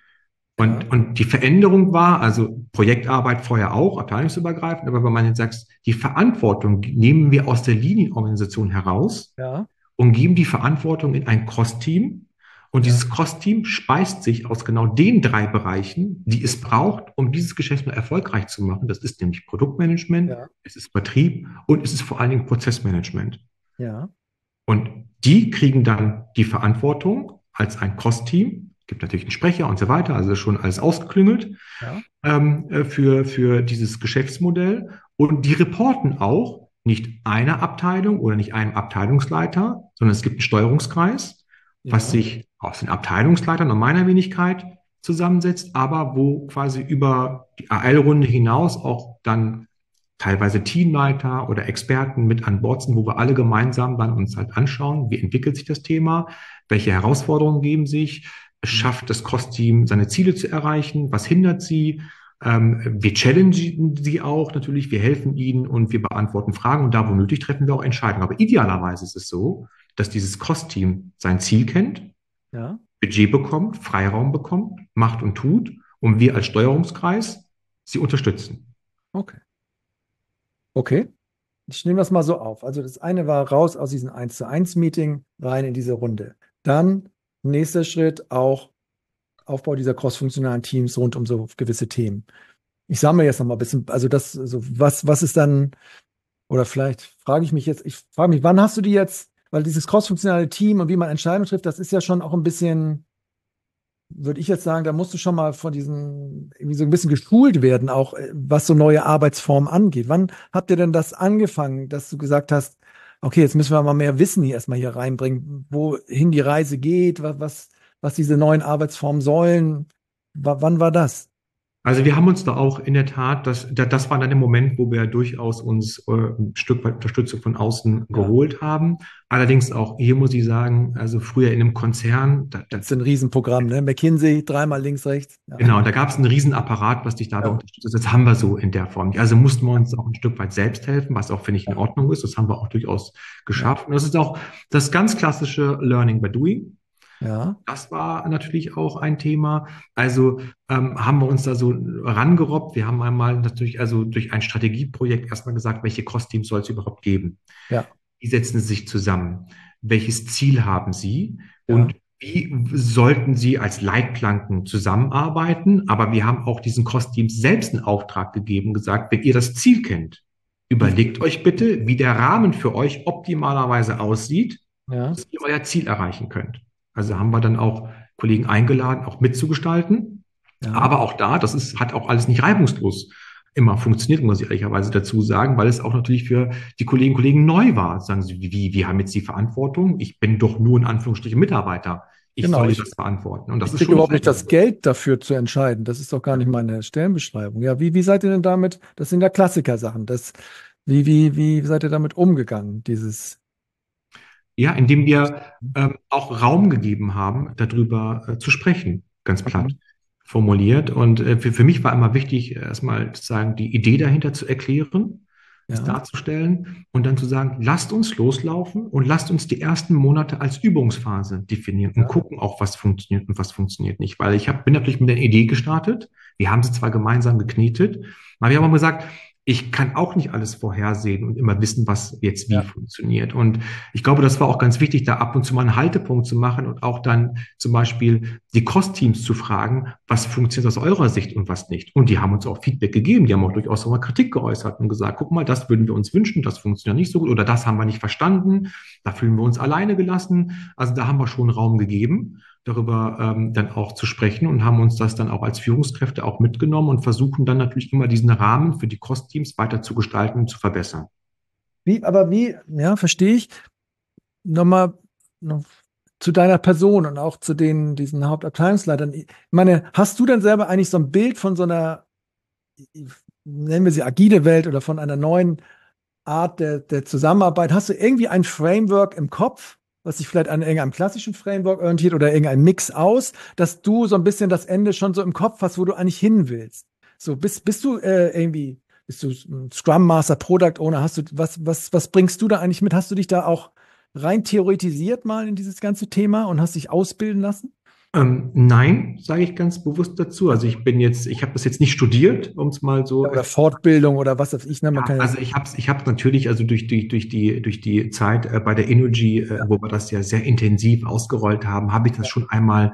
ja, Und, und die Veränderung war, also Projektarbeit vorher auch, abteilungsübergreifend, aber wenn man jetzt sagt, die Verantwortung nehmen wir aus der Linienorganisation heraus ja, und geben die Verantwortung in ein Cross-Team. Und ja, dieses Cross-Team speist sich aus genau den drei Bereichen, die es braucht, um dieses Geschäftsmodell erfolgreich zu machen. Das ist nämlich Produktmanagement, ja, es ist Vertrieb und es ist vor allen Dingen Prozessmanagement. ja, Und die kriegen dann die Verantwortung als ein Cross-Team. Gibt natürlich einen Sprecher und so weiter, also schon alles ausgeklüngelt ja, ähm, äh, für, für dieses Geschäftsmodell. Und die reporten auch nicht einer Abteilung oder nicht einem Abteilungsleiter, sondern es gibt einen Steuerungskreis, was ja, sich aus den Abteilungsleitern und meiner Wenigkeit zusammensetzt, aber wo quasi über die A L-Runde hinaus auch dann teilweise Teamleiter oder Experten mit an Bord sind, wo wir alle gemeinsam dann uns halt anschauen, wie entwickelt sich das Thema, welche Herausforderungen geben sich, mhm. schafft das Cross-Team seine Ziele zu erreichen, was hindert sie, ähm, wir challengen sie auch natürlich, wir helfen ihnen und wir beantworten Fragen und da, wo nötig, treffen wir auch Entscheidungen. Aber idealerweise ist es so, dass dieses Cross-Team sein Ziel kennt, Ja, Budget bekommt, Freiraum bekommt, macht und tut und wir als Steuerungskreis sie unterstützen. okay. Okay. Ich nehme das mal so auf. Also das eine war raus aus diesem eins zu eins Meeting rein in diese Runde. Dann nächster Schritt auch Aufbau dieser crossfunktionalen Teams rund um so gewisse Themen. Ich sammle jetzt noch mal ein bisschen, also das, also was, was ist dann, oder vielleicht frage ich mich jetzt, ich frage mich, wann hast du die jetzt, weil dieses crossfunktionale Team und wie man Entscheidungen trifft, das ist ja schon auch ein bisschen, würde ich jetzt sagen, da musst du schon mal von diesen, irgendwie so ein bisschen geschult werden, auch äh, was so neue Arbeitsformen angeht. Wann habt ihr denn das angefangen, dass du gesagt hast, okay, jetzt müssen wir mal mehr Wissen hier erstmal hier reinbringen, wohin die Reise geht, was, was, was diese neuen Arbeitsformen sollen? W wann war das? Also wir haben uns da auch in der Tat, das, da- das war dann der Moment, wo wir durchaus uns äh, ein Stück weit Unterstützung von außen Ja. geholt haben. Allerdings auch hier muss ich sagen, also früher in einem Konzern, da, da, Das ist ein Riesenprogramm, ne? McKinsey, dreimal links, rechts. Ja. genau, da gab es einen Riesenapparat, was dich dabei Ja. unterstützt. Das haben wir so in der Form nicht. Also mussten wir uns auch ein Stück weit selbst helfen, was auch, finde ich, in Ja. Ordnung ist. Das haben wir auch durchaus Ja. geschafft. Und das ist auch das ganz klassische Learning by Doing. Ja. Das war natürlich auch ein Thema. Also ähm, haben wir uns da so rangerobbt. Wir haben einmal natürlich also durch ein Strategieprojekt erstmal gesagt, welche Cross-Teams soll es überhaupt geben? Ja. Wie setzen sie sich zusammen? Welches Ziel haben sie? Ja. Und wie sollten sie als Leitplanken zusammenarbeiten? Aber wir haben auch diesen Cross-Teams selbst einen Auftrag gegeben, gesagt, wenn ihr das Ziel kennt, überlegt euch bitte, wie der Rahmen für euch optimalerweise aussieht, Ja. dass ihr euer Ziel erreichen könnt. Also haben wir dann auch Kollegen eingeladen, auch mitzugestalten. Ja. Aber auch da, das ist, hat auch alles nicht reibungslos immer funktioniert, muss ich ehrlicherweise dazu sagen, weil es auch natürlich für die Kolleginnen und Kollegen neu war. Sagen sie, wie, wir haben jetzt die Verantwortung? Ich bin doch nur in Anführungsstrichen Mitarbeiter. Ich Genau, soll ich- das verantworten. Und das Ich ist kriege schon überhaupt nicht das Veränderung. Geld dafür zu entscheiden. Das ist doch gar nicht meine Stellenbeschreibung. Ja, wie, wie seid ihr denn damit? Das sind ja Klassiker-Sachen. Das, wie, wie, wie seid ihr damit umgegangen? Dieses, Ja, indem wir ähm, auch Raum gegeben haben, darüber äh, zu sprechen, ganz platt Mhm. formuliert. Und äh, für, für mich war immer wichtig, erstmal zu sagen, die Idee dahinter zu erklären, es ja, darzustellen und dann zu sagen, lasst uns loslaufen und lasst uns die ersten Monate als Übungsphase definieren und Ja. gucken auch, was funktioniert und was funktioniert nicht. Weil ich hab, bin natürlich mit der Idee gestartet. Wir haben sie zwar gemeinsam geknetet, aber wir haben auch gesagt, ich kann auch nicht alles vorhersehen und immer wissen, was jetzt wie Ja. funktioniert. Und ich glaube, das war auch ganz wichtig, da ab und zu mal einen Haltepunkt zu machen und auch dann zum Beispiel die Cross-Teams zu fragen, was funktioniert aus eurer Sicht und was nicht. Und die haben uns auch Feedback gegeben. Die haben auch durchaus auch mal Kritik geäußert und gesagt, guck mal, das würden wir uns wünschen, das funktioniert nicht so gut oder das haben wir nicht verstanden, da fühlen wir uns alleine gelassen. Also da haben wir schon Raum gegeben, darüber ähm, dann auch zu sprechen und haben uns das dann auch als Führungskräfte auch mitgenommen und versuchen dann natürlich immer diesen Rahmen für die Cross-Teams weiter zu gestalten und zu verbessern. wie, aber wie, ja, verstehe ich. Nochmal noch zu deiner Person und auch zu den, diesen Hauptabteilungsleitern. Ich meine, hast du denn selber eigentlich so ein Bild von so einer, nennen wir sie agile Welt oder von einer neuen Art der, der Zusammenarbeit? Hast du irgendwie ein Framework im Kopf, was sich vielleicht an irgendeinem klassischen Framework orientiert oder irgendein Mix aus, dass du so ein bisschen das Ende schon so im Kopf hast, wo du eigentlich hin willst? So, bist, bist du äh, irgendwie, bist du ein Scrum Master, Product Owner? Hast du, was, was, was bringst du da eigentlich mit? Hast du dich da auch rein theoretisiert mal in dieses ganze Thema und hast dich ausbilden lassen? Ähm, nein, sage ich ganz bewusst dazu. Also ich bin jetzt, ich habe das jetzt nicht studiert, um es mal so. Oder Fortbildung oder was weiß ich. Ne? Man Ja, kann ja, also ich habe es ich hab's natürlich, also durch die, durch die, durch die Zeit äh, bei der Energy, äh, wo wir das ja sehr intensiv ausgerollt haben, habe ich das schon einmal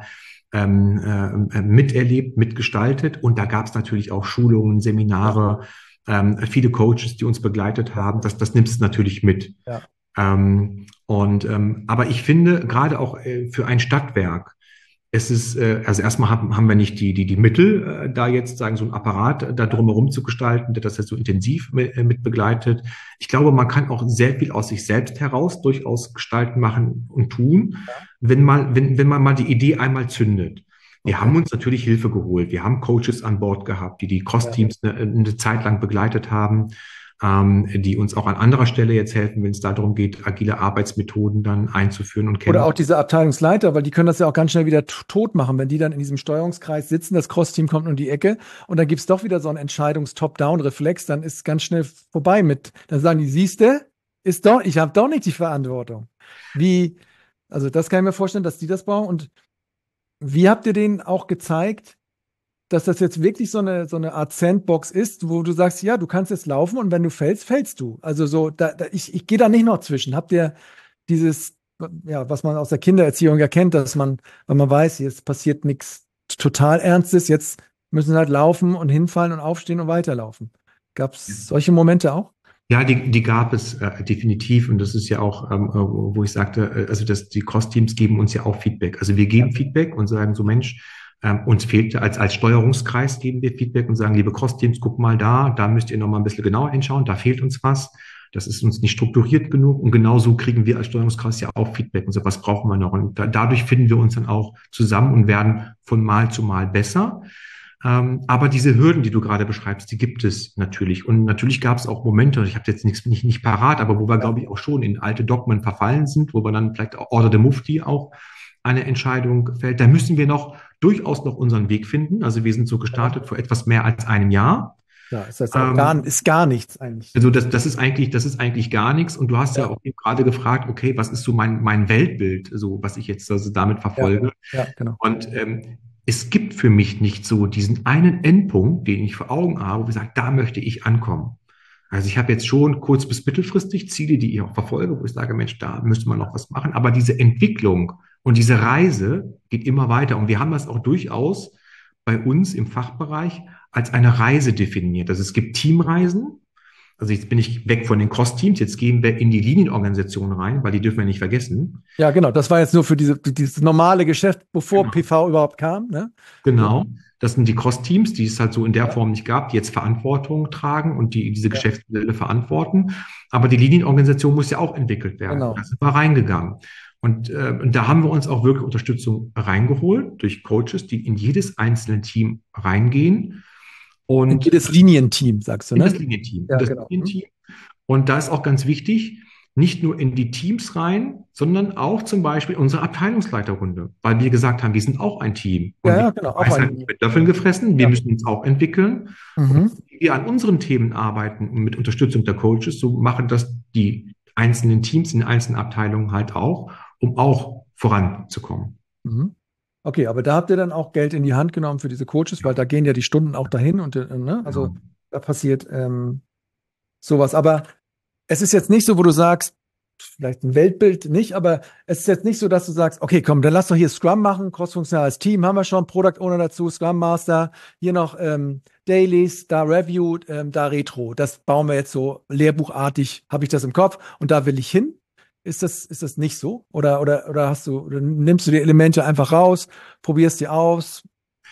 ähm, äh, miterlebt, mitgestaltet. Und da gab es natürlich auch Schulungen, Seminare, ähm, viele Coaches, die uns begleitet haben. Das, das nimmst du natürlich mit. Ja. Ähm, und ähm, aber ich finde, gerade auch äh, für ein Stadtwerk, es ist, äh, also erstmal haben, haben wir nicht die, die, die Mittel, äh, da jetzt sagen, so ein Apparat äh, da drumherum zu gestalten, der das jetzt so intensiv mit, äh, mit begleitet. Ich glaube, man kann auch sehr viel aus sich selbst heraus durchaus gestalten, machen und tun, wenn mal, wenn, wenn man mal die Idee einmal zündet. Wir Okay. haben uns natürlich Hilfe geholt. Wir haben Coaches an Bord gehabt, die die Cross-Teams eine, eine Zeit lang begleitet haben, ähm, die uns auch an anderer Stelle jetzt helfen, wenn es darum geht, agile Arbeitsmethoden dann einzuführen und kennen. Oder auch diese Abteilungsleiter, weil die können das ja auch ganz schnell wieder t- tot machen, wenn die dann in diesem Steuerungskreis sitzen, das Cross-Team kommt um die Ecke und dann gibt's doch wieder so einen Entscheidungs-Top-Down-Reflex, dann ist ganz schnell vorbei mit, dann sagen die, siehste, ist doch, ich habe doch nicht die Verantwortung. Wie, also das kann ich mir vorstellen, dass die das brauchen. Und wie habt ihr denen auch gezeigt, dass das jetzt wirklich so eine, so eine Art Sandbox ist, wo du sagst, ja, du kannst jetzt laufen und wenn du fällst, fällst du. Also so, da, da, ich, ich gehe da nicht noch zwischen. Habt ihr dieses, ja, was man aus der Kindererziehung ja kennt, dass man, wenn man weiß, jetzt passiert nichts total Ernstes, jetzt müssen sie halt laufen und hinfallen und aufstehen und weiterlaufen. Gab es solche Momente auch? Ja, die, die gab es äh, definitiv und das ist ja auch, ähm, äh, wo ich sagte, äh, also dass die Cross-Teams geben uns ja auch Feedback. Also wir geben Ja. Feedback und sagen so, Mensch, ähm, uns fehlte als als Steuerungskreis geben wir Feedback und sagen, liebe Cross-Teams, guck mal da, da müsst ihr noch mal ein bisschen genauer hinschauen, da fehlt uns was. Das ist uns nicht strukturiert genug und genauso kriegen wir als Steuerungskreis ja auch Feedback und so, was brauchen wir noch? Und da, dadurch finden wir uns dann auch zusammen und werden von Mal zu Mal besser. Ähm, aber diese Hürden, die du gerade beschreibst, die gibt es natürlich. Und natürlich gab es auch Momente, ich habe jetzt nichts nicht, nicht parat, aber wo wir, glaube ich, auch schon in alte Dogmen verfallen sind, wo wir dann vielleicht auch Order der Mufti auch eine Entscheidung fällt. Da müssen wir noch durchaus noch unseren Weg finden. Also wir sind so gestartet vor etwas mehr als einem Jahr. Ja, ist das auch gar, Ähm, ist gar nichts eigentlich. also das, das ist eigentlich, das ist eigentlich gar nichts. Und du hast ja Ja, auch eben gerade gefragt, okay, was ist so mein, mein Weltbild, so was ich jetzt also damit ja, verfolge. ja, genau. Und ähm, es gibt für mich nicht so diesen einen Endpunkt, den ich vor Augen habe, wo ich sage, da möchte ich ankommen. Also ich habe jetzt schon kurz- bis mittelfristig Ziele, die ich auch verfolge, wo ich sage, Mensch, da müsste man noch was machen. Aber diese Entwicklung und diese Reise geht immer weiter. Und wir haben das auch durchaus bei uns im Fachbereich als eine Reise definiert. Also es gibt Teamreisen. Also jetzt bin ich weg von den Cross-Teams, jetzt gehen wir in die Linienorganisation rein, weil die dürfen wir nicht vergessen. Ja, genau. Das war jetzt nur für diese, dieses normale Geschäft, bevor Genau. P V überhaupt kam, ne? Genau. Das sind die Cross-Teams, die es halt so in der Ja. Form nicht gab, die jetzt Verantwortung tragen und die diese Ja. Geschäftsmodelle verantworten. Aber die Linienorganisation muss ja auch entwickelt werden. Genau. Da sind wir reingegangen. Und, äh, und da haben wir uns auch wirklich Unterstützung reingeholt durch Coaches, die in jedes einzelne Team reingehen. In Und jedes Linienteam, sagst du, in ne? das Linienteam. Ja, In das genau. Linienteam. Und da ist auch ganz wichtig, nicht nur in die Teams rein, sondern auch zum Beispiel unsere Abteilungsleiterrunde, weil wir gesagt haben, wir sind auch ein Team. Und Ja, ja, wir genau, haben auch Weisheit ein- nicht mit Löffeln gefressen, wir Ja. müssen uns auch entwickeln. Mhm. Und wie wir an unseren Themen arbeiten und mit Unterstützung der Coaches, so machen das die einzelnen Teams in den einzelnen Abteilungen halt auch, um auch voranzukommen. Mhm. Okay, aber da habt ihr dann auch Geld in die Hand genommen für diese Coaches, weil da gehen ja die Stunden auch dahin und äh, ne? Also Genau. da passiert ähm, sowas. Aber es ist jetzt nicht so, wo du sagst, vielleicht ein Weltbild nicht, aber es ist jetzt nicht so, dass du sagst, okay, komm, dann lass doch hier Scrum machen, crossfunktionales Team, haben wir schon, Product Owner dazu, Scrum Master, hier noch ähm, Dailies, da Review, ähm, da Retro. Das bauen wir jetzt so lehrbuchartig, habe ich das im Kopf und da will ich hin. Ist das, ist das nicht so? Oder, oder, oder hast du, oder nimmst du die Elemente einfach raus, probierst die aus?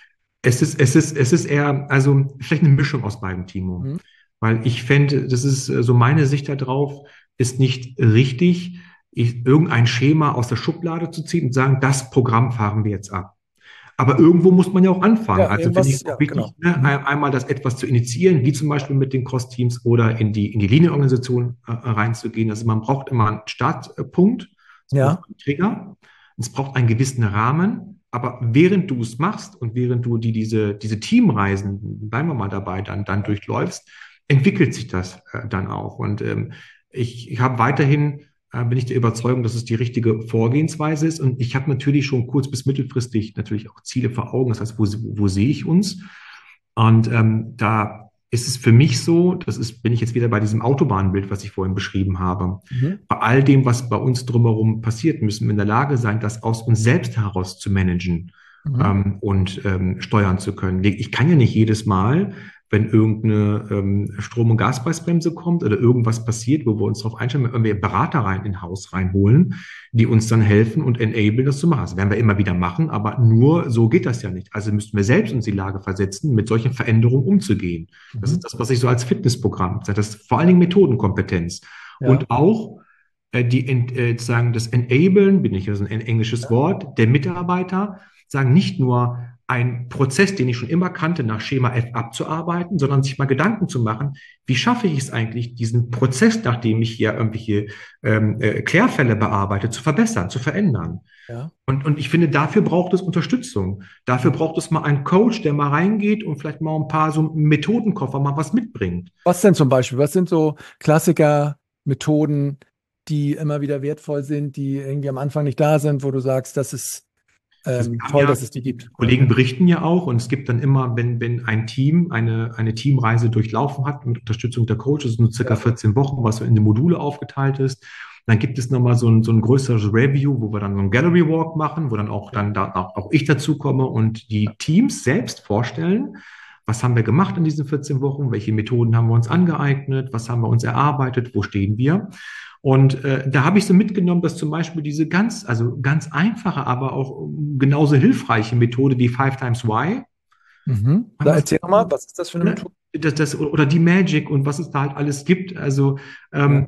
Es ist, es ist, es ist eher, also vielleicht eine Mischung aus beiden, Timo. Mhm. Weil ich fände, das ist äh, so meine Sicht darauf, ist nicht richtig, ich, irgendein Schema aus der Schublade zu ziehen und sagen, das Programm fahren wir jetzt ab. Aber irgendwo muss man ja auch anfangen. Ja, Also irgendwas, finde ich es ja, auch wichtig, genau. ne, Mhm. ein- einmal das etwas zu initiieren, wie zum Beispiel mit den Cross-Teams oder in die, in die Linienorganisation äh, reinzugehen. Also man braucht immer einen Startpunkt, es Ja. braucht einen Trigger, es braucht einen gewissen Rahmen. Aber während du es machst und während du die, diese, diese Teamreisen, bleiben wir mal dabei, dann, dann durchläufst, entwickelt sich das äh, dann auch. Und ähm, ich, ich habe weiterhin, äh, bin ich der Überzeugung, dass es die richtige Vorgehensweise ist. Und ich habe natürlich schon kurz- bis mittelfristig natürlich auch Ziele vor Augen. Das heißt, wo, wo sehe ich uns? Und ähm, da ist es für mich so, das ist, bin ich jetzt wieder bei diesem Autobahnbild, was ich vorhin beschrieben habe. Mhm. Bei all dem, was bei uns drumherum passiert, müssen wir in der Lage sein, das aus uns selbst heraus zu managen Mhm. ähm, und ähm, steuern zu können. Ich kann ja nicht jedes Mal, wenn irgendeine ähm, Strom- und Gaspreisbremse kommt oder irgendwas passiert, wo wir uns darauf einstellen, wenn wir Berater rein in Haus reinholen, die uns dann helfen und enablen, das zu machen. Das werden wir immer wieder machen, aber nur so geht das ja nicht. Also müssten wir selbst uns in die Lage versetzen, mit solchen Veränderungen umzugehen. Das Mhm. ist das, was ich so als Fitnessprogramm sage. Das ist vor allen Dingen Methodenkompetenz. Ja. Und auch äh, die, ent- äh, sagen, das Enablen, bin ich, das ist ein englisches Wort, der Mitarbeiter, sagen nicht nur ein Prozess, den ich schon immer kannte, nach Schema F abzuarbeiten, sondern sich mal Gedanken zu machen, wie schaffe ich es eigentlich, diesen Prozess, nachdem ich hier irgendwelche ähm, äh, Klärfälle bearbeite, zu verbessern, zu verändern. Ja. Und, und ich finde, dafür braucht es Unterstützung. Dafür braucht es mal einen Coach, der mal reingeht und vielleicht mal ein paar so Methodenkoffer mal was mitbringt. Was denn zum Beispiel? Was sind so Klassiker, Methoden, die immer wieder wertvoll sind, die irgendwie am Anfang nicht da sind, wo du sagst, das ist ähm, haben toll, ja, dass es die gibt? Kollegen berichten ja auch und es gibt dann immer, wenn, wenn ein Team eine, eine Teamreise durchlaufen hat mit Unterstützung der Coaches, nur circa vierzehn Wochen, was so in die Module aufgeteilt ist, dann gibt es nochmal so ein, so ein größeres Review, wo wir dann so einen Gallery Walk machen, wo dann auch dann da auch, auch ich dazu komme und die Teams selbst vorstellen, was haben wir gemacht in diesen vierzehn Wochen, welche Methoden haben wir uns angeeignet, was haben wir uns erarbeitet, wo stehen wir? Und äh, da habe ich so mitgenommen, dass zum Beispiel diese ganz, also ganz einfache, aber auch genauso hilfreiche Methode wie Five Times Why. Mhm. Da erzähl doch mal, was ist das für eine Ne, Methode? das, das, oder die Magic und was es da halt alles gibt. Also ähm,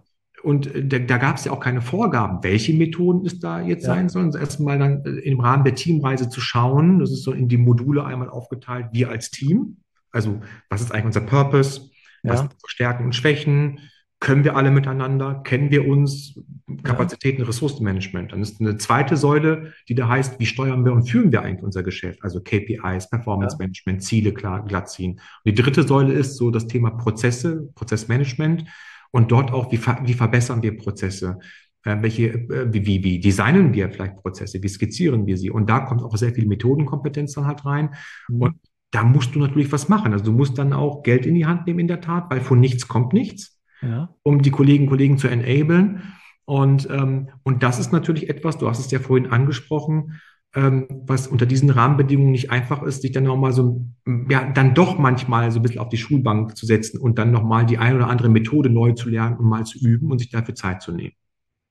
Und äh, da, da gab es ja auch keine Vorgaben, welche Methoden es da jetzt Ja, sein sollen. Also erstmal dann äh, im Rahmen der Teamreise zu schauen, das ist so in die Module einmal aufgeteilt, wir als Team. Also was ist eigentlich unser Purpose? Was ja, sind unsere Stärken und Schwächen? Können wir alle miteinander? Kennen wir uns? ja, Kapazitäten, Ressourcenmanagement. Dann ist eine zweite Säule, die da heißt, wie steuern wir und führen wir eigentlich unser Geschäft? Also K P Is, Performance ja. Management, Ziele klar, glatt ziehen. Und die dritte Säule ist so das Thema Prozesse, Prozessmanagement. Und dort auch, wie, ver wie verbessern wir Prozesse? Äh, welche, äh, wie, wie, wie designen wir vielleicht Prozesse? Wie skizzieren wir sie? Und da kommt auch sehr viel Methodenkompetenz dann halt rein. Und Mhm. da musst du natürlich was machen. Also du musst dann auch Geld in die Hand nehmen in der Tat, weil von nichts kommt nichts, Ja, um die Kolleginnen und Kollegen zu enablen. Und, ähm, und das ist natürlich etwas, du hast es ja vorhin angesprochen, ähm, was unter diesen Rahmenbedingungen nicht einfach ist, sich dann nochmal so, ja, dann doch manchmal so ein bisschen auf die Schulbank zu setzen und dann nochmal die eine oder andere Methode neu zu lernen und mal zu üben und sich dafür Zeit zu nehmen.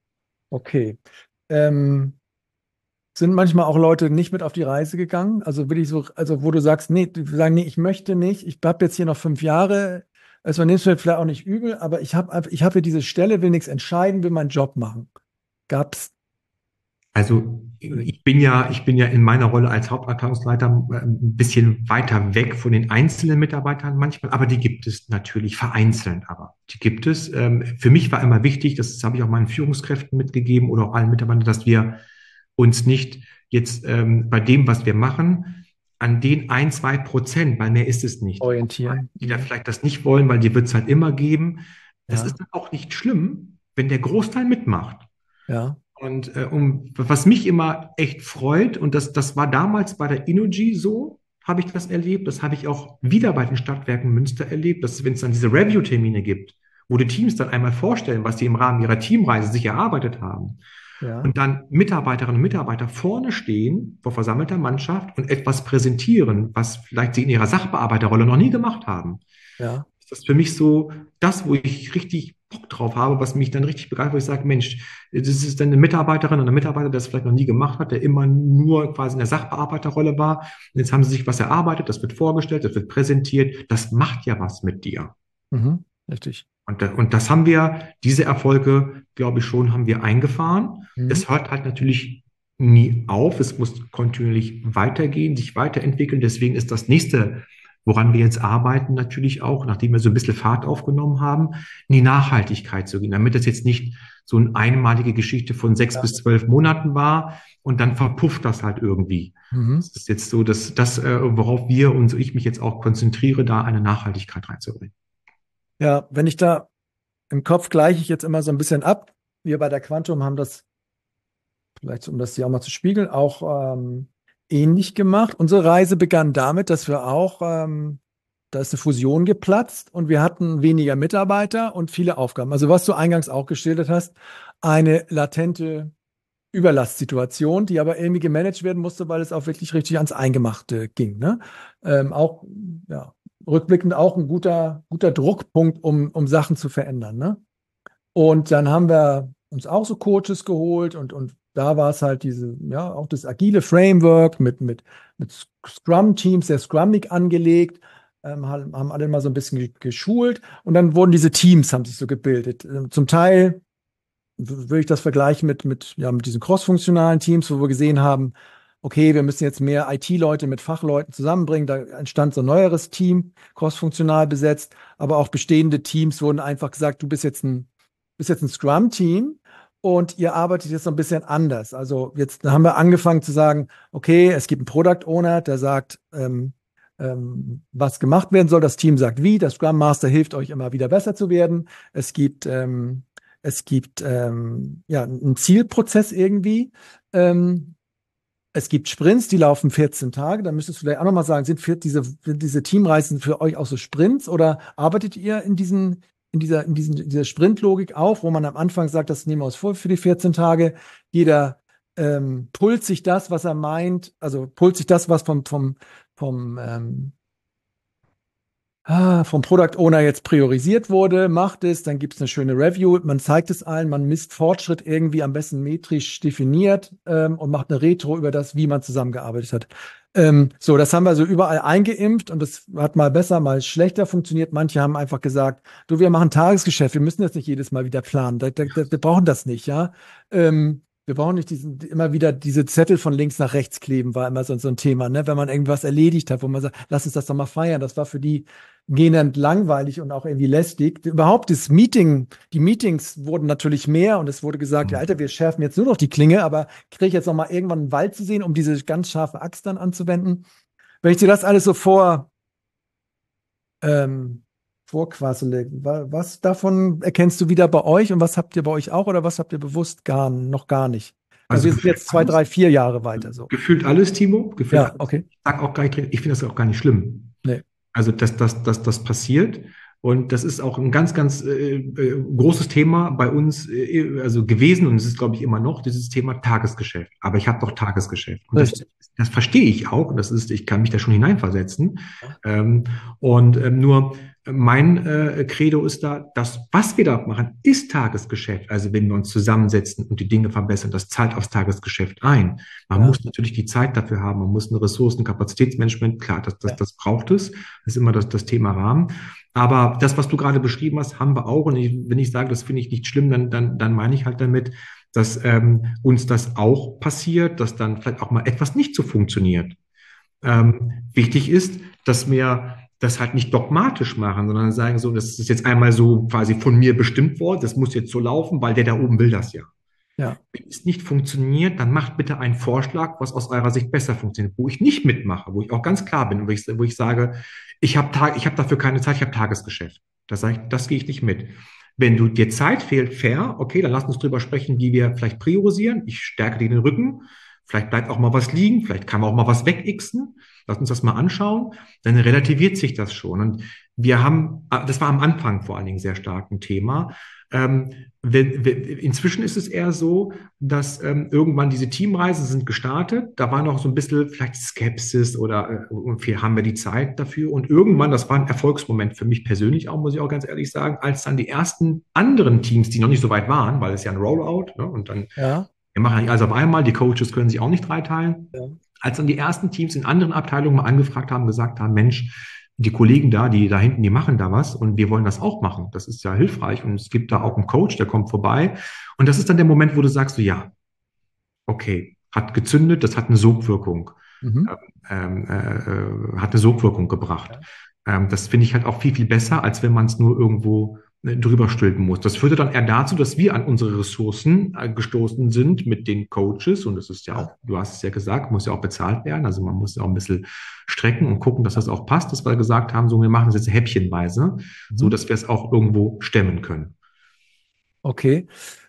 okay. Ähm, sind manchmal auch Leute nicht mit auf die Reise gegangen? Also will ich so, also wo du sagst, nee, die sagen, nee, ich möchte nicht, ich habe jetzt hier noch fünf Jahre, also man nimmt es mir vielleicht auch nicht übel, aber ich habe ich habe hier diese Stelle, will nichts entscheiden, will meinen Job machen. Gab's? Also ich bin ja, ich bin ja in meiner Rolle als Hauptabteilungsleiter äh, ein bisschen weiter weg von den einzelnen Mitarbeitern manchmal, aber die gibt es natürlich vereinzelt, aber die gibt es. Ähm, Für mich war immer wichtig, das habe ich auch meinen Führungskräften mitgegeben oder auch allen Mitarbeitern, dass wir uns nicht jetzt ähm, bei dem, was wir machen, an den ein, zwei Prozent, weil mehr ist es nicht, Orientieren. die da Mhm. vielleicht das nicht wollen, weil die wird es halt immer geben. Das Ja, ist dann auch nicht schlimm, wenn der Großteil mitmacht. ja, Und äh, um, was mich immer echt freut, und das, das war damals bei der Innogy so, habe ich das erlebt, das habe ich auch wieder bei den Stadtwerken Münster erlebt, dass wenn es dann diese Review-Termine gibt, wo die Teams dann einmal vorstellen, was sie im Rahmen ihrer Teamreise sich erarbeitet haben, ja, und dann Mitarbeiterinnen und Mitarbeiter vorne stehen vor versammelter Mannschaft und etwas präsentieren, was vielleicht sie in ihrer Sachbearbeiterrolle noch nie gemacht haben, ja. ist das für mich so das, wo ich richtig Bock drauf habe, was mich dann richtig begeistert, wo ich sage, Mensch, das ist dann eine Mitarbeiterin oder ein Mitarbeiter, der das vielleicht noch nie gemacht hat, der immer nur quasi in der Sachbearbeiterrolle war. Und jetzt haben sie sich was erarbeitet, das wird vorgestellt, das wird präsentiert. Das macht ja was mit dir. Mhm. Richtig. Und, da, und das haben wir, diese Erfolge, glaube ich schon, haben wir eingefahren. Mhm. Es hört halt natürlich nie auf. Es muss kontinuierlich weitergehen, sich weiterentwickeln. Deswegen ist das nächste, woran wir jetzt arbeiten, natürlich auch, nachdem wir so ein bisschen Fahrt aufgenommen haben, in die Nachhaltigkeit zu gehen, damit das jetzt nicht so eine einmalige Geschichte von sechs Ja. bis zwölf Monaten war und dann verpufft das halt irgendwie. Mhm. Das ist jetzt so, dass das, äh, worauf wir und so ich mich jetzt auch konzentriere, da eine Nachhaltigkeit reinzubringen. Ja, wenn ich da im Kopf gleiche ich jetzt immer so ein bisschen ab. Wir bei der Quantum haben das, vielleicht um das hier auch mal zu spiegeln, auch ähm, ähnlich gemacht. Unsere Reise begann damit, dass wir auch, ähm, da ist eine Fusion geplatzt und wir hatten weniger Mitarbeiter und viele Aufgaben. Also was du eingangs auch geschildert hast, eine latente Überlastsituation, die aber irgendwie gemanagt werden musste, weil es auch wirklich richtig ans Eingemachte ging. Ne? Ähm, auch, ja, rückblickend auch ein guter, guter Druckpunkt, um, um Sachen zu verändern. Ne? Und dann haben wir uns auch so Coaches geholt und, und da war es halt diese, ja, auch das agile Framework mit, mit, mit Scrum-Teams, sehr Scrummig angelegt, ähm, haben haben alle mal so ein bisschen ge- geschult und dann wurden diese Teams, haben sich so gebildet. Ähm, Zum Teil w- würde ich das vergleichen mit, mit, ja, mit diesen crossfunktionalen Teams, wo wir gesehen haben, okay, wir müssen jetzt mehr I T-Leute mit Fachleuten zusammenbringen. Da entstand so ein neueres Team, crossfunktional besetzt, aber auch bestehende Teams wurden einfach gesagt, du bist jetzt ein bist jetzt ein Scrum-Team und ihr arbeitet jetzt noch ein bisschen anders. Also jetzt haben wir angefangen zu sagen, okay, es gibt einen Product Owner, der sagt, ähm, ähm, was gemacht werden soll. Das Team sagt wie. Der Scrum Master hilft euch immer wieder besser zu werden. Es gibt, ähm, es gibt ähm, ja, einen Zielprozess irgendwie. Ähm, es gibt Sprints, die laufen vierzehn Tage. Da müsstest du vielleicht auch nochmal sagen, sind für diese, sind diese Teamreisen für euch auch so Sprints oder arbeitet ihr in diesen, in dieser, in diesen, dieser Sprintlogik auch, wo man am Anfang sagt, das nehmen wir uns vor für die vierzehn Tage. Jeder ähm, pullt sich das, was er meint, also pullt sich das, was vom, vom, vom, ähm, ah, vom Product Owner jetzt priorisiert wurde, macht es, dann gibt es eine schöne Review, man zeigt es allen, man misst Fortschritt irgendwie am besten metrisch definiert ähm, und macht eine Retro über das, wie man zusammengearbeitet hat. Ähm, so, das haben wir so überall eingeimpft und das hat mal besser, mal schlechter funktioniert. Manche haben einfach gesagt, du, wir machen Tagesgeschäft, wir müssen das nicht jedes Mal wieder planen, da, da, da, wir brauchen das nicht, ja. Ähm, wir brauchen nicht diesen, immer wieder diese Zettel von links nach rechts kleben, war immer so, so ein Thema, ne? Wenn man irgendwas erledigt hat, wo man sagt, lass uns das doch mal feiern. Das war für die gähnend langweilig und auch irgendwie lästig. Überhaupt das Meeting, die Meetings wurden natürlich mehr und es wurde gesagt, ja, Alter, wir schärfen jetzt nur noch die Klinge, aber kriege ich jetzt noch mal irgendwann einen Wald zu sehen, um diese ganz scharfe Axt dann anzuwenden? Wenn ich dir das alles so vor ähm, vorquassele, wa- was davon erkennst du wieder bei euch und was habt ihr bei euch auch oder was habt ihr bewusst gar noch gar nicht? Weil Also wir sind gefühlt jetzt zwei, alles, drei, vier Jahre weiter so. gefühlt alles, Timo, gefühlt Ja, alles. okay. Ich sag auch gar nicht, ich finde das auch gar nicht schlimm. Nee. Also, dass das, das, das passiert. Und das ist auch ein ganz, ganz äh, äh, großes Thema bei uns, äh, also gewesen, und es ist, glaube ich, immer noch, dieses Thema Tagesgeschäft. Aber ich habe doch Tagesgeschäft. Und das, Richtig. das verstehe ich auch. Und das ist, ich kann mich da schon hineinversetzen. Ähm, und ähm, nur mein äh, Credo ist da, das, was wir da machen, ist Tagesgeschäft. Also wenn wir uns zusammensetzen und die Dinge verbessern, das zahlt aufs Tagesgeschäft ein. Man Ja. muss natürlich die Zeit dafür haben, man muss ein Ressourcen-, Kapazitätsmanagement, klar, das, das, Ja. das braucht es. Das ist immer das, das Thema Rahmen. Aber das, was du gerade beschrieben hast, haben wir auch. Und ich, wenn ich sage, das finde ich nicht schlimm, dann, dann, dann meine ich halt damit, dass ähm, uns das auch passiert, dass dann vielleicht auch mal etwas nicht so funktioniert. Ähm, wichtig ist, dass wir das halt nicht dogmatisch machen, sondern sagen so, das ist jetzt einmal so quasi von mir bestimmt worden, das muss jetzt so laufen, weil der da oben will das ja. Ja. Wenn es nicht funktioniert, dann macht bitte einen Vorschlag, was aus eurer Sicht besser funktioniert, wo ich nicht mitmache, wo ich auch ganz klar bin, wo ich, wo ich sage, ich habe Tag, ich habe dafür keine Zeit, ich habe Tagesgeschäft. Das sage ich, das gehe ich nicht mit. Wenn du dir Zeit fehlt, fair, okay, dann lass uns drüber sprechen, wie wir vielleicht priorisieren. Ich stärke dir den Rücken. Vielleicht bleibt auch mal was liegen, vielleicht kann man auch mal was wegixen. Lass uns das mal anschauen. Dann relativiert sich das schon. Und wir haben, das war am Anfang vor allen Dingen sehr stark ein Thema. Ähm, wenn, wenn, inzwischen ist es eher so, dass ähm, irgendwann diese Teamreisen sind gestartet. Da war noch so ein bisschen vielleicht Skepsis oder äh, viel haben wir die Zeit dafür. Und irgendwann, das war ein Erfolgsmoment für mich persönlich auch, muss ich auch ganz ehrlich sagen, als dann die ersten anderen Teams, die noch nicht so weit waren, weil es ja ein Rollout, ne, und dann Ja. wir machen nicht alles auf einmal, die Coaches können sich auch nicht dreiteilen. Ja. Als dann die ersten Teams in anderen Abteilungen mal angefragt haben, gesagt haben, Mensch, die Kollegen da, die da hinten, die machen da was und wir wollen das auch machen. Das ist ja hilfreich und es gibt da auch einen Coach, der kommt vorbei. Und das ist dann der Moment, wo du sagst, so, ja, okay, hat gezündet, das hat eine Sogwirkung, Mhm. ähm, äh, äh, hat eine Sogwirkung gebracht. Ähm, das finde ich halt auch viel, viel besser, als wenn man es nur irgendwo äh, drüber stülpen muss. Das führte dann eher dazu, dass wir an unsere Ressourcen äh, gestoßen sind mit den Coaches. Und das ist ja auch, du hast es ja gesagt, muss ja auch bezahlt werden. Also man muss ja auch ein bisschen strecken und gucken, dass das auch passt, dass wir gesagt haben, so, wir machen das jetzt häppchenweise, Mhm. so dass wir es auch irgendwo stemmen können. Okay.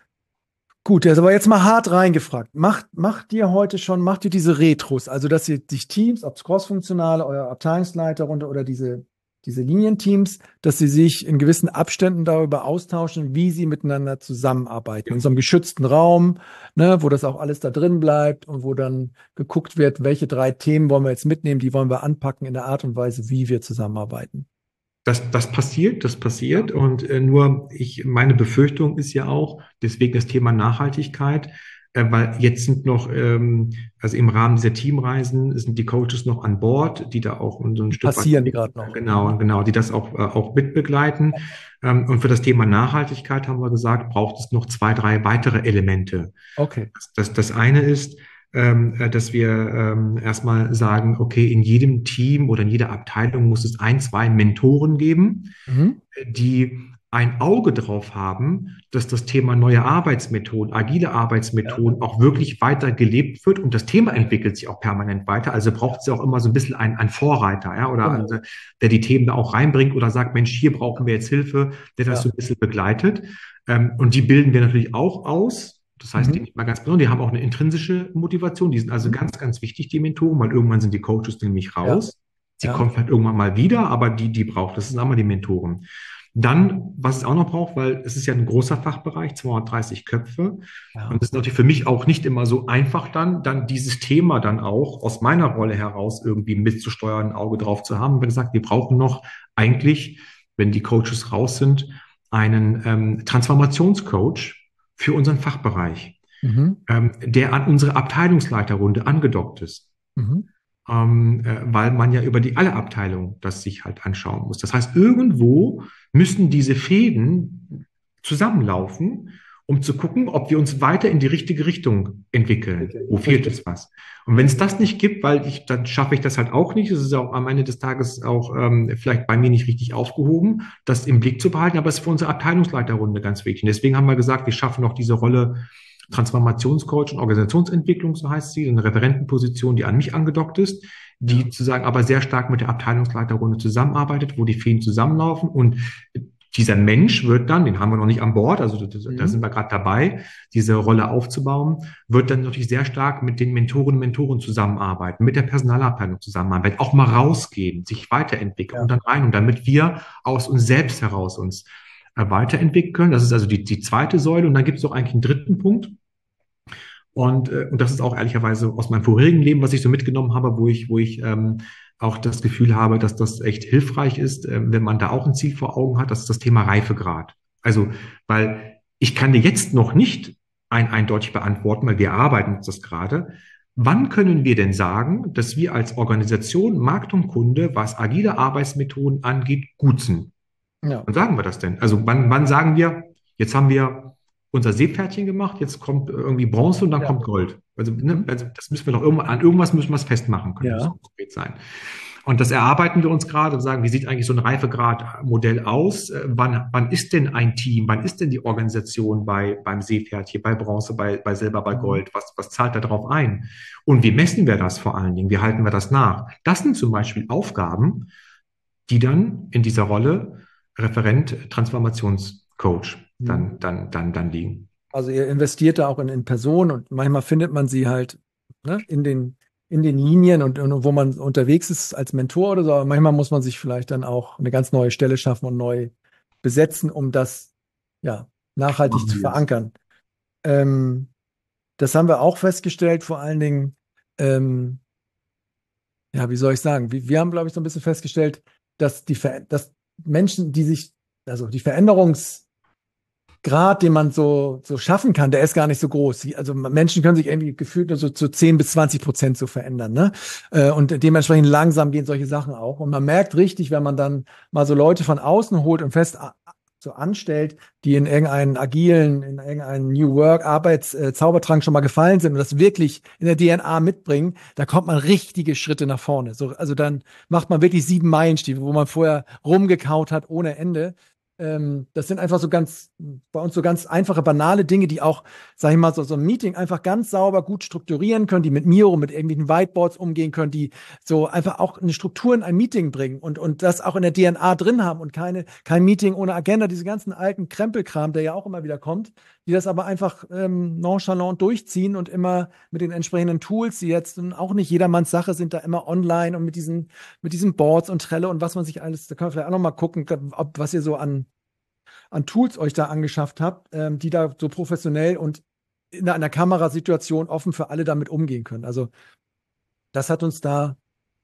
Gut, jetzt aber jetzt mal hart reingefragt. Macht, macht ihr heute schon, macht ihr diese Retros, also dass ihr sich Teams, ob es Crossfunktionale, euer Abteilungsleiter runter oder diese, diese Linienteams, dass sie sich in gewissen Abständen darüber austauschen, wie sie miteinander zusammenarbeiten. Ja. In so einem geschützten Raum, ne, wo das auch alles da drin bleibt und wo dann geguckt wird, welche drei Themen wollen wir jetzt mitnehmen, die wollen wir anpacken in der Art und Weise, wie wir zusammenarbeiten. Das, das passiert, das passiert. Und äh, nur ich, meine Befürchtung ist ja auch, deswegen das Thema Nachhaltigkeit, äh, weil jetzt sind noch, ähm, also im Rahmen dieser Teamreisen sind die Coaches noch an Bord, die da auch so ein Stück Passieren weit, die gerade noch. genau, genau, die das auch, äh, auch mitbegleiten. Ähm, und für das Thema Nachhaltigkeit haben wir gesagt, braucht es noch zwei, drei weitere Elemente. Okay. Das, das, das eine ist, ähm, äh, dass wir ähm, erstmal sagen, okay, in jedem Team oder in jeder Abteilung muss es ein, zwei Mentoren geben, Mhm. die ein Auge drauf haben, dass das Thema neue Arbeitsmethoden, agile Arbeitsmethoden auch wirklich weiter gelebt wird und das Thema entwickelt sich auch permanent weiter. Also braucht es ja auch immer so ein bisschen einen, einen Vorreiter, ja, oder Genau. also, der die Themen da auch reinbringt oder sagt, Mensch, hier brauchen wir jetzt Hilfe, der das Ja. so ein bisschen begleitet. Ähm, und die bilden wir natürlich auch aus. Das heißt, Mhm. die nicht mal ganz besonders, die haben auch eine intrinsische Motivation. Die sind also Mhm. ganz, ganz wichtig, die Mentoren, weil irgendwann sind die Coaches nämlich raus. Sie Ja. kommen vielleicht irgendwann mal wieder, aber die, die braucht, das sind einmal die Mentoren. Dann, was es auch noch braucht, weil es ist ja ein großer Fachbereich, zweihundertdreißig Köpfe. Ja. Und es ist natürlich für mich auch nicht immer so einfach dann, dann dieses Thema dann auch aus meiner Rolle heraus irgendwie mitzusteuern, ein Auge drauf zu haben. Wenn ich sage, wir brauchen noch eigentlich, wenn die Coaches raus sind, einen ähm, Transformationscoach für unseren Fachbereich, Mhm. ähm, der an unsere Abteilungsleiterrunde angedockt ist. Mhm. Ähm, äh, weil man ja über die alle Abteilungen das sich halt anschauen muss. Das heißt, irgendwo müssen diese Fäden zusammenlaufen, um zu gucken, ob wir uns weiter in die richtige Richtung entwickeln. Wo fehlt es was? Und wenn es das nicht gibt, weil ich, dann schaffe ich das halt auch nicht. Es ist auch am Ende des Tages auch ähm, vielleicht bei mir nicht richtig aufgehoben, das im Blick zu behalten, aber es ist für unsere Abteilungsleiterrunde ganz wichtig. Und deswegen haben wir gesagt, wir schaffen noch diese Rolle Transformationscoach und Organisationsentwicklung, so heißt sie, eine Referentenposition, die an mich angedockt ist, die ja. sozusagen aber sehr stark mit der Abteilungsleiterrunde zusammenarbeitet, wo die Fäden zusammenlaufen. Und dieser Mensch wird dann, den haben wir noch nicht an Bord, also da, mhm. da sind wir gerade dabei, diese Rolle aufzubauen, wird dann natürlich sehr stark mit den Mentorinnen und Mentoren zusammenarbeiten, mit der Personalabteilung zusammenarbeiten, auch mal rausgehen, sich weiterentwickeln ja. und dann rein. Und damit wir aus uns selbst heraus uns weiterentwickeln können. Das ist also die, die zweite Säule. Und dann gibt es noch eigentlich einen dritten Punkt. Und, äh, und das ist auch ehrlicherweise aus meinem vorherigen Leben, was ich so mitgenommen habe, wo ich, wo ich ähm, auch das Gefühl habe, dass das echt hilfreich ist, äh, wenn man da auch ein Ziel vor Augen hat. Das ist das Thema Reifegrad. Also, weil ich kann dir jetzt noch nicht ein eindeutig beantworten, weil wir arbeiten uns das gerade. Wann können wir denn sagen, dass wir als Organisation, Markt und Kunde, was agile Arbeitsmethoden angeht, gut sind? Ja. Wann sagen wir das denn? Also wann, wann sagen wir, jetzt haben wir unser Seepferdchen gemacht, jetzt kommt irgendwie Bronze und dann ja. kommt Gold. Also, ne, also das müssen wir doch irgendwann, an irgendwas müssen wir es festmachen können, ja. das muss konkret sein. Und das erarbeiten wir uns gerade und sagen, wie sieht eigentlich so ein Reifegrad-Modell aus? Wann, wann ist denn ein Team, wann ist denn die Organisation bei, beim Seepferdchen, bei Bronze, bei, bei Silber, bei Gold? Was, was zahlt da drauf ein? Und wie messen wir das vor allen Dingen? Wie halten wir das nach? Das sind zum Beispiel Aufgaben, die dann in dieser Rolle Referent, Transformationscoach dann, dann, dann, dann liegen. Also ihr investiert da auch in, in Personen und manchmal findet man sie halt ne, in den, in den Linien und, und wo man unterwegs ist als Mentor oder so. Aber manchmal muss man sich vielleicht dann auch eine ganz neue Stelle schaffen und neu besetzen, um das ja nachhaltig oh, zu yes. verankern. Ähm, das haben wir auch festgestellt, vor allen Dingen, ähm, ja, wie soll ich sagen, wir, wir haben, glaube ich, so ein bisschen festgestellt, dass die Ver dass Menschen, die sich, also die Veränderungsgrad, den man so, so schaffen kann, der ist gar nicht so groß. Also Menschen können sich irgendwie gefühlt nur so zu zehn bis zwanzig Prozent so verändern, ne? Und dementsprechend langsam gehen solche Sachen auch. Und man merkt richtig, wenn man dann mal so Leute von außen holt und fest so anstellt, die in irgendeinen agilen, in irgendeinen New Work Arbeits-Zaubertrank schon mal gefallen sind und das wirklich in der D N A mitbringen, da kommt man richtige Schritte nach vorne. So, also dann macht man wirklich sieben Meilenstiefel, wo man vorher rumgekaut hat ohne Ende. Ähm, das sind einfach so ganz, bei uns so ganz einfache, banale Dinge, die auch, sag ich mal, so, so ein Meeting einfach ganz sauber gut strukturieren können, die mit Miro, mit irgendwelchen Whiteboards umgehen können, die so einfach auch eine Struktur in ein Meeting bringen und, und das auch in der D N A drin haben und keine, kein Meeting ohne Agenda, diese ganzen alten Krempelkram, der ja auch immer wieder kommt, die das aber einfach ähm, nonchalant durchziehen und immer mit den entsprechenden Tools, die jetzt auch nicht jedermanns Sache sind, da immer online und mit diesen, mit diesen Boards und Trello und was man sich alles, da können wir vielleicht auch noch mal gucken, ob, was ihr so an an Tools euch da angeschafft habt, ähm, die da so professionell und in einer Kamerasituation offen für alle damit umgehen können. Also das hat uns da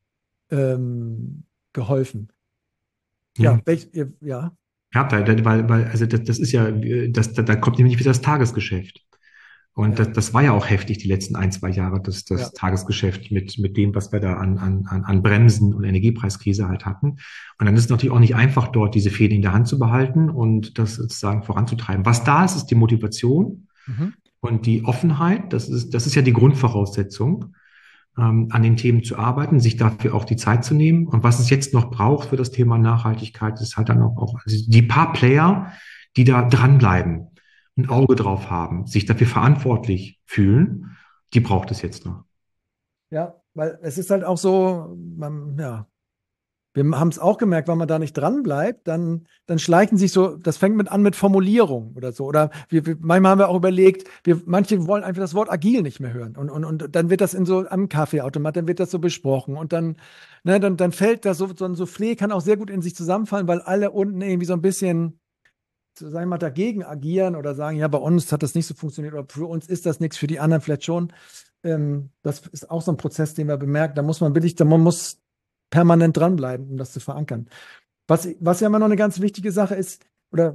ähm, geholfen. Ja, Ja, welch, ihr, ja. Ja, weil, weil, weil also das, das ist ja, das, da, da kommt nämlich wieder das Tagesgeschäft. Und ja. das, das war ja auch heftig, die letzten ein, zwei Jahre, das, das ja. Tagesgeschäft mit, mit dem, was wir da an, an, an Bremsen und Energiepreiskrise halt hatten. Und dann ist es natürlich auch nicht einfach, dort diese Fäden in der Hand zu behalten und das sozusagen voranzutreiben. Was da ist, ist die Motivation mhm. und die Offenheit. Das ist, das ist ja die Grundvoraussetzung, ähm, an den Themen zu arbeiten, sich dafür auch die Zeit zu nehmen. Und was es jetzt noch braucht für das Thema Nachhaltigkeit, ist halt dann auch, auch also die paar Player, die da dranbleiben, ein Auge drauf haben, sich dafür verantwortlich fühlen, die braucht es jetzt noch. Ja, weil es ist halt auch so, man, ja, Wir haben es auch gemerkt, wenn man da nicht dran bleibt, dann, dann schleichen sich so, das fängt mit an mit Formulierung oder so. Oder wir, wir, manchmal haben wir auch überlegt, wir, manche wollen einfach das Wort agil nicht mehr hören. Und, und, und dann wird das in so am Kaffeeautomat, dann wird das so besprochen. Und dann, ne, dann, dann fällt das so, so ein Soufflé kann auch sehr gut in sich zusammenfallen, weil alle unten irgendwie so ein bisschen, so, sagen wir mal, dagegen agieren oder sagen, ja, bei uns hat das nicht so funktioniert oder für uns ist das nichts, für die anderen vielleicht schon. Ähm, das ist auch so ein Prozess, den wir bemerken. Da muss man wirklich, da man muss permanent dranbleiben, um das zu verankern. Was, was ja immer noch eine ganz wichtige Sache ist, oder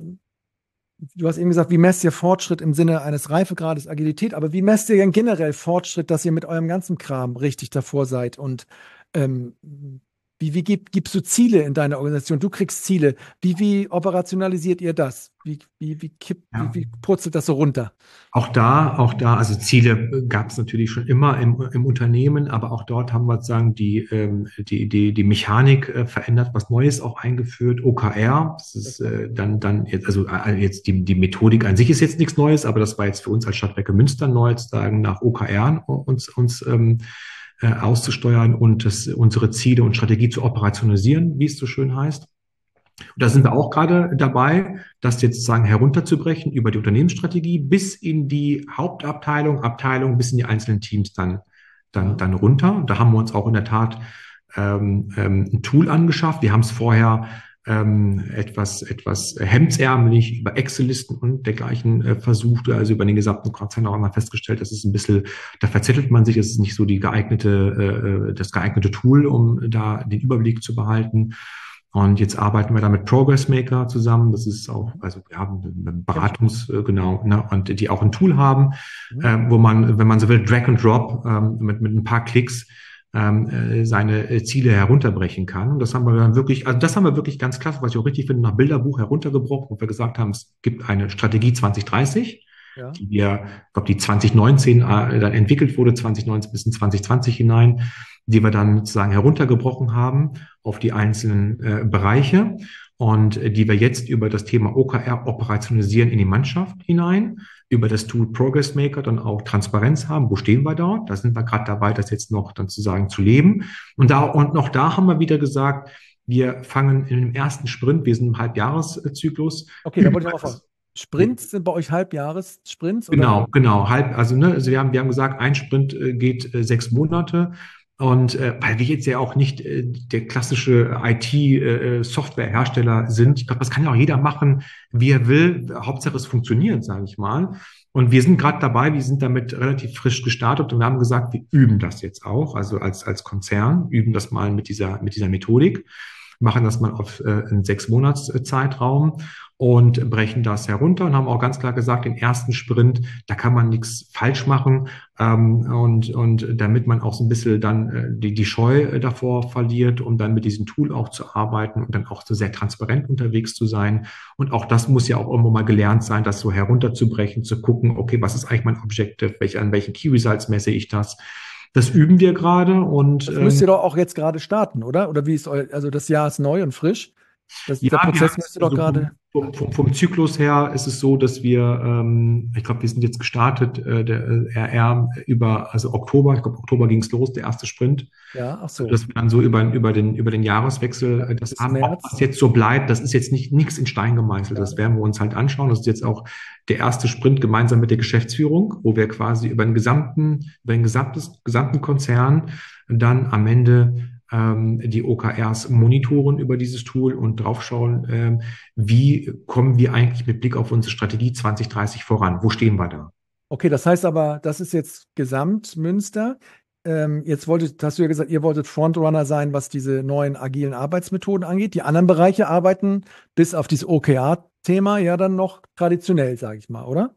du hast eben gesagt, wie messt ihr Fortschritt im Sinne eines Reifegrades, Agilität, aber wie messt ihr denn generell Fortschritt, dass ihr mit eurem ganzen Kram richtig davor seid? Und ähm, wie, wie gib, gibst du Ziele in deiner Organisation? Du kriegst Ziele. Wie, wie operationalisiert ihr das? Wie, wie, wie, kipp, Ja. wie, wie purzelt das so runter? Auch da, auch da, also Ziele gab es natürlich schon immer im, im Unternehmen, aber auch dort haben wir sozusagen die, ähm, die, die, die Mechanik äh, verändert, was Neues auch eingeführt, O K R. Das ist äh, dann, dann jetzt, also äh, jetzt die, die Methodik an sich ist jetzt nichts Neues, aber das war jetzt für uns als Stadtwerke Münster neu, sozusagen nach O K R uns, uns ähm, äh, auszusteuern und das, unsere Ziele und Strategie zu operationalisieren, wie es so schön heißt. Und da sind wir auch gerade dabei, das jetzt sozusagen herunterzubrechen über die Unternehmensstrategie bis in die Hauptabteilung, Abteilung, bis in die einzelnen Teams dann, dann, dann runter. Und da haben wir uns auch in der Tat ähm, ähm, ein Tool angeschafft. Wir haben es vorher ähm, etwas, etwas hemdsärmlich über Excel-Listen und dergleichen äh, versucht, also über den gesamten Konzern auch einmal festgestellt, das ist ein bisschen, da verzettelt man sich, es ist nicht so die geeignete, äh, das geeignete Tool, um da den Überblick zu behalten. Und jetzt arbeiten wir da mit Progress Maker zusammen. Das ist auch, also wir haben eine Beratungs, äh, genau, ne, und die auch ein Tool haben, mhm. äh, wo man, wenn man so will, Drag and Drop ähm, mit, mit ein paar Klicks ähm, äh, seine Ziele herunterbrechen kann. Und das haben wir dann wirklich, also das haben wir wirklich ganz klasse, was ich auch richtig finde, nach Bilderbuch heruntergebrochen, wo wir gesagt haben, es gibt eine Strategie zwanzig dreißig, ja. die wir, ich glaube, die zwanzig neunzehn äh, dann entwickelt wurde, zwanzig neunzehn bis in zwanzig zwanzig hinein, die wir dann sozusagen heruntergebrochen haben auf die einzelnen äh, Bereiche und äh, die wir jetzt über das Thema O K R operationalisieren in die Mannschaft hinein, über das Tool Progress Maker dann auch Transparenz haben. Wo stehen wir dort? Da sind wir gerade dabei, das jetzt noch dann sozusagen zu leben. Und da und noch da haben wir wieder gesagt, wir fangen in dem ersten Sprint, wir sind im Halbjahreszyklus. Okay, da wollte ich auch fragen. Sprints sind bei euch Halbjahressprints? Oder? Genau, genau. Halb, also, ne, also wir haben, wir haben gesagt, ein Sprint äh, geht äh, sechs Monate. Und äh, weil wir jetzt ja auch nicht äh, der klassische I T-Softwarehersteller äh, sind, ich glaube, das kann ja auch jeder machen, wie er will. Hauptsache es funktioniert, sage ich mal. Und wir sind gerade dabei, wir sind damit relativ frisch gestartet und wir haben gesagt, wir üben das jetzt auch, also als als Konzern, üben das mal mit dieser mit dieser Methodik, machen das mal auf äh, einen sechs Monats Zeitraum und brechen das herunter und haben auch ganz klar gesagt, den ersten Sprint, da kann man nichts falsch machen ähm, und und damit man auch so ein bisschen dann äh, die die Scheu äh, davor verliert, um dann mit diesem Tool auch zu arbeiten und dann auch so sehr transparent unterwegs zu sein. Und auch das muss ja auch irgendwo mal gelernt sein, das so herunterzubrechen, zu gucken, okay, was ist eigentlich mein Objective, welche, an welchen Key Results messe ich das? Das üben wir gerade und das müsst ihr doch auch jetzt gerade starten, oder? Oder wie ist euer, also das Jahr ist neu und frisch. Das, ja, der Prozess ja, müsste doch also gerade. Vom, vom, vom Zyklus her ist es so, dass wir, ähm, ich glaube, wir sind jetzt gestartet, äh, der äh, R R über, also Oktober, ich glaube, Oktober ging es los, der erste Sprint. Ja, ach so. Dass wir dann so über, über den, über den Jahreswechsel ja, das haben, ob das jetzt so bleibt, das ist jetzt nicht nichts in Stein gemeißelt. Ja. Das werden wir uns halt anschauen. Das ist jetzt auch der erste Sprint gemeinsam mit der Geschäftsführung, wo wir quasi über den gesamten, über den gesamtes, gesamten Konzern dann am Ende die O K Rs monitoren über dieses Tool und draufschauen, ähm, wie kommen wir eigentlich mit Blick auf unsere Strategie zwanzig dreißig voran? Wo stehen wir da? Okay, das heißt aber, das ist jetzt Gesamtmünster. Ähm, jetzt wolltet, hast du ja gesagt, ihr wolltet Frontrunner sein, was diese neuen agilen Arbeitsmethoden angeht. Die anderen Bereiche arbeiten bis auf dieses O K R-Thema ja dann noch traditionell, sage ich mal, oder?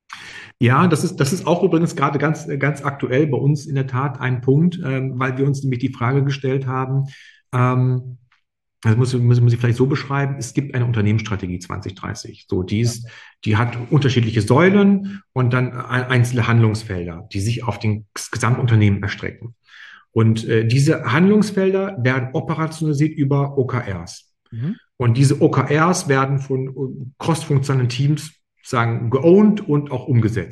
Ja, das ist, das ist auch übrigens gerade ganz, ganz aktuell bei uns in der Tat ein Punkt, ähm, weil wir uns nämlich die Frage gestellt haben, ähm, das muss, muss, muss ich vielleicht so beschreiben, es gibt eine Unternehmensstrategie zwanzig dreißig. So, die ist, die hat unterschiedliche Säulen und dann einzelne Handlungsfelder, die sich auf den Gesamtunternehmen erstrecken. Und äh, diese Handlungsfelder werden operationalisiert über O K Rs. Mhm. Und diese O K Rs werden von crossfunktionalen Teams sagen, geowned und auch umgesetzt.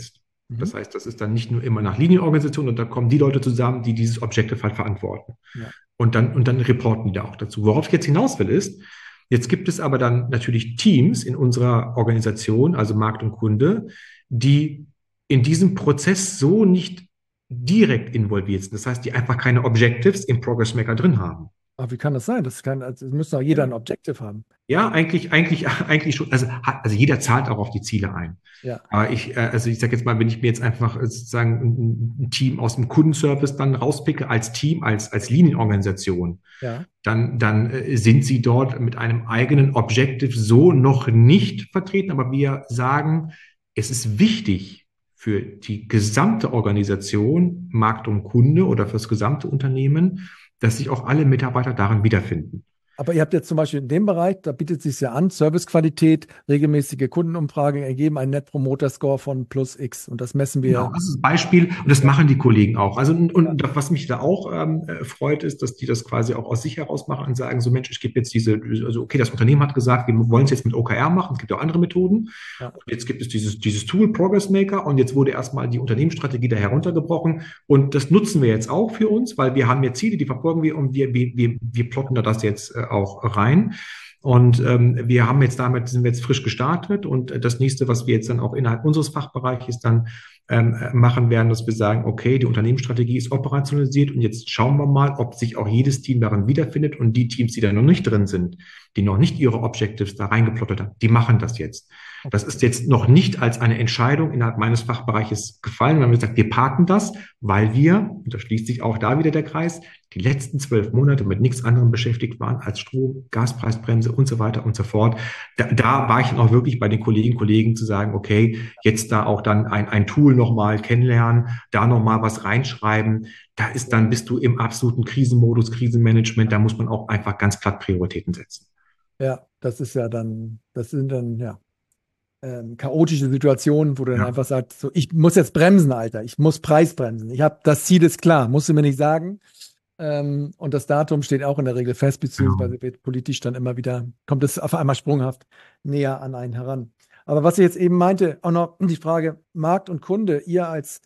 Das heißt, das ist dann nicht nur immer nach Linienorganisation und da kommen die Leute zusammen, die dieses Objective halt verantworten. Ja. Und dann, und dann reporten die da auch dazu. Worauf ich jetzt hinaus will, ist, jetzt gibt es aber dann natürlich Teams in unserer Organisation, also Markt und Kunde, die in diesem Prozess so nicht direkt involviert sind. Das heißt, die einfach keine Objectives im Progress Maker drin haben. Aber wie kann das sein? Das kann, also müsste auch jeder ein Objective haben. Ja, eigentlich, eigentlich, eigentlich schon. Also, also jeder zahlt auch auf die Ziele ein. Ja. Aber ich, also ich sage jetzt mal, wenn ich mir jetzt einfach sozusagen ein, ein Team aus dem Kundenservice dann rauspicke als Team, als als Linienorganisation, Ja. dann dann sind sie dort mit einem eigenen Objective so noch nicht vertreten. Aber wir sagen, es ist wichtig für die gesamte Organisation, Markt und Kunde oder für das gesamte Unternehmen, dass sich auch alle Mitarbeiter darin wiederfinden. Aber ihr habt jetzt zum Beispiel in dem Bereich, da bietet es sich ja an, Servicequalität, regelmäßige Kundenumfragen ergeben einen Net Promoter Score von plus X. Und das messen wir. Genau, das ist ein Beispiel und das machen die Kollegen auch. Also und, und was mich da auch ähm, freut, ist, dass die das quasi auch aus sich heraus machen und sagen, so Mensch, ich gebe jetzt diese, also okay, das Unternehmen hat gesagt, wir wollen es jetzt mit O K R machen, es gibt auch andere Methoden. Ja. Jetzt gibt es dieses, dieses Tool Progress Maker und jetzt wurde erstmal die Unternehmensstrategie da heruntergebrochen und das nutzen wir jetzt auch für uns, weil wir haben jetzt Ziele, die verfolgen wir und wir, wir, wir, wir plotten da das jetzt äh, auch rein. Und ähm, wir haben jetzt damit, sind wir jetzt frisch gestartet und das nächste, was wir jetzt dann auch innerhalb unseres Fachbereiches dann ähm, machen werden, dass wir sagen, okay, die Unternehmensstrategie ist operationalisiert und jetzt schauen wir mal, ob sich auch jedes Team darin wiederfindet und die Teams, die da noch nicht drin sind, die noch nicht ihre Objectives da reingeplottet haben, die machen das jetzt. Das ist jetzt noch nicht als eine Entscheidung innerhalb meines Fachbereiches gefallen. Wir haben gesagt, wir parken das, weil wir, und da schließt sich auch da wieder der Kreis, die letzten zwölf Monate mit nichts anderem beschäftigt waren als Strom, Gaspreisbremse und so weiter und so fort. Da, da war ich dann auch wirklich bei den Kolleginnen und Kollegen zu sagen, okay, jetzt da auch dann ein, ein Tool nochmal kennenlernen, da nochmal was reinschreiben. Da ist dann, bist du im absoluten Krisenmodus, Krisenmanagement, da muss man auch einfach ganz platt Prioritäten setzen. Ja, das ist ja dann, das sind dann, ja, ähm, chaotische Situationen, wo du dann Ja. einfach sagst, so, ich muss jetzt bremsen, Alter, ich muss Preisbremsen. Ich habe, das Ziel ist klar, musst du mir nicht sagen. Ähm, und das Datum steht auch in der Regel fest, beziehungsweise wird politisch dann immer wieder, kommt es auf einmal sprunghaft näher an einen heran. Aber was ich jetzt eben meinte, auch noch die Frage Markt und Kunde, ihr als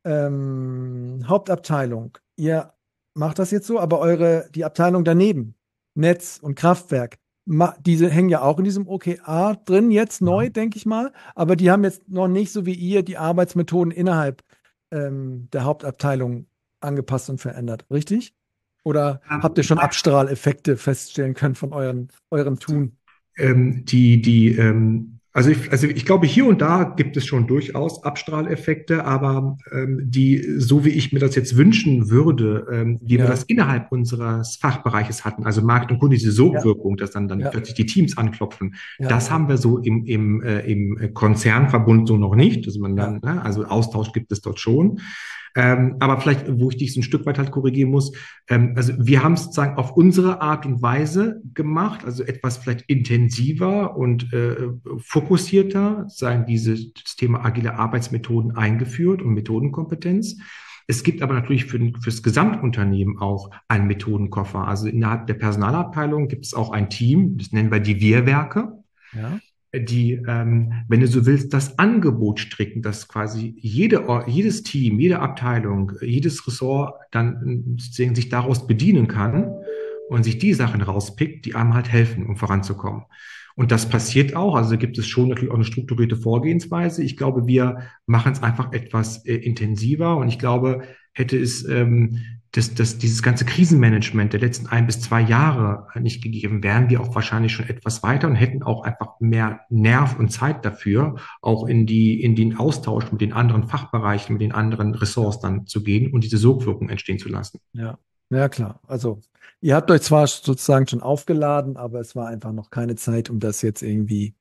ähm, Hauptabteilung, ihr macht das jetzt so, aber eure, die Abteilung daneben, Netz und Kraftwerk, ma, diese hängen ja auch in diesem O K R drin, jetzt neu, Ja. denke ich mal, aber die haben jetzt noch nicht so wie ihr die Arbeitsmethoden innerhalb ähm, der Hauptabteilung angepasst und verändert, richtig? Oder Ähm, habt ihr schon Abstrahleffekte feststellen können von euren, eurem Tun? Ähm, die, die, ähm, also ich, also ich glaube, hier und da gibt es schon durchaus Abstrahleffekte, aber ähm, die, so wie ich mir das jetzt wünschen würde, ähm, wie Ja. wir das innerhalb unseres Fachbereiches hatten, also Markt und Kunde, diese Sogwirkung, dass dann, dann Ja. plötzlich die Teams anklopfen, Ja. das haben wir so im, im, äh, im Konzernverbund so noch nicht, dass man dann, ne, also Austausch gibt es dort schon. Ähm, aber vielleicht, wo ich dich so ein Stück weit halt korrigieren muss, ähm, also wir haben es sozusagen auf unsere Art und Weise gemacht, also etwas vielleicht intensiver und äh, fokussierter, sozusagen dieses das Thema agile Arbeitsmethoden eingeführt und Methodenkompetenz. Es gibt aber natürlich für fürs Gesamtunternehmen auch einen Methodenkoffer. Also innerhalb der Personalabteilung gibt es auch ein Team, das nennen wir die Wir-Werke. Ja. Die, ähm, wenn du so willst, das Angebot stricken, dass quasi jede, jedes Team, jede Abteilung, jedes Ressort dann sozusagen sich daraus bedienen kann und sich die Sachen rauspickt, die einem halt helfen, um voranzukommen. Und das passiert auch, also gibt es schon natürlich auch eine strukturierte Vorgehensweise. Ich glaube, wir machen es einfach etwas äh, intensiver und ich glaube, hätte es ähm, das, das, dieses ganze Krisenmanagement der letzten ein bis zwei Jahre nicht gegeben, wären wir auch wahrscheinlich schon etwas weiter und hätten auch einfach mehr Nerv und Zeit dafür, auch in die, in den Austausch mit den anderen Fachbereichen, mit den anderen Ressorts dann zu gehen und diese Sogwirkung entstehen zu lassen. Ja, ja klar. Also ihr habt euch zwar sozusagen schon aufgeladen, aber es war einfach noch keine Zeit, um das jetzt irgendwie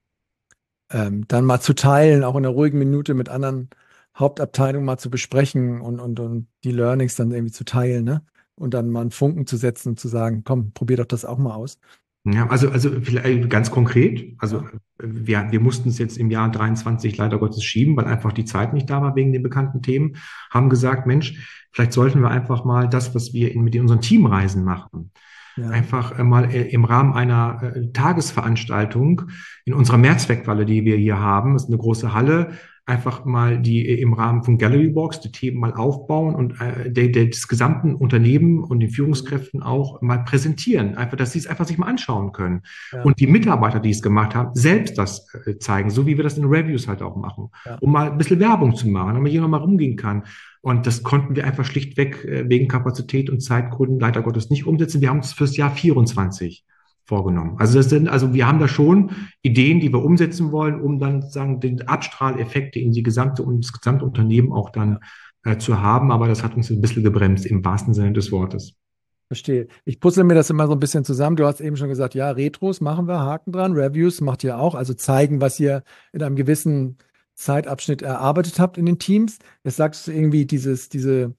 ähm, dann mal zu teilen, auch in einer ruhigen Minute mit anderen Hauptabteilungen mal zu besprechen und, und, und die Learnings dann irgendwie zu teilen, ne? Und dann mal einen Funken zu setzen und zu sagen, komm, probier doch das auch mal aus. Ja, also, also vielleicht ganz konkret, also wir, wir mussten es jetzt im Jahr dreiundzwanzig leider Gottes schieben, weil einfach die Zeit nicht da war wegen den bekannten Themen, haben gesagt, Mensch, vielleicht sollten wir einfach mal das, was wir in, mit unseren Teamreisen machen, Ja. einfach äh, mal äh, im Rahmen einer äh, Tagesveranstaltung in unserer Mehrzweckhalle, die wir hier haben, das ist eine große Halle, einfach mal die im Rahmen von Gallery Walks die Themen mal aufbauen und äh, der, der, des gesamten Unternehmen und den Führungskräften auch mal präsentieren. Einfach, dass sie es einfach sich mal anschauen können. Ja, Und die Mitarbeiter, die es gemacht haben, selbst das äh, zeigen, so wie wir das in Reviews halt auch machen, ja. um mal ein bisschen Werbung zu machen, damit jeder mal rumgehen kann. Und das konnten wir einfach schlichtweg äh, wegen Kapazität und Zeitgründen leider Gottes nicht umsetzen. Wir haben es fürs Jahr vierundzwanzig vorgenommen. Also das sind, also wir haben da schon Ideen, die wir umsetzen wollen, um dann sozusagen den Abstrahleffekte in die gesamte und das gesamte Unternehmen auch dann äh, zu haben. Aber das hat uns ein bisschen gebremst im wahrsten Sinne des Wortes. Verstehe. Ich puzzle mir das immer so ein bisschen zusammen. Du hast eben schon gesagt, ja, Retros machen wir, Haken dran. Reviews macht ihr auch, also zeigen, was ihr in einem gewissen Zeitabschnitt erarbeitet habt in den Teams. Jetzt sagst du irgendwie dieses, diese,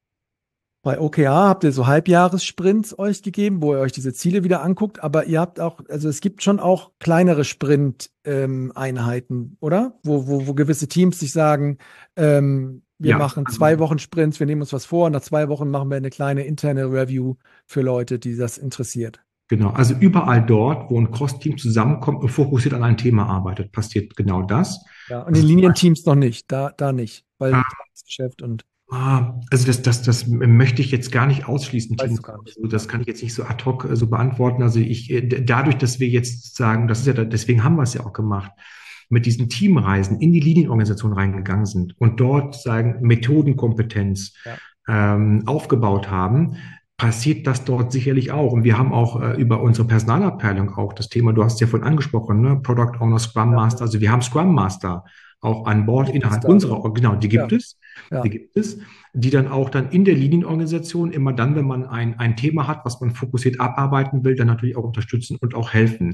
bei O K R habt ihr so Halbjahressprints euch gegeben, wo ihr euch diese Ziele wieder anguckt, aber ihr habt auch, also es gibt schon auch kleinere Sprint-Einheiten, oder? Wo, wo, wo gewisse Teams sich sagen, ähm, wir Ja, machen also zwei Wochen Sprints, wir nehmen uns was vor und nach zwei Wochen machen wir eine kleine interne Review für Leute, die das interessiert. genau. Also überall dort, wo ein Cross-Team zusammenkommt und fokussiert an ein Thema arbeitet, passiert genau das. Ja, und Also in zum Linienteams noch nicht, da, da nicht, weil Beispiel, Tagesgeschäft und Ah, also das, das, das möchte ich jetzt gar nicht ausschließen, weißt Timo. du gar nicht. Also das kann ich jetzt nicht so ad hoc äh, so beantworten. Also ich, äh, d- dadurch, dass wir jetzt sagen, das ist ja, da- deswegen haben wir es ja auch gemacht, mit diesen Teamreisen in die Linienorganisation reingegangen sind und dort sagen, Methodenkompetenz Ja, ähm, aufgebaut haben, passiert das dort sicherlich auch. Und wir haben auch äh, über unsere Personalabteilung auch das Thema, du hast es ja vorhin angesprochen, ne? Product Owner, Scrum ja, Master. Also wir haben Scrum Master auch an Bord gibt es innerhalb da, unserer, ne? genau, die Ja, gibt es. Die ja, gibt es, die dann auch dann in der Linienorganisation immer dann, wenn man ein, ein Thema hat, was man fokussiert abarbeiten will, dann natürlich auch unterstützen und auch helfen.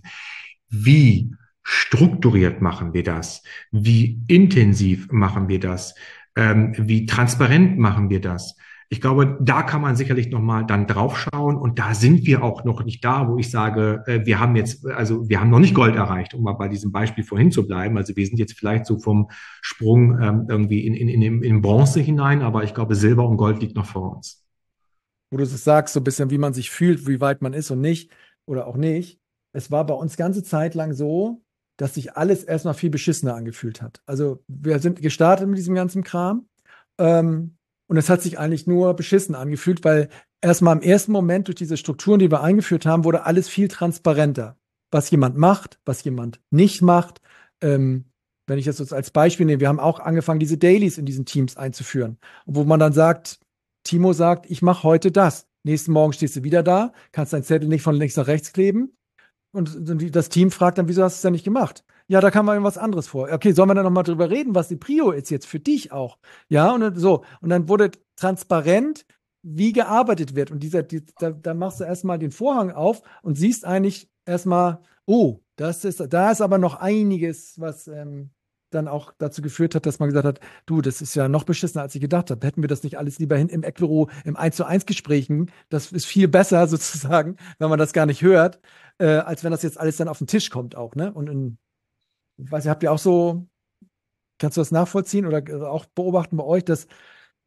Wie strukturiert machen wir das? Wie intensiv machen wir das? Ähm, wie transparent machen wir das? Ich glaube, da kann man sicherlich nochmal dann draufschauen und da sind wir auch noch nicht da, wo ich sage, äh, wir haben jetzt, also wir haben noch nicht Gold erreicht, um mal bei diesem Beispiel vorhin zu bleiben. Also wir sind jetzt vielleicht so vom Sprung ähm, irgendwie in, in, in, in Bronze hinein, aber ich glaube, Silber und Gold liegt noch vor uns. wo du es sagst, so ein bisschen, wie man sich fühlt, wie weit man ist und nicht oder auch nicht. Es war bei uns ganze Zeit lang so, dass sich alles erstmal viel beschissener angefühlt hat. Also wir sind gestartet mit diesem ganzen Kram ähm, und es hat sich eigentlich nur beschissen angefühlt, weil erstmal im ersten Moment durch diese Strukturen, die wir eingeführt haben, wurde alles viel transparenter. Was jemand macht, was jemand nicht macht. Ähm, wenn ich das jetzt als Beispiel nehme, wir haben auch angefangen, diese Dailies in diesen Teams einzuführen, wo man dann sagt, Timo sagt, ich mache heute das. Nächsten Morgen stehst du wieder da, kannst deinen Zettel nicht von links nach rechts kleben. Und das Team fragt dann, wieso hast du es denn nicht gemacht? Ja, da kam mal irgendwas anderes vor. Okay, sollen wir dann nochmal drüber reden, was die Prio ist jetzt für dich auch? Ja, und dann, so. Und dann wurde transparent, wie gearbeitet wird. Und dieser, die, da, da machst du erstmal den Vorhang auf und siehst eigentlich erstmal, oh, das ist, da ist aber noch einiges, was ähm, dann auch dazu geführt hat, dass man gesagt hat, du, das ist ja noch beschissener, als ich gedacht habe. Hätten wir das nicht alles lieber hin im Eckbüro, im eins zu eins Gesprächen, das ist viel besser sozusagen, wenn man das gar nicht hört, äh, als wenn das jetzt alles dann auf den Tisch kommt auch, ne? Und in, ich weiß nicht, habt ihr auch so, kannst du das nachvollziehen oder auch beobachten bei euch, dass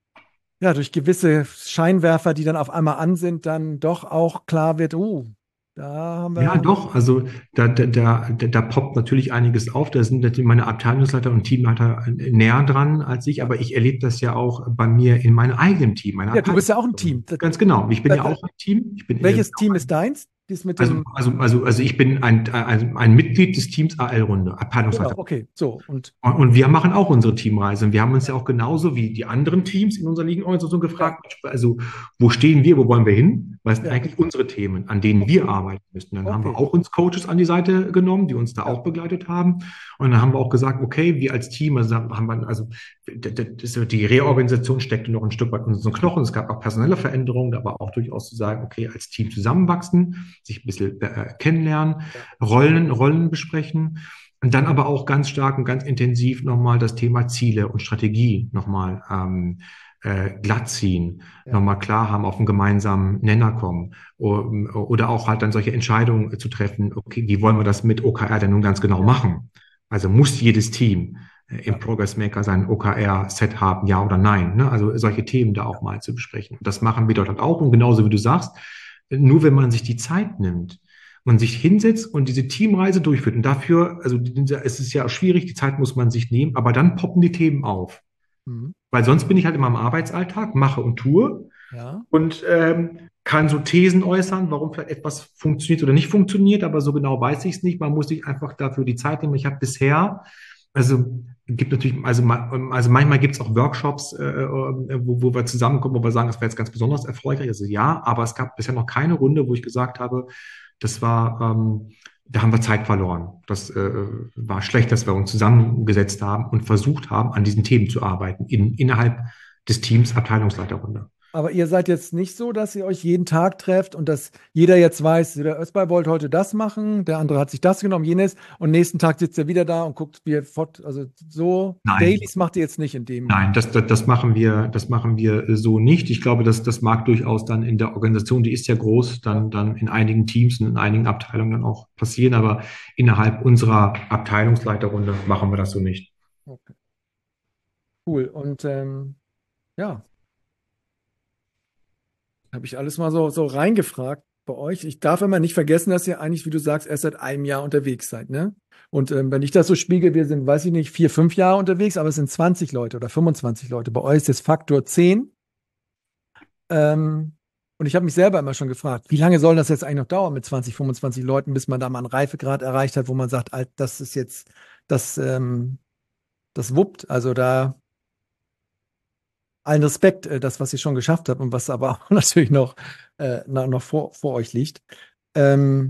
ja durch gewisse Scheinwerfer, die dann auf einmal an sind, dann doch auch klar wird, oh, da haben wir. Ja, doch. Also da, da, da, da poppt natürlich einiges auf. Da sind natürlich meine Abteilungsleiter und Teamleiter näher dran als ich, aber ich erlebe das ja auch bei mir in meinem eigenen Team. Meiner Ja, du bist ja auch ein Abteilung. Team. Das, Ganz genau. Ich bin ja das, auch ein Team. Ich bin welches äh, Team ist deins? Dies mit also, dem. also, also, also ich bin ein, ein, ein Mitglied des Teams A L-Runde, Genau, Abteilungsleiter. okay, so. Und Und, und wir machen auch unsere Teamreise. Und wir haben uns ja auch genauso wie die anderen Teams in unserer Ligenorganisation gefragt, also wo stehen wir, wo wollen wir hin? Was sind ja, eigentlich unsere Themen, an denen wir arbeiten müssen? Dann haben wir okay, auch uns Coaches an die Seite genommen, die uns da ja, auch begleitet haben. Und dann haben wir auch gesagt, okay, wir als Team, also haben wir, also d- d- das, die Reorganisation steckte noch ein Stück weit in unseren Knochen. Es gab auch personelle Veränderungen, aber auch durchaus zu sagen, okay, als Team zusammenwachsen, sich ein bisschen äh, kennenlernen, ja, Rollen, Rollen besprechen. Und dann aber auch ganz stark und ganz intensiv nochmal das Thema Ziele und Strategie nochmal ähm, äh, glatt ziehen, ja, nochmal klar haben, auf einen gemeinsamen Nenner kommen o- oder auch halt dann solche Entscheidungen zu treffen, okay, wie wollen wir das mit O K R denn nun ganz genau ja, machen? Also muss jedes Team äh, im ja, Progress Maker sein O K R-Set haben, ja oder nein? Ne? Also solche Themen da auch mal zu besprechen. Das machen wir dort halt auch und genauso wie du sagst, nur wenn man sich die Zeit nimmt, und sich hinsetzt und diese Teamreise durchführt. Und dafür, also es ist ja schwierig, die Zeit muss man sich nehmen, aber dann poppen die Themen auf. Mhm. Weil sonst bin ich halt immer im Arbeitsalltag, mache und tue Ja. und ähm, kann so Thesen äußern, warum vielleicht etwas funktioniert oder nicht funktioniert, aber so genau weiß ich es nicht. Man muss sich einfach dafür die Zeit nehmen. Ich habe bisher, also gibt natürlich, also, also manchmal gibt es auch Workshops, äh, äh, wo, wo wir zusammenkommen, wo wir sagen, das war jetzt ganz besonders erfolgreich. Also ja, aber es gab bisher noch keine Runde, wo ich gesagt habe, das war, ähm, da haben wir Zeit verloren. Das äh, war schlecht, dass wir uns zusammengesetzt haben und versucht haben, an diesen Themen zu arbeiten, in, innerhalb des Teams Abteilungsleiterrunde. Aber ihr seid jetzt nicht so, dass ihr euch jeden Tag trefft und dass jeder jetzt weiß, der Özbay wollte heute das machen, der andere hat sich das genommen, jenes, und nächsten Tag sitzt er wieder da und guckt, wie er fort. Also so Nein. Dailies macht ihr jetzt nicht in dem. Nein, das, das, das machen wir, das machen wir so nicht. Ich glaube, das, das mag durchaus dann in der Organisation, die ist ja groß, dann, dann in einigen Teams und in einigen Abteilungen dann auch passieren, aber innerhalb unserer Abteilungsleiterrunde machen wir das so nicht. Okay. Cool. Und ähm, ja, habe ich alles mal so, so reingefragt bei euch. Ich darf immer nicht vergessen, dass ihr eigentlich, wie du sagst, erst seit einem Jahr unterwegs seid, ne? Und ähm, wenn ich das so spiegel, wir sind, weiß ich nicht, vier, fünf Jahre unterwegs, aber es sind zwanzig Leute oder fünfundzwanzig Leute. Bei euch ist es Faktor zehn. Ähm, und ich habe mich selber immer schon gefragt, wie lange soll das jetzt eigentlich noch dauern mit zwanzig, fünfundzwanzig Leuten, bis man da mal einen Reifegrad erreicht hat, wo man sagt, Alt, das ist jetzt, das, ähm, das wuppt. Also da allen Respekt, äh, das, was ihr schon geschafft habt und was aber auch natürlich noch, äh, noch vor, vor euch liegt. Ähm,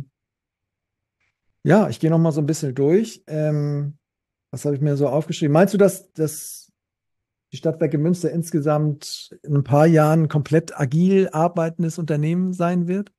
ja, ich gehe noch mal so ein bisschen durch. Ähm, was habe ich mir so aufgeschrieben? Meinst du, dass, dass die Stadtwerke Münster insgesamt in ein paar Jahren komplett agil arbeitendes Unternehmen sein wird?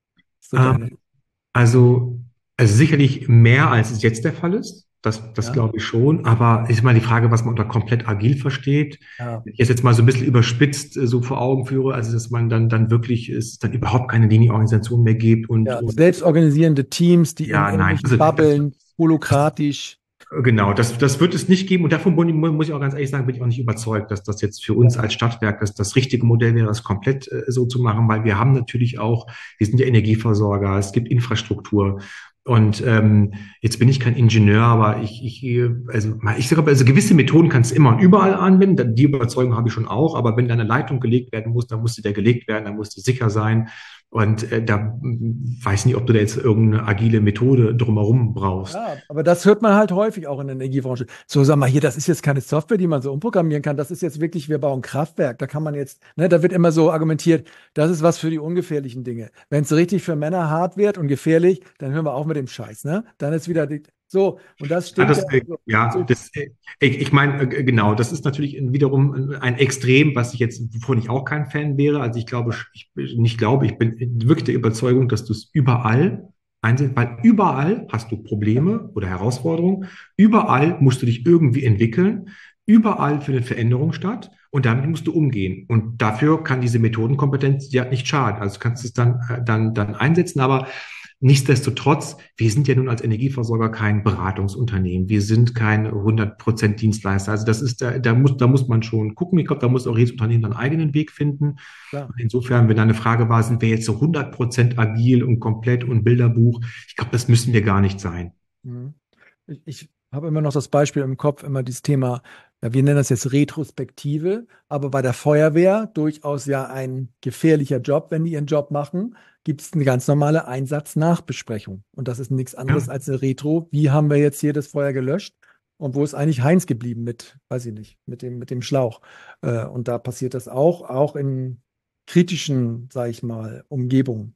So deine. Ähm, also, also sicherlich mehr, als es jetzt der Fall ist. Das, das Ja. glaube ich schon. Aber ist mal die Frage, was man unter komplett agil versteht. Ja. Wenn ich es jetzt mal so ein bisschen überspitzt äh, so vor Augen führe, also dass man dann, dann wirklich es dann überhaupt keine Linienorganisation mehr gibt und, Ja, und selbstorganisierende Teams, die ja, in nein. irgendwelchen Also, Bubblen, das, holokratisch. Genau, das, das wird es nicht geben. Und davon mu- muss ich auch ganz ehrlich sagen, bin ich auch nicht überzeugt, dass das jetzt für uns Ja. als Stadtwerk das, das richtige Modell wäre, das komplett äh, so zu machen, weil wir haben natürlich auch, wir sind ja Energieversorger, es gibt Infrastruktur. Und ähm, jetzt bin ich kein Ingenieur, aber ich, ich äh, also ich sage, also gewisse Methoden kannst du immer und überall anwenden. Die Überzeugung habe ich schon auch. Aber wenn da eine Leitung gelegt werden muss, dann muss die da gelegt werden, dann muss die sicher sein. Und äh, da mm, weiß nicht, ob du da jetzt irgendeine agile Methode drumherum brauchst. Ja, aber das hört man halt häufig auch in der Energiebranche. So, sag mal, hier, das ist jetzt keine Software, die man so umprogrammieren kann. Das ist jetzt wirklich, wir bauen Kraftwerk. Da kann man jetzt, ne, da wird immer so argumentiert, das ist was für die ungefährlichen Dinge. Wenn es richtig für Männer hart wird und gefährlich, dann hören wir auf mit dem Scheiß, ne? Dann ist wieder die, so, und das Ja, stimmt das, ja. äh, Also, ja, so, das, äh, ich, ich meine, äh, genau, das ist natürlich wiederum ein Extrem, was ich jetzt, wovon ich auch kein Fan wäre. Also ich glaube, ich nicht glaube, ich bin wirklich der Überzeugung, dass du es überall einsetzt, weil überall hast du Probleme oder Herausforderungen, überall musst du dich irgendwie entwickeln, überall findet Veränderung statt und damit musst du umgehen. Und dafür kann diese Methodenkompetenz ja nicht schaden. Also du kannst es dann, äh, dann, dann einsetzen, aber nichtsdestotrotz, wir sind ja nun als Energieversorger kein Beratungsunternehmen. Wir sind kein hundert Prozent Dienstleister. Also das ist, da, da muss, da muss man schon gucken. Ich glaube, da muss auch jedes Unternehmen einen eigenen Weg finden. klar. Insofern, wenn da eine Frage war, sind wir jetzt so hundert Prozent agil und komplett und Bilderbuch? Ich glaube, das müssen wir gar nicht sein. Mhm. Ich, ich habe immer noch das Beispiel im Kopf, immer dieses Thema, ja, wir nennen das jetzt Retrospektive, aber bei der Feuerwehr durchaus ja ein gefährlicher Job, wenn die ihren Job machen, gibt es eine ganz normale Einsatznachbesprechung. Und das ist nichts anderes Ja. als eine Retro. Wie haben wir jetzt hier das Feuer gelöscht? Und wo ist eigentlich Heinz geblieben mit, weiß ich nicht, mit dem, mit dem Schlauch? Äh, und da passiert das auch, auch in kritischen, sage ich mal, Umgebungen.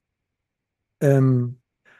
Ähm,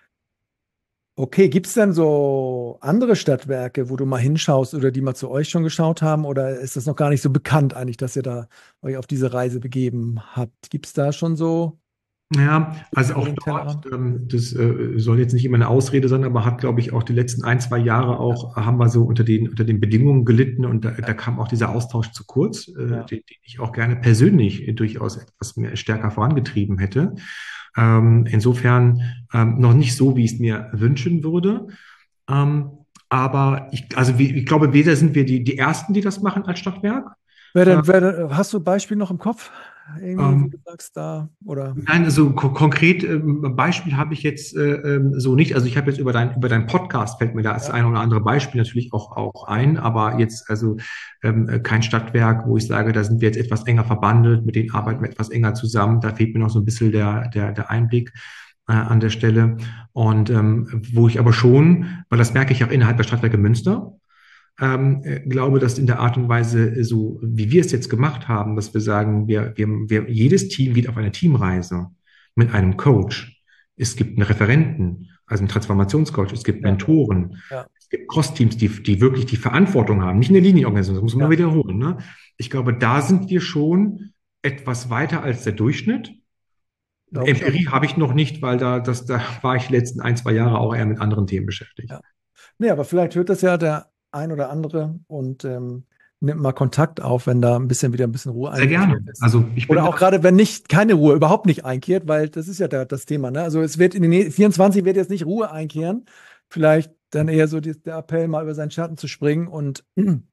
Okay, gibt es denn so andere Stadtwerke, wo du mal hinschaust oder die mal zu euch schon geschaut haben? Oder ist das noch gar nicht so bekannt eigentlich, dass ihr da euch auf diese Reise begeben habt? Gibt es da schon so Ja, also über auch den dort, Tellerrand? ähm, das äh, soll jetzt nicht immer eine Ausrede sein, aber hat, glaube ich, auch die letzten ein, zwei Jahre auch, haben wir so unter den, unter den Bedingungen gelitten und da, da kam auch dieser Austausch zu kurz, äh, Ja. den, den ich auch gerne persönlich äh, durchaus etwas mehr stärker vorangetrieben hätte. Ähm, insofern ähm, noch nicht so, wie ich es mir wünschen würde. Ähm, aber ich, also wie, ich glaube, weder sind wir die, die Ersten, die das machen als Stadtwerk. Wer denn, wer denn, hast du ein Beispiel noch im Kopf? Irgendwie, Ähm, wo du sagst da, oder? Nein, also ko konkret ähm, Beispiel habe ich jetzt äh, ähm, so nicht. Also ich habe jetzt über dein über deinen Podcast fällt mir da das Ja. ein oder andere Beispiel natürlich auch auch ein, aber jetzt also ähm, kein Stadtwerk, wo ich sage, da sind wir jetzt etwas enger verbandelt, mit denen arbeiten wir etwas enger zusammen. Da fehlt mir noch so ein bisschen der der der Einblick äh, an der Stelle. Und ähm, wo ich aber schon, weil das merke ich auch innerhalb der Stadtwerke Münster. Ähm, äh, glaube, dass in der Art und Weise, so wie wir es jetzt gemacht haben, dass wir sagen, wir, wir, wir, jedes Team geht auf eine Teamreise mit einem Coach. Es gibt einen Referenten, also einen Transformationscoach, es gibt Ja. Mentoren, Ja. es gibt Cross-Teams, die, die wirklich die Verantwortung haben, nicht eine Linienorganisation, das muss man Ja. mal wiederholen. Ne? Ich glaube, da sind wir schon etwas weiter als der Durchschnitt. Glaube ich Empirie habe ich noch nicht, weil da, das, da war ich die letzten ein, zwei Jahre auch eher mit anderen Themen beschäftigt. Ja. Nee, aber vielleicht hört das ja der ein oder andere und ähm, nimmt mal Kontakt auf, wenn da ein bisschen wieder ein bisschen Ruhe Sehr gerne. einkehrt. Also ich bin Oder auch gerade, wenn nicht keine Ruhe überhaupt nicht einkehrt, weil das ist ja da, das Thema. Ne? Also es wird in den vierundzwanzig wird jetzt nicht Ruhe einkehren. Vielleicht dann eher so die, der Appell, mal über seinen Schatten zu springen und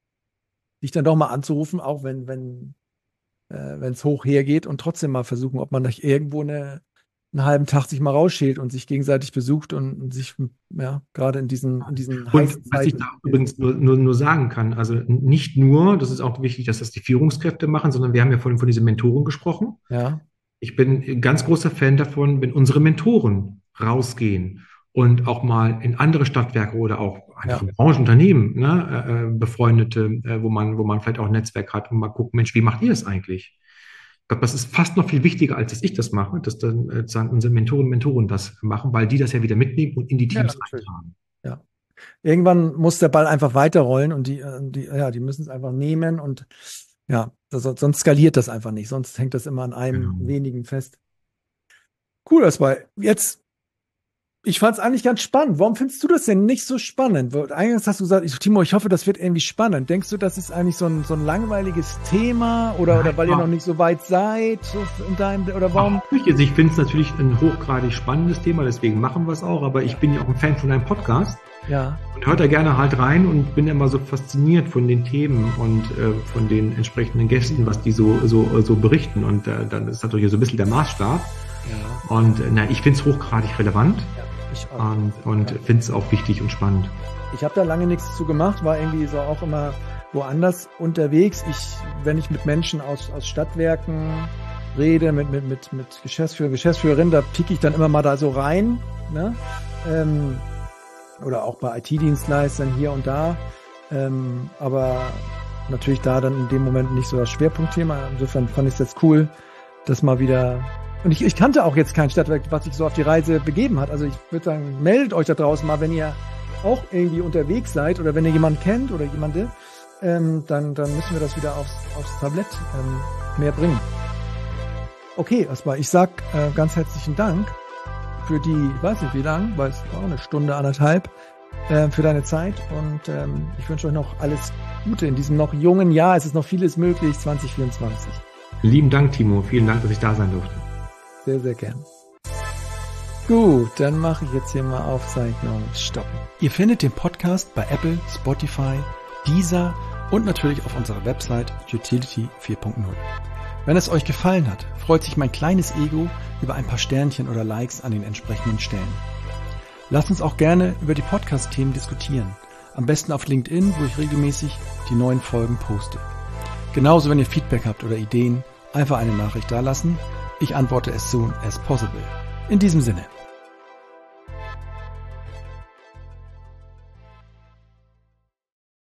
dich dann doch mal anzurufen, auch wenn wenn äh, wenn es hoch hergeht und trotzdem mal versuchen, ob man nicht irgendwo eine einen halben Tag sich mal rausschält und sich gegenseitig besucht und, und sich, ja, gerade in diesen, in diesen Und heißen was ich Zeiten. da übrigens nur, nur, nur sagen kann, also nicht nur, das ist auch wichtig, dass das die Führungskräfte machen, sondern wir haben ja vorhin von diesen Mentoren gesprochen. Ja, Ich bin ein ganz großer Fan davon, wenn unsere Mentoren rausgehen und auch mal in andere Stadtwerke oder auch einfach Ja. in Branchenunternehmen, ne, äh, befreundete, äh, wo man, wo man vielleicht auch ein Netzwerk hat und mal gucken, Mensch, wie macht ihr das eigentlich? Ich glaube, das ist fast noch viel wichtiger, als dass ich das mache, dass dann äh, sagen unsere Mentoren und Mentoren das machen, weil die das ja wieder mitnehmen und in die Ja, Teams natürlich. eintragen. Ja. Irgendwann muss der Ball einfach weiterrollen und die, äh, die, ja, die müssen es einfach nehmen und ja, das, sonst skaliert das einfach nicht. Sonst hängt das immer an einem Genau. wenigen fest. Cool, das war jetzt. Ich fand es eigentlich ganz spannend. Warum findest du das denn nicht so spannend? Eingangs hast du gesagt, ich, Timo, ich hoffe, das wird irgendwie spannend. Denkst du, das ist eigentlich so ein, so ein langweiliges Thema oder, Nein, oder weil ihr ja. noch nicht so weit seid in deinem, oder warum? Also ich finde es natürlich ein hochgradig spannendes Thema, deswegen machen wir es auch, aber ich bin ja auch ein Fan von deinem Podcast Ja, und hört da gerne halt rein und bin immer so fasziniert von den Themen und äh, von den entsprechenden Gästen, was die so, so, so berichten und äh, dann ist natürlich so ein bisschen der Maßstab ja, und äh, na, ich finde es hochgradig relevant ja, ich auch. und, und Ja. finde es auch wichtig und spannend. Ich habe da lange nichts zu gemacht, war irgendwie so auch immer woanders unterwegs. Ich, wenn ich mit Menschen aus, aus Stadtwerken rede, mit, mit, mit, mit Geschäftsführer, Geschäftsführerin, da pieke ich dann immer mal da so rein, ne? Ähm, oder auch bei I T-Dienstleistern hier und da. Ähm, aber natürlich da dann in dem Moment nicht so das Schwerpunktthema. Insofern fand ich es jetzt cool, das mal wieder. Und ich, ich kannte auch jetzt kein Stadtwerk, was sich so auf die Reise begeben hat. Also ich würde sagen, meldet euch da draußen mal, wenn ihr auch irgendwie unterwegs seid oder wenn ihr jemanden kennt oder jemande, ähm, dann, dann müssen wir das wieder aufs, aufs Tablett ähm, mehr bringen. Okay, erstmal, ich sag äh, ganz herzlichen Dank für die, ich weiß nicht wie lang, weil es war eine Stunde, anderthalb, äh, für deine Zeit und ähm, ich wünsche euch noch alles Gute in diesem noch jungen Jahr. Es ist noch vieles möglich, zwanzig vierundzwanzig. Lieben Dank, Timo. Vielen Dank, dass ich da sein durfte. Sehr, sehr gern. Gut, dann mache ich jetzt hier mal Aufzeichnung stoppen. Ihr findet den Podcast bei Apple, Spotify, Deezer und natürlich auf unserer Website Utility vier punkt null. Wenn es euch gefallen hat, freut sich mein kleines Ego über ein paar Sternchen oder Likes an den entsprechenden Stellen. Lasst uns auch gerne über die Podcast-Themen diskutieren. Am besten auf LinkedIn, wo ich regelmäßig die neuen Folgen poste. Genauso, wenn ihr Feedback habt oder Ideen, einfach eine Nachricht dalassen. Ich antworte as soon as possible. In diesem Sinne,